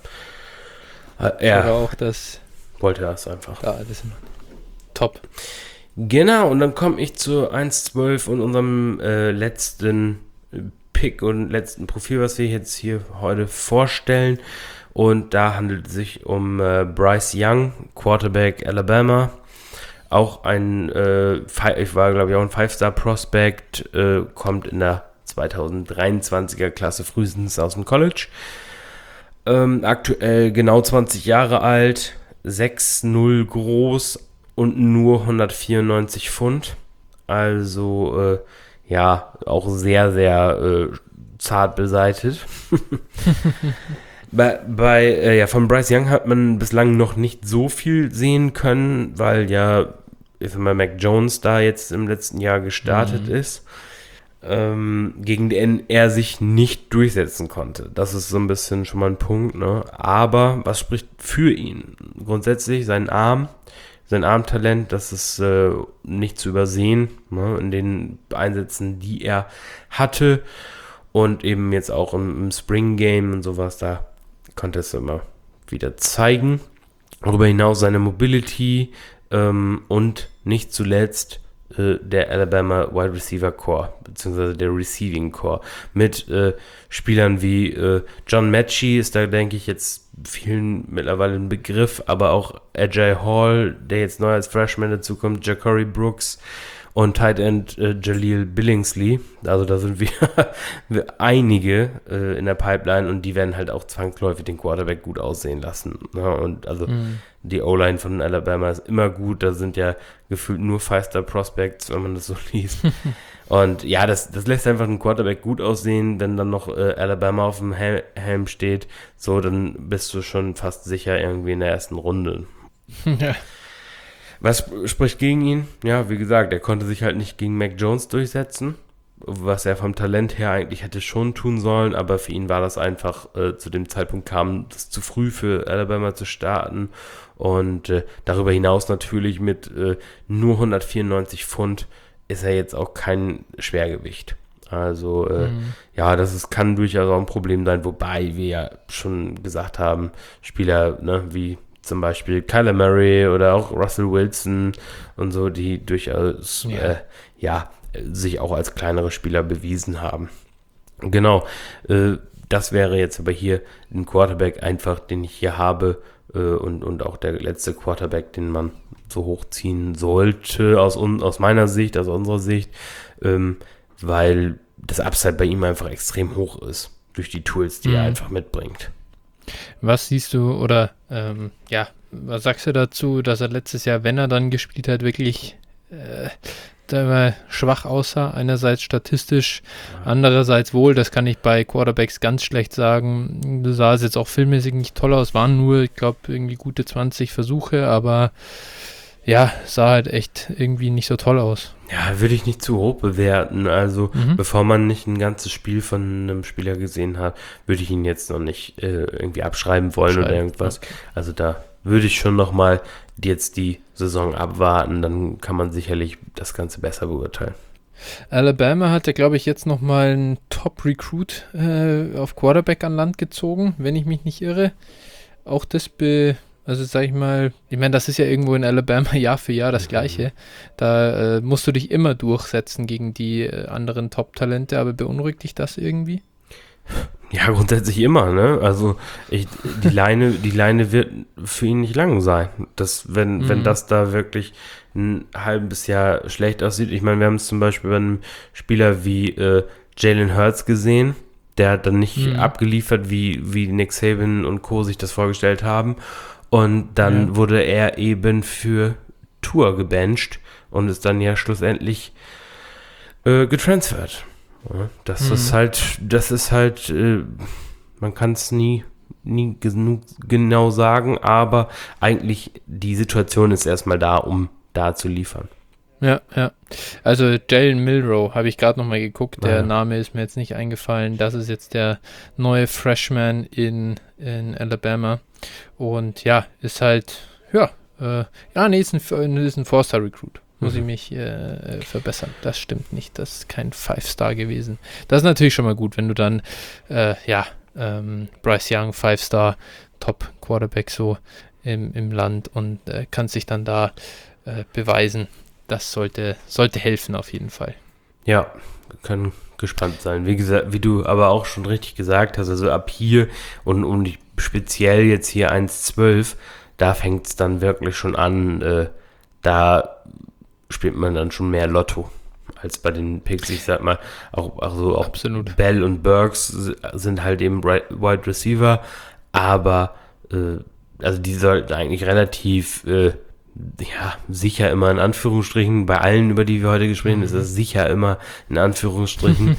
wollte er es einfach. Da alles immer top. Genau, und dann komme ich zu 1.12 und unserem letzten Pick und letzten Profil, was wir jetzt hier heute vorstellen. Und da handelt es sich um Bryce Young, Quarterback Alabama. Auch ich war glaube ich auch ein 5-Star-Prospect, kommt in der 2023er Klasse frühestens aus dem College. Aktuell genau 20 Jahre alt, 6'0 groß, und nur 194 Pfund. Also, auch sehr, sehr zart beseitet. Von Bryce Young hat man bislang noch nicht so viel sehen können, weil Mac Jones da jetzt im letzten Jahr gestartet ist, gegen den er sich nicht durchsetzen konnte. Das ist so ein bisschen schon mal ein Punkt, ne? Aber was spricht für ihn? Grundsätzlich sein Armtalent, das ist nicht zu übersehen, ne, in den Einsätzen, die er hatte und eben jetzt auch im Spring Game und sowas, da konnte es immer wieder zeigen. Darüber hinaus seine Mobility und nicht zuletzt der Alabama Wide Receiver Core, beziehungsweise der Receiving Core, mit Spielern wie John Mechie ist da, denke ich, jetzt vielen mittlerweile ein Begriff, aber auch Ajay Hall, der jetzt neu als Freshman dazukommt, Ja'Cory Brooks und Tight End Jaleel Billingsley. Also da sind wir einige in der Pipeline und die werden halt auch zwangsläufig den Quarterback gut aussehen lassen. Ja, und also die O-Line von Alabama ist immer gut. Da sind ja gefühlt nur Five-Star-Prospects, wenn man das so liest. Und ja, das lässt einfach den Quarterback gut aussehen. Wenn dann noch Alabama auf dem Helm steht, so, dann bist du schon fast sicher irgendwie in der ersten Runde. Ja. Was spricht gegen ihn? Ja, wie gesagt, er konnte sich halt nicht gegen Mac Jones durchsetzen, was er vom Talent her eigentlich hätte schon tun sollen, aber für ihn war das einfach, zu dem Zeitpunkt kam es zu früh für Alabama zu starten und darüber hinaus natürlich mit nur 194 Pfund ist er jetzt auch kein Schwergewicht. Also ja, kann durchaus auch ein Problem sein, wobei wir ja schon gesagt haben, Spieler, ne, wie zum Beispiel Kyler Murray oder auch Russell Wilson und so, die durchaus sich auch als kleinere Spieler bewiesen haben. Genau, das wäre jetzt aber hier ein Quarterback einfach, den ich hier habe und auch der letzte Quarterback, den man so hochziehen sollte aus meiner Sicht, aus unserer Sicht, weil das Upside bei ihm einfach extrem hoch ist, durch die Tools, die er einfach mitbringt. Was siehst du oder was sagst du dazu, dass er letztes Jahr, wenn er dann gespielt hat, wirklich schwach aussah? Einerseits statistisch, andererseits wohl, das kann ich bei Quarterbacks ganz schlecht sagen. Du sah es jetzt auch filmmäßig nicht toll aus, waren nur, ich glaube, irgendwie gute 20 Versuche, aber ja, sah halt echt irgendwie nicht so toll aus. Ja, würde ich nicht zu hoch bewerten. Also, bevor man nicht ein ganzes Spiel von einem Spieler gesehen hat, würde ich ihn jetzt noch nicht irgendwie abschreiben wollen oder irgendwas. Okay. Also, da würde ich schon nochmal jetzt die Saison abwarten. Dann kann man sicherlich das Ganze besser beurteilen. Alabama hat ja, glaube ich, jetzt nochmal einen Top-Recruit auf Quarterback an Land gezogen, wenn ich mich nicht irre. Auch das also sag ich mal, ich meine, das ist ja irgendwo in Alabama Jahr für Jahr das Gleiche. Da musst du dich immer durchsetzen gegen die anderen Top-Talente, aber beunruhigt dich das irgendwie? Ja, grundsätzlich immer, ne? Also die Leine wird für ihn nicht lang sein. Wenn das da wirklich ein halbes Jahr schlecht aussieht. Ich meine, wir haben es zum Beispiel bei einem Spieler wie Jalen Hurts gesehen, der hat dann nicht abgeliefert, wie Nick Saban und Co. sich das vorgestellt haben. Und dann wurde er eben für Tour gebencht und ist dann ja schlussendlich getransfert. Ja, das ist halt, man kann es nie genug genau sagen, aber eigentlich die Situation ist erstmal da, um da zu liefern. Ja. Also Jalen Milroe habe ich gerade nochmal geguckt, der Name ist mir jetzt nicht eingefallen. Das ist jetzt der neue Freshman in Alabama. Und ja, ist halt, ist ein Four-Star-Recruit. Muss ich mich verbessern. Das stimmt nicht, das ist kein 5-Star gewesen. Das ist natürlich schon mal gut, wenn du dann, Bryce Young, 5-Star, Top-Quarterback so im Land und kannst dich dann da beweisen. Das sollte helfen auf jeden Fall. Ja, wir können gespannt sein. Wie gesagt, wie du aber auch schon richtig gesagt hast, also ab hier und speziell jetzt hier 1,12, da fängt es dann wirklich schon an, da spielt man dann schon mehr Lotto als bei den Picks. Ich sag mal, auch Absolut. Bell und Burks sind halt eben Wide Receiver, aber also die sollten eigentlich relativ sicher immer in Anführungsstrichen, bei allen, über die wir heute gesprochen haben, ist das sicher immer in Anführungsstrichen.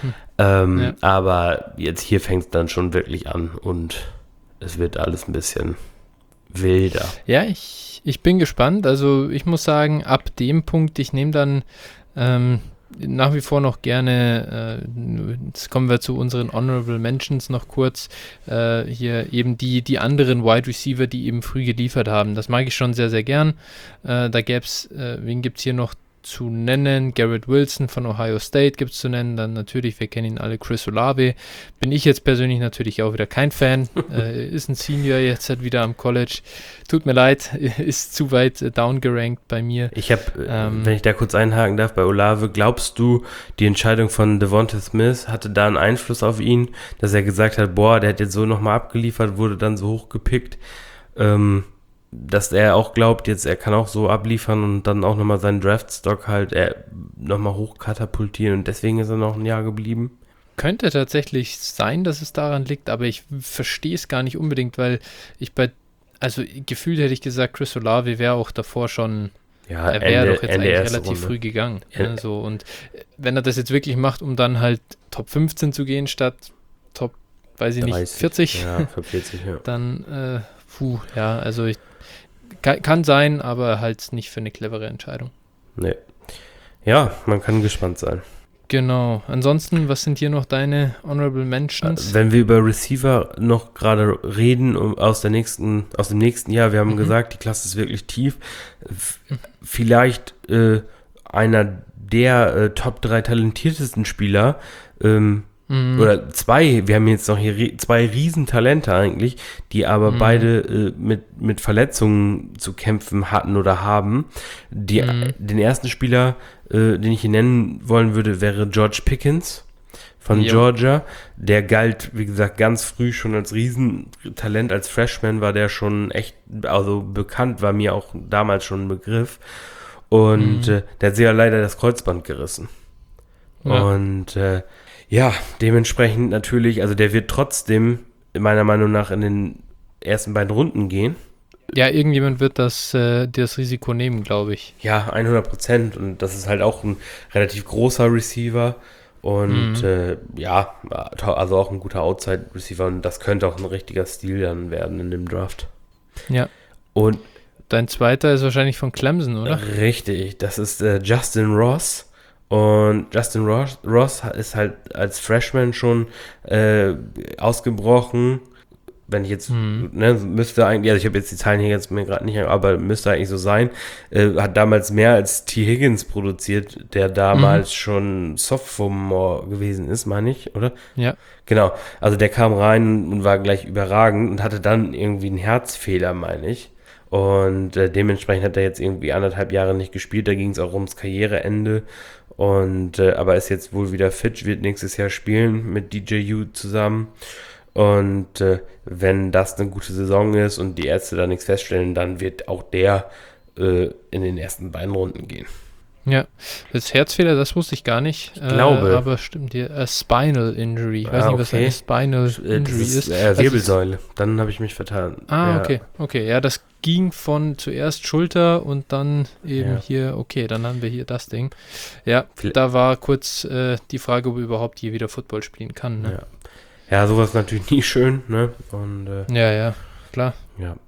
Aber jetzt hier fängt es dann schon wirklich an und es wird alles ein bisschen wilder. Ja, ich bin gespannt. Also ich muss sagen, ab dem Punkt, ich nehme dann nach wie vor noch gerne, jetzt kommen wir zu unseren Honorable Mentions noch kurz, hier eben die anderen Wide Receiver, die eben früh geliefert haben. Das mag ich schon sehr, sehr gern. Da gäbe es, wen gibt es hier noch zu nennen. Garrett Wilson von Ohio State gibt es zu nennen. Dann natürlich, wir kennen ihn alle, Chris Olave. Bin ich jetzt persönlich natürlich auch wieder kein Fan. Ist ein Senior jetzt halt wieder am College. Tut mir leid, ist zu weit downgerankt bei mir. Ich habe, wenn ich da kurz einhaken darf, bei Olave, glaubst du, die Entscheidung von Devonta Smith hatte da einen Einfluss auf ihn, dass er gesagt hat, boah, der hat jetzt so nochmal abgeliefert, wurde dann so hochgepickt, dass er auch glaubt, jetzt er kann auch so abliefern und dann auch nochmal seinen Draftstock halt nochmal hochkatapultieren und deswegen ist er noch ein Jahr geblieben? Könnte tatsächlich sein, dass es daran liegt, aber ich verstehe es gar nicht unbedingt, weil also gefühlt hätte ich gesagt, Chris Olave wäre auch davor schon, Ja, er wäre doch jetzt Ende eigentlich erste relativ Runde. früh gegangen. Ja. Ne, so. Und wenn er das jetzt wirklich macht, um dann halt Top 15 zu gehen, statt Top, weiß ich 30. nicht, 40, Ja, für 40, ja. dann, ja, also kann sein, aber halt nicht für eine clevere Entscheidung. Nee. Ja, man kann gespannt sein. Genau. Ansonsten, was sind hier noch deine Honorable Mentions? Wenn wir über Receiver noch gerade reden, aus dem nächsten Jahr, wir haben gesagt, die Klasse ist wirklich tief. Vielleicht einer der Top 3 talentiertesten Spieler, oder zwei, wir haben jetzt noch hier zwei Riesentalente eigentlich, die aber beide mit Verletzungen zu kämpfen hatten oder haben. Den ersten Spieler, den ich hier nennen wollen würde, wäre George Pickens von Georgia. Der galt, wie gesagt, ganz früh schon als Riesentalent. Als Freshman war der schon echt, also bekannt, war mir auch damals schon ein Begriff. Und der hat sich ja leider das Kreuzband gerissen. Ja. Und ja, dementsprechend natürlich, also der wird trotzdem meiner Meinung nach in den ersten beiden Runden gehen. Ja, irgendjemand wird das Risiko nehmen, glaube ich. Ja, 100%. Und das ist halt auch ein relativ großer Receiver. Und ja, also auch ein guter Outside-Receiver. Und das könnte auch ein richtiger Stil dann werden in dem Draft. Ja. Und dein zweiter ist wahrscheinlich von Clemson, oder? richtig, das ist Justin Ross. Und Justin Ross ist halt als Freshman schon ausgebrochen. Wenn ich jetzt, müsste eigentlich, also ich habe jetzt die Zahlen hier jetzt mir gerade nicht, aber müsste eigentlich so sein, hat damals mehr als T. Higgins produziert, der damals schon Sophomore gewesen ist, meine ich, oder? Ja. Genau, also der kam rein und war gleich überragend und hatte dann irgendwie einen Herzfehler, meine ich. Und dementsprechend hat er jetzt irgendwie 1,5 Jahre nicht gespielt, da ging es auch ums Karriereende. Und aber ist jetzt wohl wieder fit, wird nächstes Jahr spielen mit DJU zusammen. Und wenn das eine gute Saison ist und die Ärzte da nichts feststellen, dann wird auch der in den ersten beiden Runden gehen. Ja, das Herzfehler, das wusste ich gar nicht. Ich glaube. Aber stimmt, Spinal Injury. Ich weiß nicht, was eine Spinal Injury ist. Wirbelsäule. Dann habe ich mich vertan. Ja. Okay. Ja, das ging von zuerst Schulter und dann eben hier, okay, dann haben wir hier das Ding. Ja, da war kurz die Frage, ob er überhaupt je wieder Football spielen kann. Ne? Ja, sowas ist natürlich nie schön, ne? Und, ja, klar. Ja.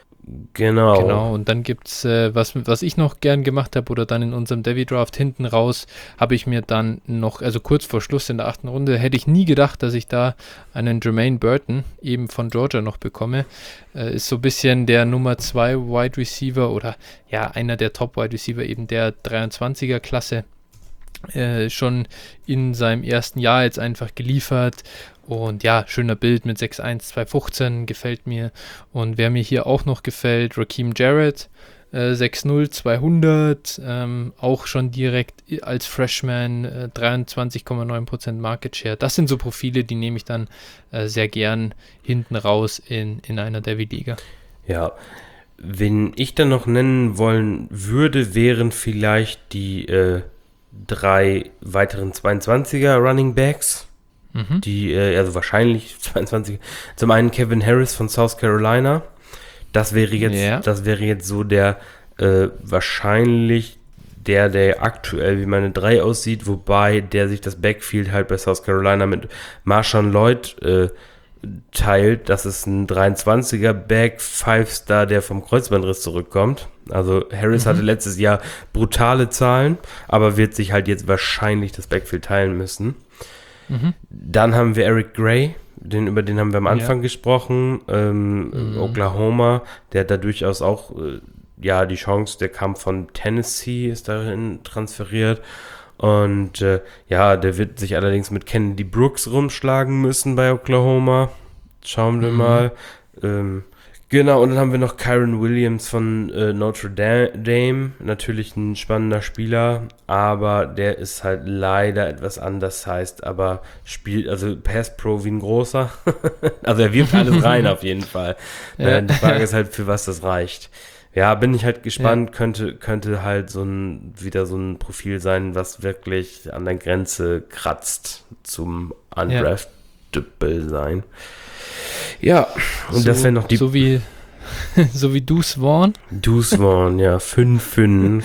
Genau, und dann gibt's, was ich noch gern gemacht habe, oder dann in unserem Devi-Draft hinten raus, habe ich mir dann noch, also kurz vor Schluss in der 8. Runde, hätte ich nie gedacht, dass ich da einen Jermaine Burton eben von Georgia noch bekomme. Ist so ein bisschen der Nummer 2 Wide Receiver oder ja, einer der Top Wide Receiver eben der 23er Klasse. Schon in seinem ersten Jahr jetzt einfach geliefert. Und ja, schöner Bild mit 6'1", 215, gefällt mir. Und wer mir hier auch noch gefällt, Raheem Jarrett, 6'0", 200, auch schon direkt als Freshman, 23,9% Market Share. Das sind so Profile, die nehme ich dann sehr gern hinten raus in einer Derby-Liga. Ja, wen ich dann noch nennen wollen würde, wären vielleicht die 3 weiteren 22er Running Backs. Die, also wahrscheinlich 22. Zum einen Kevin Harris von South Carolina. Das wäre jetzt so der wahrscheinlich der aktuell wie meine 3 aussieht, wobei der sich das Backfield halt bei South Carolina mit Marshawn Lloyd teilt. Das ist ein 23er Back, 5-Star, der vom Kreuzbandriss zurückkommt. Also Harris hatte letztes Jahr brutale Zahlen, aber wird sich halt jetzt wahrscheinlich das Backfield teilen müssen. Dann haben wir Eric Gray, über den haben wir am Anfang gesprochen, Oklahoma, der hat da durchaus auch ja, die Chance, der kam von Tennessee, ist dahin transferiert. Und ja, der wird sich allerdings mit Kennedy Brooks rumschlagen müssen bei Oklahoma. Schauen wir mal. Genau, und dann haben wir noch Kyron Williams von Notre Dame. Natürlich ein spannender Spieler, aber der ist halt leider etwas anders, heißt aber spielt, also Pass Pro wie ein großer. Also er wirft alles rein auf jeden Fall. Ja. Die Frage ist halt, für was das reicht. Ja, bin ich halt gespannt, könnte halt wieder so ein Profil sein, was wirklich an der Grenze kratzt zum Undraftable sein. Ja, und so, das wäre noch die... So wie Deuce Vaughn. Deuce Vaughn, ja, 5-5.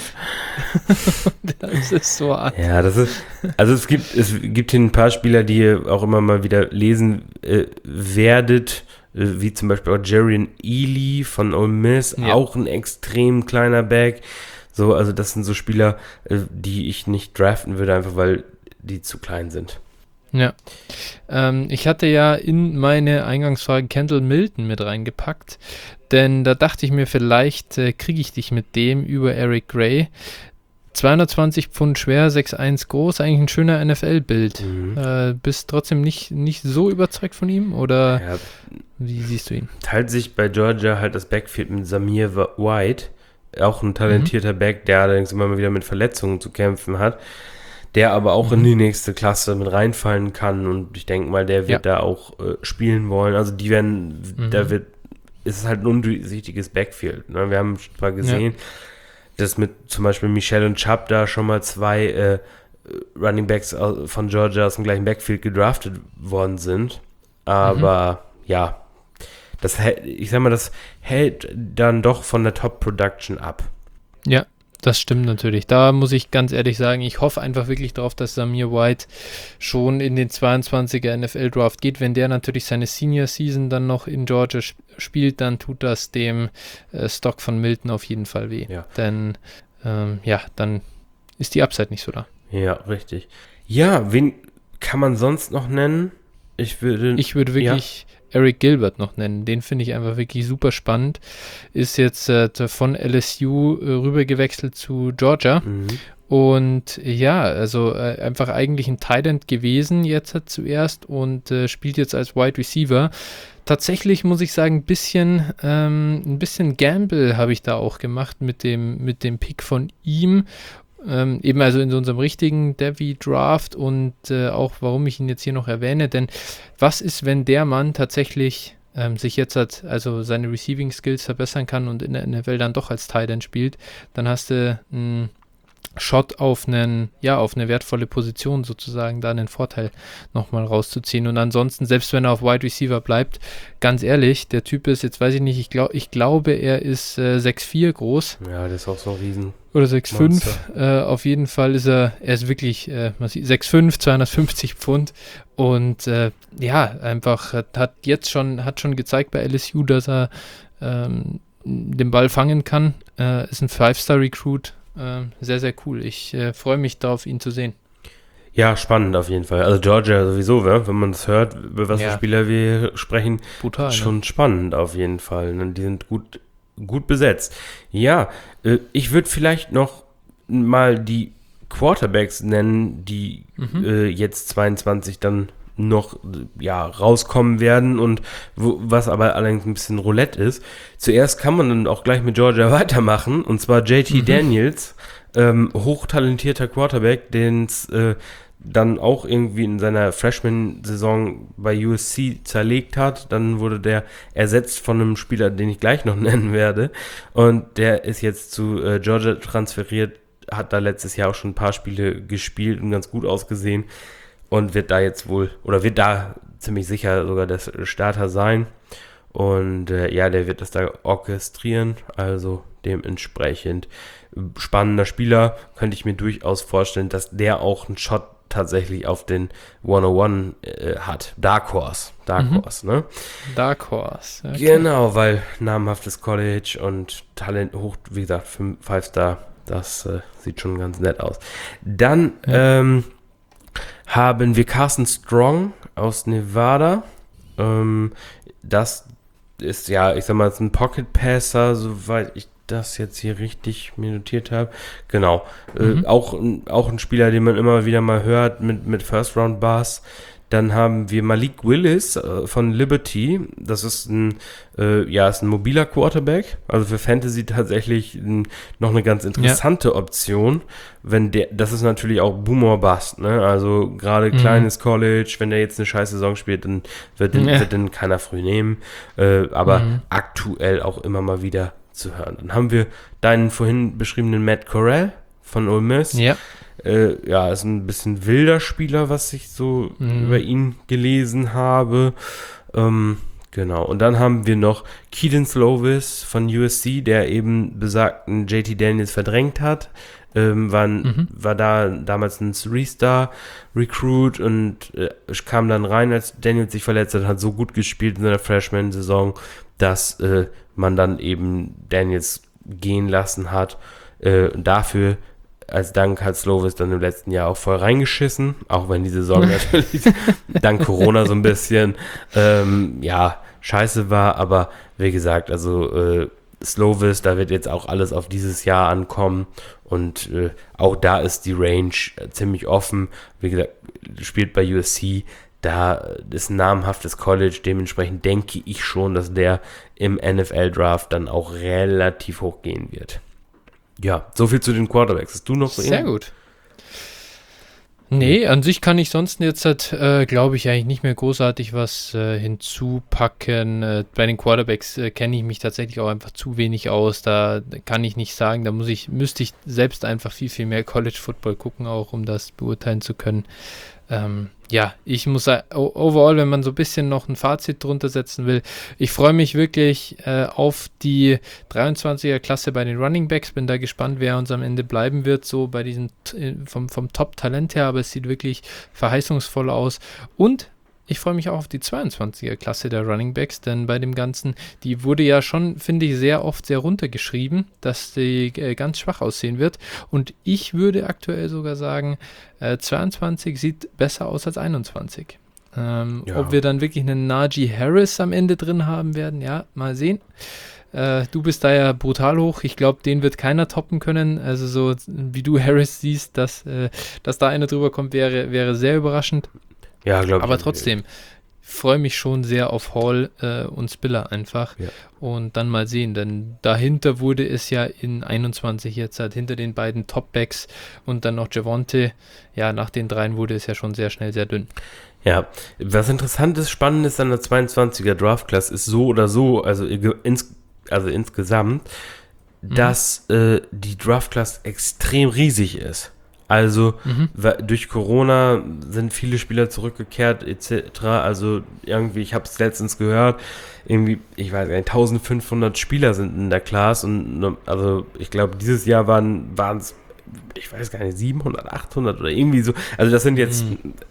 Das ist so arg. Ja, das ist... Also es gibt hier ein paar Spieler, die ihr auch immer mal wieder lesen werdet, wie zum Beispiel auch Jarian Ealy von Ole Miss, auch ein extrem kleiner Back. So, also das sind so Spieler, die ich nicht draften würde, einfach weil die zu klein sind. Ja, ich hatte ja in meine Eingangsfrage Kendall Milton mit reingepackt, denn da dachte ich mir, vielleicht kriege ich dich mit dem über Eric Gray. 220 Pfund schwer, 6'1 groß, eigentlich ein schöner NFL-Bild. Bist trotzdem nicht so überzeugt von ihm, oder wie siehst du ihn? Teilt sich bei Georgia halt das Backfield mit Zamir White, auch ein talentierter Back, der allerdings immer mal wieder mit Verletzungen zu kämpfen hat, der aber auch in die nächste Klasse mit reinfallen kann, und ich denke mal, der wird da auch spielen wollen. Also die werden, ist es halt ein undurchsichtiges Backfield. Ne? Wir haben zwar gesehen, dass mit zum Beispiel Michel und Chubb da schon mal zwei Running Backs von Georgia aus dem gleichen Backfield gedraftet worden sind. Aber ich sag mal, das hält dann doch von der Top-Production ab. Ja. Das stimmt natürlich. Da muss ich ganz ehrlich sagen, ich hoffe einfach wirklich darauf, dass Zamir White schon in den 22er NFL-Draft geht. Wenn der natürlich seine Senior-Season dann noch in Georgia spielt, dann tut das dem Stock von Milton auf jeden Fall weh. Ja. Denn dann ist die Upside nicht so da. Ja, richtig. Ja, wen kann man sonst noch nennen? Ich würde wirklich Eric Gilbert noch nennen. Den finde ich einfach wirklich super spannend. Ist jetzt von LSU rüber gewechselt zu Georgia. Und ja, also einfach eigentlich ein Tight End gewesen jetzt zuerst und spielt jetzt als Wide Receiver. Tatsächlich muss ich sagen, ein bisschen Gamble habe ich da auch gemacht mit dem Pick von ihm. Eben also in so unserem richtigen Devy-Draft, und auch warum ich ihn jetzt hier noch erwähne, denn was ist, wenn der Mann tatsächlich sich jetzt also seine Receiving Skills verbessern kann und in der NFL dann doch als Tight End spielt, dann hast du einen Shot auf eine wertvolle Position sozusagen, da einen Vorteil nochmal rauszuziehen. Und ansonsten, selbst wenn er auf Wide Receiver bleibt, ganz ehrlich, der Typ ist, jetzt weiß ich nicht, ich glaube, er ist 6'4 groß. Ja, der ist auch so ein Riesen. Oder 6'5. Auf jeden Fall ist er ist wirklich 6'5, 250 Pfund. Und einfach hat schon gezeigt bei LSU, dass er den Ball fangen kann. Ist ein 5-Star-Recruit. Sehr, sehr cool. Ich freue mich darauf, ihn zu sehen. Ja, spannend auf jeden Fall. Also Georgia sowieso, wenn man das hört, über was für Spieler wir hier sprechen, brutal, schon spannend auf jeden Fall. Die sind gut besetzt. Ja, ich würde vielleicht noch mal die Quarterbacks nennen, die jetzt 22 dann noch rauskommen werden, und was aber allerdings ein bisschen Roulette ist. Zuerst kann man dann auch gleich mit Georgia weitermachen, und zwar JT Daniels, hochtalentierter Quarterback, den es dann auch irgendwie in seiner Freshman-Saison bei USC zerlegt hat. Dann wurde der ersetzt von einem Spieler, den ich gleich noch nennen werde, und der ist jetzt zu Georgia transferiert, hat da letztes Jahr auch schon ein paar Spiele gespielt und ganz gut ausgesehen. Und wird da ziemlich sicher sogar der Starter sein. Und der wird das da orchestrieren. Also dementsprechend spannender Spieler. Könnte ich mir durchaus vorstellen, dass der auch einen Shot tatsächlich auf den 101 hat. Dark Horse, ne? Dark Horse. Okay. Genau, weil namhaftes College und Talent hoch, wie gesagt, 5-Star. Das sieht schon ganz nett aus. Dann haben wir Carson Strong aus Nevada. Das ist ja, ich sag mal, ist ein Pocket Passer, soweit ich das jetzt hier richtig mir notiert habe. Genau. Auch ein Spieler, den man immer wieder mal hört mit First Round Bars. Dann haben wir Malik Willis von Liberty. Das ist ist ein mobiler Quarterback. Also für Fantasy tatsächlich noch eine ganz interessante Option. Das ist natürlich auch Boom or Bust, ne? Also gerade kleines College, wenn der jetzt eine scheiß Saison spielt, dann wird den keiner früh nehmen. Aber aktuell auch immer mal wieder zu hören. Dann haben wir deinen vorhin beschriebenen Matt Corral von Ole Miss. Ja. Ist ein bisschen wilder Spieler, was ich so über ihn gelesen habe. Genau. Und dann haben wir noch Kedon Slovis von USC, der eben besagten JT Daniels verdrängt hat. War da damals ein Three-Star-Recruit und kam dann rein, als Daniels sich verletzt hat so gut gespielt in seiner Freshman-Saison, dass man dann eben Daniels gehen lassen hat. Dafür als Dank hat Slovis dann im letzten Jahr auch voll reingeschissen, auch wenn die Saison natürlich dank Corona so ein bisschen scheiße war, aber wie gesagt, also Slovis, da wird jetzt auch alles auf dieses Jahr ankommen und auch da ist die Range ziemlich offen. Wie gesagt, spielt bei USC, da ist ein namhaftes College, dementsprechend denke ich schon, dass der im NFL-Draft dann auch relativ hoch gehen wird. Ja, so viel zu den Quarterbacks. Hast du noch so Sehr gut. Nee, an sich kann ich sonst jetzt, glaube ich, eigentlich nicht mehr großartig was hinzupacken. Bei den Quarterbacks kenne ich mich tatsächlich auch einfach zu wenig aus. Da kann ich nicht sagen, müsste ich selbst einfach viel, viel mehr College Football gucken, auch um das beurteilen zu können. Ich muss sagen, overall, wenn man so ein bisschen noch ein Fazit drunter setzen will, ich freue mich wirklich auf die 23er-Klasse bei den Running Backs, bin da gespannt, wer uns am Ende bleiben wird, so bei diesen vom Top-Talent her, aber es sieht wirklich verheißungsvoll aus und ich freue mich auch auf die 22er-Klasse der Running Backs, denn bei dem Ganzen, die wurde ja schon, finde ich, sehr oft sehr runtergeschrieben, dass die ganz schwach aussehen wird. Und ich würde aktuell sogar sagen, 22 sieht besser aus als 21. Ob wir dann wirklich einen Najee Harris am Ende drin haben werden, ja, mal sehen. Du bist da ja brutal hoch. Ich glaube, den wird keiner toppen können. Also so wie du Harris siehst, dass da einer drüber kommt, wäre sehr überraschend. Ja, glaube ich. Aber trotzdem, freue mich schon sehr auf Hall und Spiller einfach. Ja. Und dann mal sehen, denn dahinter wurde es ja in 21 jetzt halt hinter den beiden Topbacks und dann noch Javonte. Ja, nach den dreien wurde es ja schon sehr schnell sehr dünn. Ja, was interessant ist, spannend ist an der 22er Draft-Class ist so oder so, also insgesamt, dass die Draft-Class extrem riesig ist. Also durch Corona sind viele Spieler zurückgekehrt etc. Also irgendwie, ich habe es letztens gehört, irgendwie, ich weiß nicht, 1500 Spieler sind in der Class und also ich glaube, dieses Jahr waren es, ich weiß gar nicht, 700, 800 oder irgendwie so. Also das sind jetzt,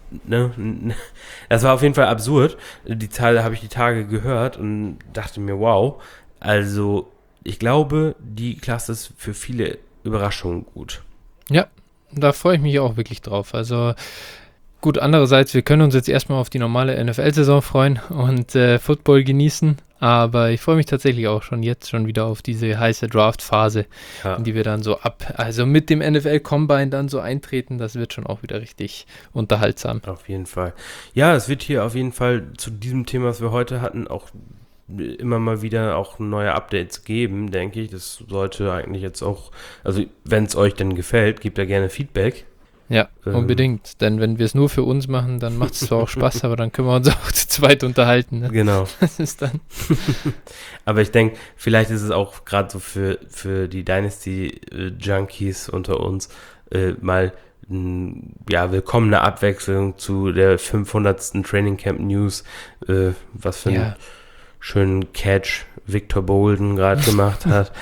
das war auf jeden Fall absurd. Die Zahl habe ich die Tage gehört und dachte mir, wow. Also ich glaube, die Klasse ist für viele Überraschungen gut. Ja. Da freue ich mich auch wirklich drauf. Also gut, andererseits, wir können uns jetzt erstmal auf die normale NFL-Saison freuen und Football genießen, aber ich freue mich tatsächlich auch schon wieder auf diese heiße Draft-Phase, in die wir dann so also mit dem NFL-Combine dann so eintreten, das wird schon auch wieder richtig unterhaltsam. Auf jeden Fall. Ja, es wird hier auf jeden Fall zu diesem Thema, was wir heute hatten, auch immer mal wieder auch neue Updates geben, denke ich. Das sollte eigentlich jetzt auch, also wenn es euch denn gefällt, gebt da gerne Feedback. Ja, unbedingt. Denn wenn wir es nur für uns machen, dann macht es zwar auch Spaß, aber dann können wir uns auch zu zweit unterhalten. Ne? Genau. Das ist dann. Aber ich denke, vielleicht ist es auch gerade so für die Dynasty-Junkies unter uns mal willkommene Abwechslung zu der 500. Training Camp News, was für ein schönen Catch Victor Bolden gerade gemacht hat.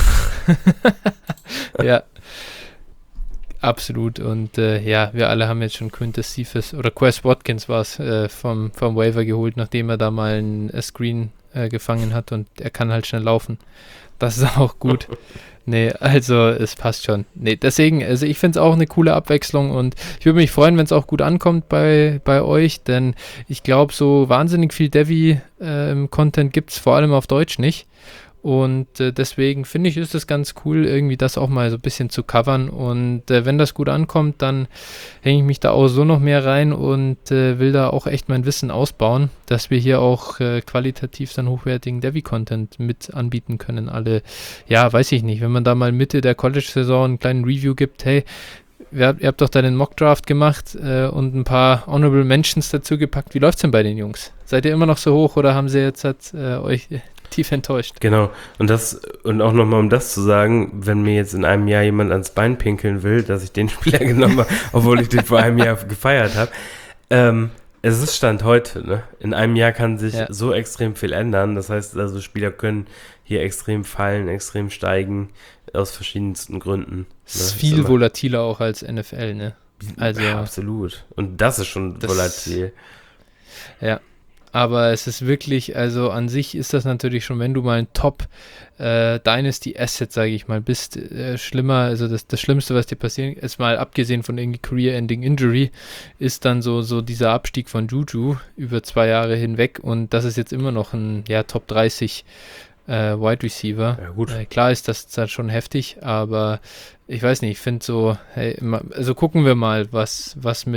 Ja, absolut. Und wir alle haben jetzt schon Quintez Cephas oder Quez Watkins war es vom Waiver geholt, nachdem er da mal ein Screen gefangen hat und er kann halt schnell laufen. Das ist auch gut. Nee, also es passt schon. Nee, deswegen, also ich finde es auch eine coole Abwechslung und ich würde mich freuen, wenn es auch gut ankommt bei euch, denn ich glaube, so wahnsinnig viel Devi-Content gibt es vor allem auf Deutsch nicht. Und deswegen finde ich, ist es ganz cool, irgendwie das auch mal so ein bisschen zu covern. Und wenn das gut ankommt, dann hänge ich mich da auch so noch mehr rein und will da auch echt mein Wissen ausbauen, dass wir hier auch qualitativ dann hochwertigen Devi-Content mit anbieten können. Alle, ja, weiß ich nicht, wenn man da mal Mitte der College-Saison einen kleinen Review gibt, hey, ihr habt doch da den Mock-Draft gemacht und ein paar Honorable Mentions dazu gepackt. Wie läuft's denn bei den Jungs? Seid ihr immer noch so hoch oder haben sie jetzt euch tief enttäuscht? Genau, und auch nochmal, um das zu sagen, wenn mir jetzt in einem Jahr jemand ans Bein pinkeln will, dass ich den Spieler genommen habe, obwohl ich den vor einem Jahr gefeiert habe. Es ist Stand heute, ne? In einem Jahr kann sich so extrem viel ändern. Das heißt, also Spieler können hier extrem fallen, extrem steigen, aus verschiedensten Gründen. Es ist viel volatiler auch als NFL, ne? Also, ja, absolut. Und das ist schon volatil. Ja. Aber es ist wirklich, also an sich ist das natürlich schon, wenn du mal ein Top Dynasty Asset, sage ich mal, bist, schlimmer, also das Schlimmste, was dir passieren ist, mal abgesehen von irgendwie Career-Ending Injury, ist dann so dieser Abstieg von Juju über 2 Jahre hinweg und das ist jetzt immer noch ein Top 30 Wide Receiver. Ja, gut. Klar ist das dann schon heftig, aber ich weiß nicht, ich finde so, hey, also gucken wir mal, was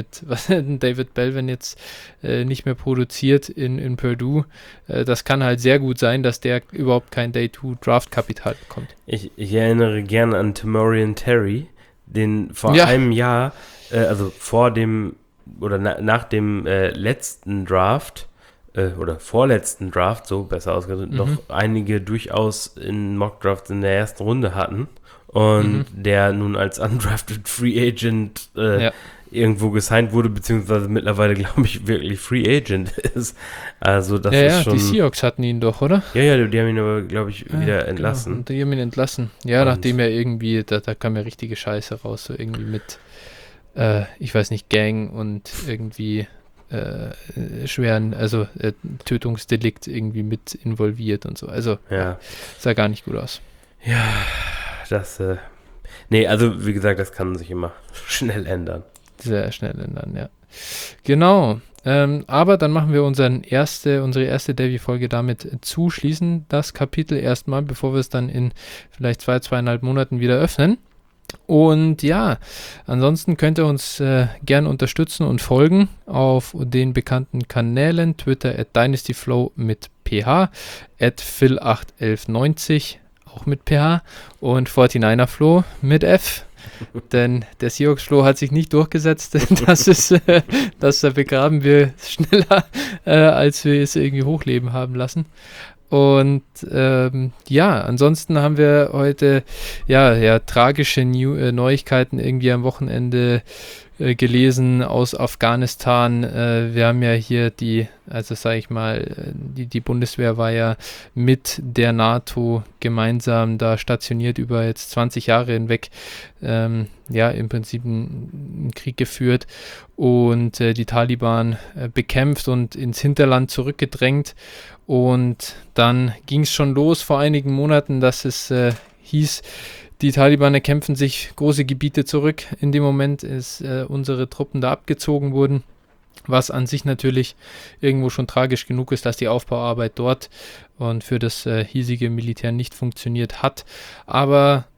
David Bell, wenn jetzt nicht mehr produziert in Purdue, das kann halt sehr gut sein, dass der überhaupt kein Day-2-Draft-Kapital bekommt. Ich erinnere gerne an Tamorrion Terry, den vor einem Jahr, also vor dem oder nach dem letzten Draft, oder vorletzten Draft, so besser ausgedrückt, noch einige durchaus in Mock-Drafts in der ersten Runde hatten und der nun als undrafted Free Agent irgendwo gesigned wurde, beziehungsweise mittlerweile, glaube ich, wirklich Free Agent ist. Also das ist schon... die Seahawks hatten ihn doch, oder? Ja, die haben ihn aber, glaube ich, wieder entlassen. Genau. Und die haben ihn entlassen. Ja, und nachdem er irgendwie, da kam ja richtige Scheiße raus, so irgendwie mit, ich weiß nicht, Gang und irgendwie schweren, also Tötungsdelikt irgendwie mit involviert und so. Also sah gar nicht gut aus. Ja, das, nee, also wie gesagt, das kann sich immer schnell ändern. Sehr schnell ändern, ja. Genau. Aber dann machen wir unsere erste Davy-Folge damit zuschließen, das Kapitel erstmal, bevor wir es dann in vielleicht 2,5 Monaten wieder öffnen. Und ja, ansonsten könnt ihr uns gerne unterstützen und folgen auf den bekannten Kanälen, Twitter @dynastyflow mit PH, @phil81190 auch mit PH und 49erflo mit F. Denn der Seahawks-Flo hat sich nicht durchgesetzt. Das begraben wir schneller, als wir es irgendwie hochleben haben lassen. Und ansonsten haben wir heute tragische Neuigkeiten irgendwie am Wochenende gelesen aus Afghanistan. Wir haben ja hier die Bundeswehr war ja mit der NATO gemeinsam da stationiert über jetzt 20 Jahre hinweg, im Prinzip einen Krieg geführt und die Taliban bekämpft und ins Hinterland zurückgedrängt. Und dann ging es schon los vor einigen Monaten, dass es hieß, die Taliban erkämpfen sich große Gebiete zurück. In dem Moment ist unsere Truppen da abgezogen wurden, was an sich natürlich irgendwo schon tragisch genug ist, dass die Aufbauarbeit dort und für das hiesige Militär nicht funktioniert hat. Aber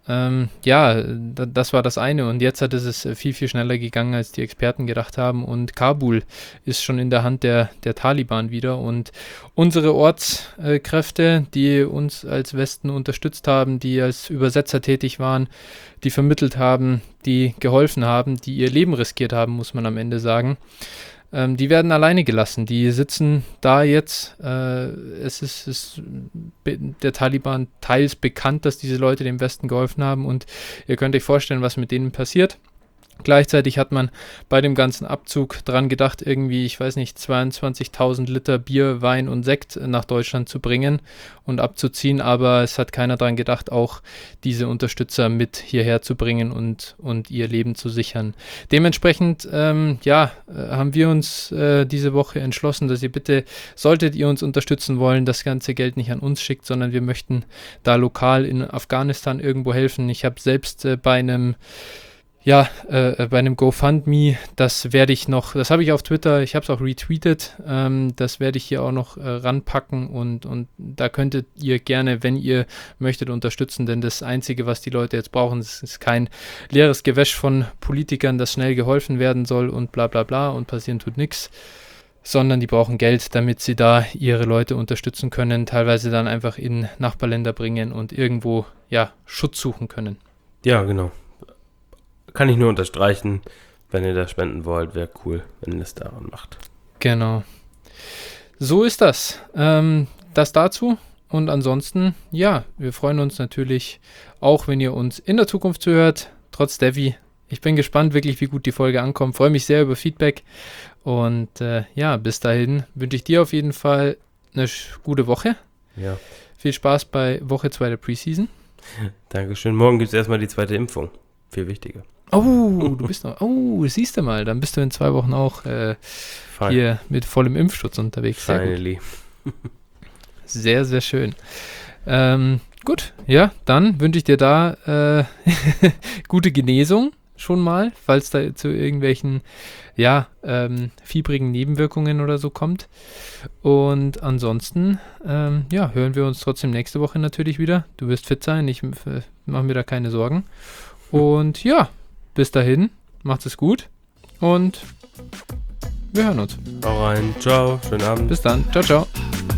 das war das eine und jetzt hat es viel, viel schneller gegangen, als die Experten gedacht haben und Kabul ist schon in der Hand der Taliban wieder und unsere Ortskräfte, die uns als Westen unterstützt haben, die als Übersetzer tätig waren, die vermittelt haben, die geholfen haben, die ihr Leben riskiert haben, muss man am Ende sagen, die werden alleine gelassen. Die sitzen da jetzt. Es ist der Taliban teils bekannt, dass diese Leute dem Westen geholfen haben und ihr könnt euch vorstellen, was mit denen passiert. Gleichzeitig hat man bei dem ganzen Abzug dran gedacht, irgendwie, ich weiß nicht, 22.000 Liter Bier, Wein und Sekt nach Deutschland zu bringen und abzuziehen, aber es hat keiner dran gedacht, auch diese Unterstützer mit hierher zu bringen und ihr Leben zu sichern. Dementsprechend, haben wir uns diese Woche entschlossen, dass ihr bitte, solltet ihr uns unterstützen wollen, das ganze Geld nicht an uns schickt, sondern wir möchten da lokal in Afghanistan irgendwo helfen. Ich habe selbst bei einem GoFundMe, das habe ich auf Twitter, ich habe es auch retweetet, das werde ich hier auch noch ranpacken und da könntet ihr gerne, wenn ihr möchtet, unterstützen, denn das Einzige, was die Leute jetzt brauchen, ist kein leeres Gewäsch von Politikern, das schnell geholfen werden soll und bla bla bla und passieren tut nichts, sondern die brauchen Geld, damit sie da ihre Leute unterstützen können, teilweise dann einfach in Nachbarländer bringen und irgendwo, Schutz suchen können. Ja, genau. Kann ich nur unterstreichen, wenn ihr da spenden wollt, wäre cool, wenn ihr es daran macht. Genau. So ist das. Das dazu. Und ansonsten, wir freuen uns natürlich auch, wenn ihr uns in der Zukunft zuhört, trotz Devi. Ich bin gespannt wirklich, wie gut die Folge ankommt. Freue mich sehr über Feedback. Und bis dahin wünsche ich dir auf jeden Fall eine gute Woche. Ja. Viel Spaß bei Woche 2 der Preseason. Dankeschön. Morgen gibt es erstmal die zweite Impfung. Viel wichtiger. Oh, siehst du mal, dann bist du in 2 Wochen auch hier mit vollem Impfschutz unterwegs. Sehr Finally. gut. Sehr, sehr schön. Gut, dann wünsche ich dir da gute Genesung schon mal, falls da zu irgendwelchen fiebrigen Nebenwirkungen oder so kommt. Und ansonsten, hören wir uns trotzdem nächste Woche natürlich wieder. Du wirst fit sein, ich mache mir da keine Sorgen. Und bis dahin, macht es gut und wir hören uns. Hau rein, ciao, schönen Abend. Bis dann, ciao, ciao.